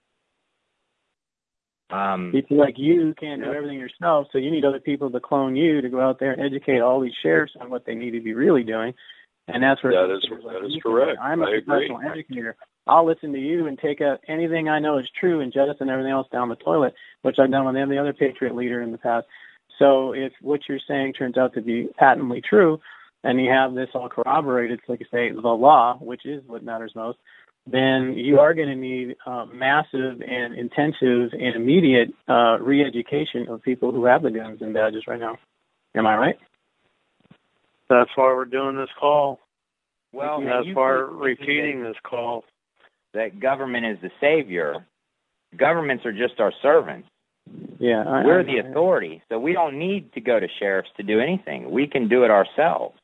Um, People like you can't do everything yourself, so you need other people to clone you to go out there and educate all these sheriffs on what they need to be really doing. And that's where That is that is correct. I'm a I agree. professional educator. I'll listen to you and take out anything I know is true and jettison everything else down the toilet, which I've done with every other Patriot leader in the past. So if what you're saying turns out to be patently true, and you have this all corroborated, so like you say, the law, which is what matters most, then you are going to need uh, massive and intensive and immediate uh, re-education of people who have the guns and badges right now. Am I right? That's why we're doing this call. well, and That's you why keep we're thinking repeating this call. that government is the savior. Governments are just our servants. Yeah, I, We're I, the authority, so we don't need to go to sheriffs to do anything. We can do it ourselves.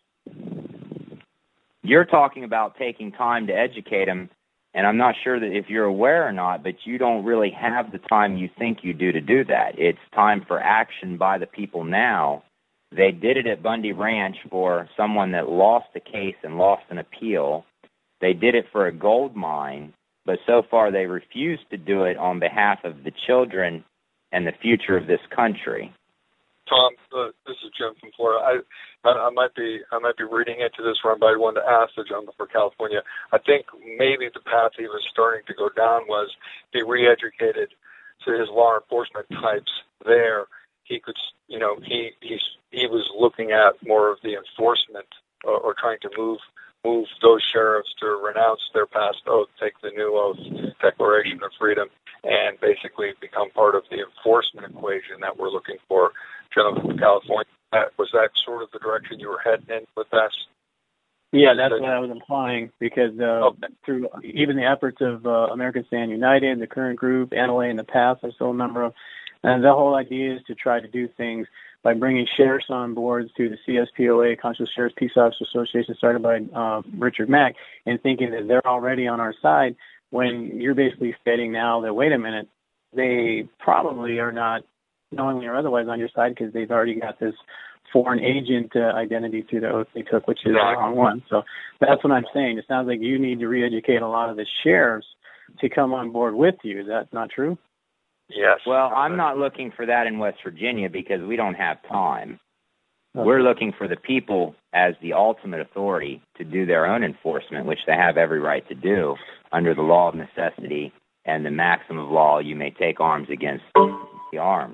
You're talking about taking time to educate them, and I'm not sure that if you're aware or not, but you don't really have the time you think you do to do that. It's time for action by the people now. They did it at Bundy Ranch for someone that lost a case and lost an appeal. They did it for a gold mine, but so far they refused to do it on behalf of the children and the future of this country. Tom, uh, this is Jim from Florida. I, I, I might be, I might be reading into this wrong, but I wanted to ask the gentleman for California. I think maybe the path he was starting to go down was be re-educated to his law enforcement types there. He could, you know, he he's, he was looking at more of the enforcement or, or trying to move move those sheriffs to renounce their past oath, take the new oath, Declaration of Freedom, and basically become part of the enforcement equation that we're looking for. Gentlemen from California, was that sort of the direction you were heading in with that? Yeah, that's what I was implying, because uh, Okay. through even the efforts of uh, American Stand United, the current group, N L A in the past, I still a member of, and the whole idea is to try to do things by bringing sheriffs on board through the C S P O A, Constitutional Sheriff's Peace Officers Association, started by uh, Richard Mack, and thinking that they're already on our side, when you're basically stating now that, wait a minute, they probably are not knowingly or otherwise on your side because they've already got this foreign agent uh, identity through the oath they took, which is the wrong one. So that's what I'm saying. It sounds like you need to re-educate a lot of the sheriffs to come on board with you. Is that not true? Yes. Well, I'm not looking for that in West Virginia because we don't have time. Okay. We're looking for the people as the ultimate authority to do their own enforcement, which they have every right to do under the law of necessity and the maxim of law, you may take arms against the armed.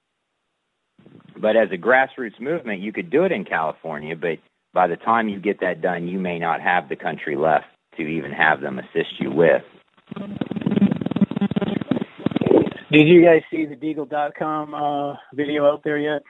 But as a grassroots movement, you could do it in California, but by the time you get that done, you may not have the country left to even have them assist you with. Did you guys see the Deagle dot com uh, video out there yet?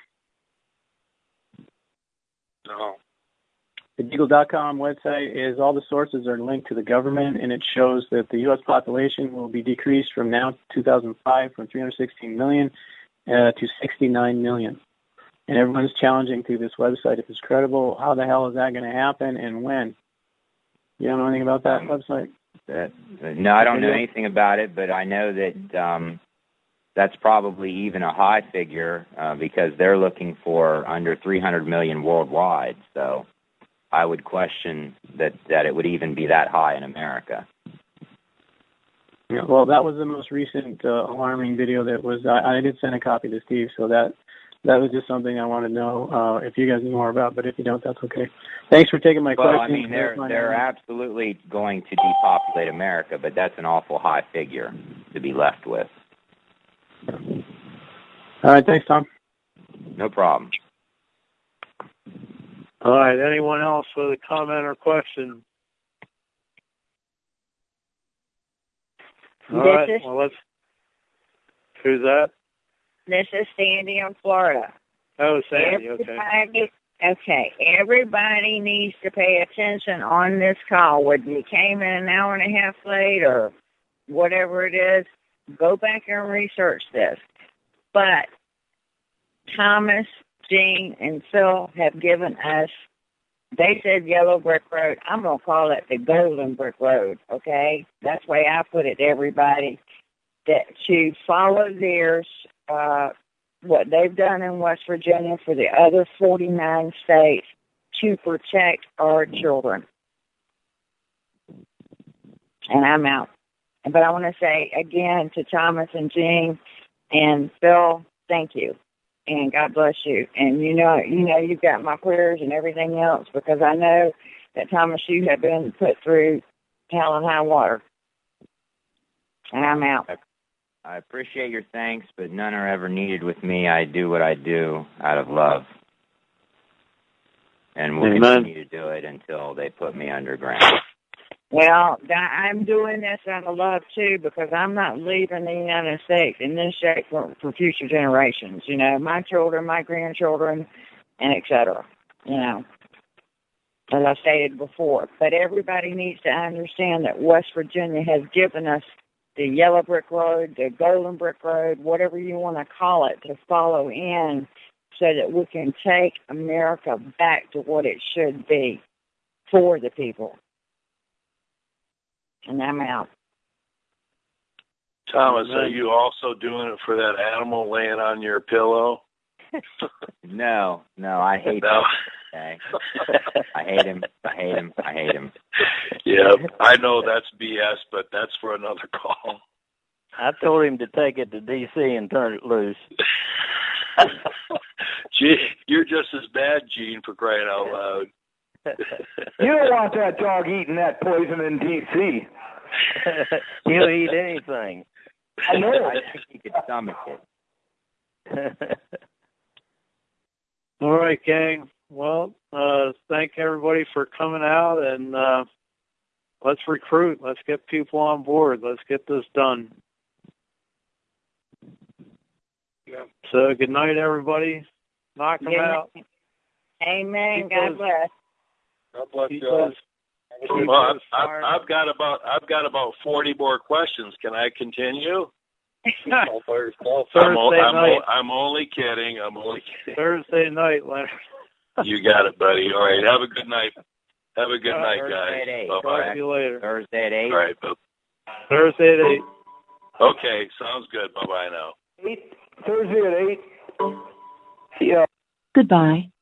No. The Deagle dot com website is, all the sources are linked to the government, and it shows that the U S population will be decreased from now two thousand five from three hundred sixteen million uh, to sixty-nine million. And everyone's challenging through this website if it's credible. How the hell is that going to happen and when? You don't know anything about that website? That, no, I don't know anything about it, but I know that um, that's probably even a high figure uh, because they're looking for under three hundred million worldwide. So I would question that, that it would even be that high in America. Yeah, well, that was the most recent uh, alarming video that was, I, I did send a copy to Steve, so that that was just something I wanted to know uh, if you guys knew more about, but if you don't, that's okay. Thanks for taking my well, question. Well, I mean, they're, they're absolutely going to depopulate America, but that's an awful high figure to be left with. All right, thanks, Tom. No problem. All right, anyone else with a comment or question? All this right, is, well, let's... Who's that? This is Sandy in Florida. Oh, Sandy, okay. Everybody, okay, everybody needs to pay attention on this call. Whether you came in an hour and a half late or whatever it is, go back and research this. But Thomas, Gene, and Phil have given us, they said Yellow Brick Road. I'm going to call it the Golden Brick Road, okay? That's the way I put it to everybody, that to follow theirs, uh, what they've done in West Virginia for the other forty-nine states to protect our children. And I'm out. But I want to say again to Thomas and Gene and Phil, thank you. And God bless you. And you know, you know, you've got my prayers and everything else, because I know that Thomas, you have been put through hell and high water. And I'm out. I appreciate your thanks, but none are ever needed with me. I do what I do out of love. And will Amen. continue to do it until they put me underground. Well, I'm doing this out of love, too, because I'm not leaving the United States in this shape for, for future generations. You know, my children, my grandchildren, and et cetera. You know, as I stated before. But everybody needs to understand that West Virginia has given us the Yellow Brick Road, the Golden Brick Road, whatever you want to call it, to follow in so that we can take America back to what it should be for the people. And I'm out. Thomas, are you also doing it for that animal laying on your pillow? No, no, I hate no. that. Okay. I hate him. I hate him. I hate him. Yeah, I know that's B S, but that's for another call. I told him to take it to D C and turn it loose. Gee, you're just as bad, Gene, for crying out loud. You don't want that dog eating that poison in D C. He'll eat anything. I know. I think he could stomach it. All right, gang. Well, uh, thank everybody for coming out, and uh, let's recruit. Let's get people on board. Let's get this done. Yeah. So good night, everybody. Knock them Good out. night. Amen. Keep God those- bless. God bless Keep you all. those- keep Well, those I've, fired I've, I've got about I've got about forty more questions. Can I continue? up. I'm, Thursday o- I'm, night. o- I'm only kidding. I'm only kidding. Thursday night, Leonard. You got it, buddy. All right. Have a good night. Have a good All night, right, guys. Thursday at eight. Bye Talk bye. to you later. Thursday at eight. All right. Bye. Thursday at eight. Okay. Sounds good. Bye bye now. Eight, Thursday at eight. Yeah. Goodbye.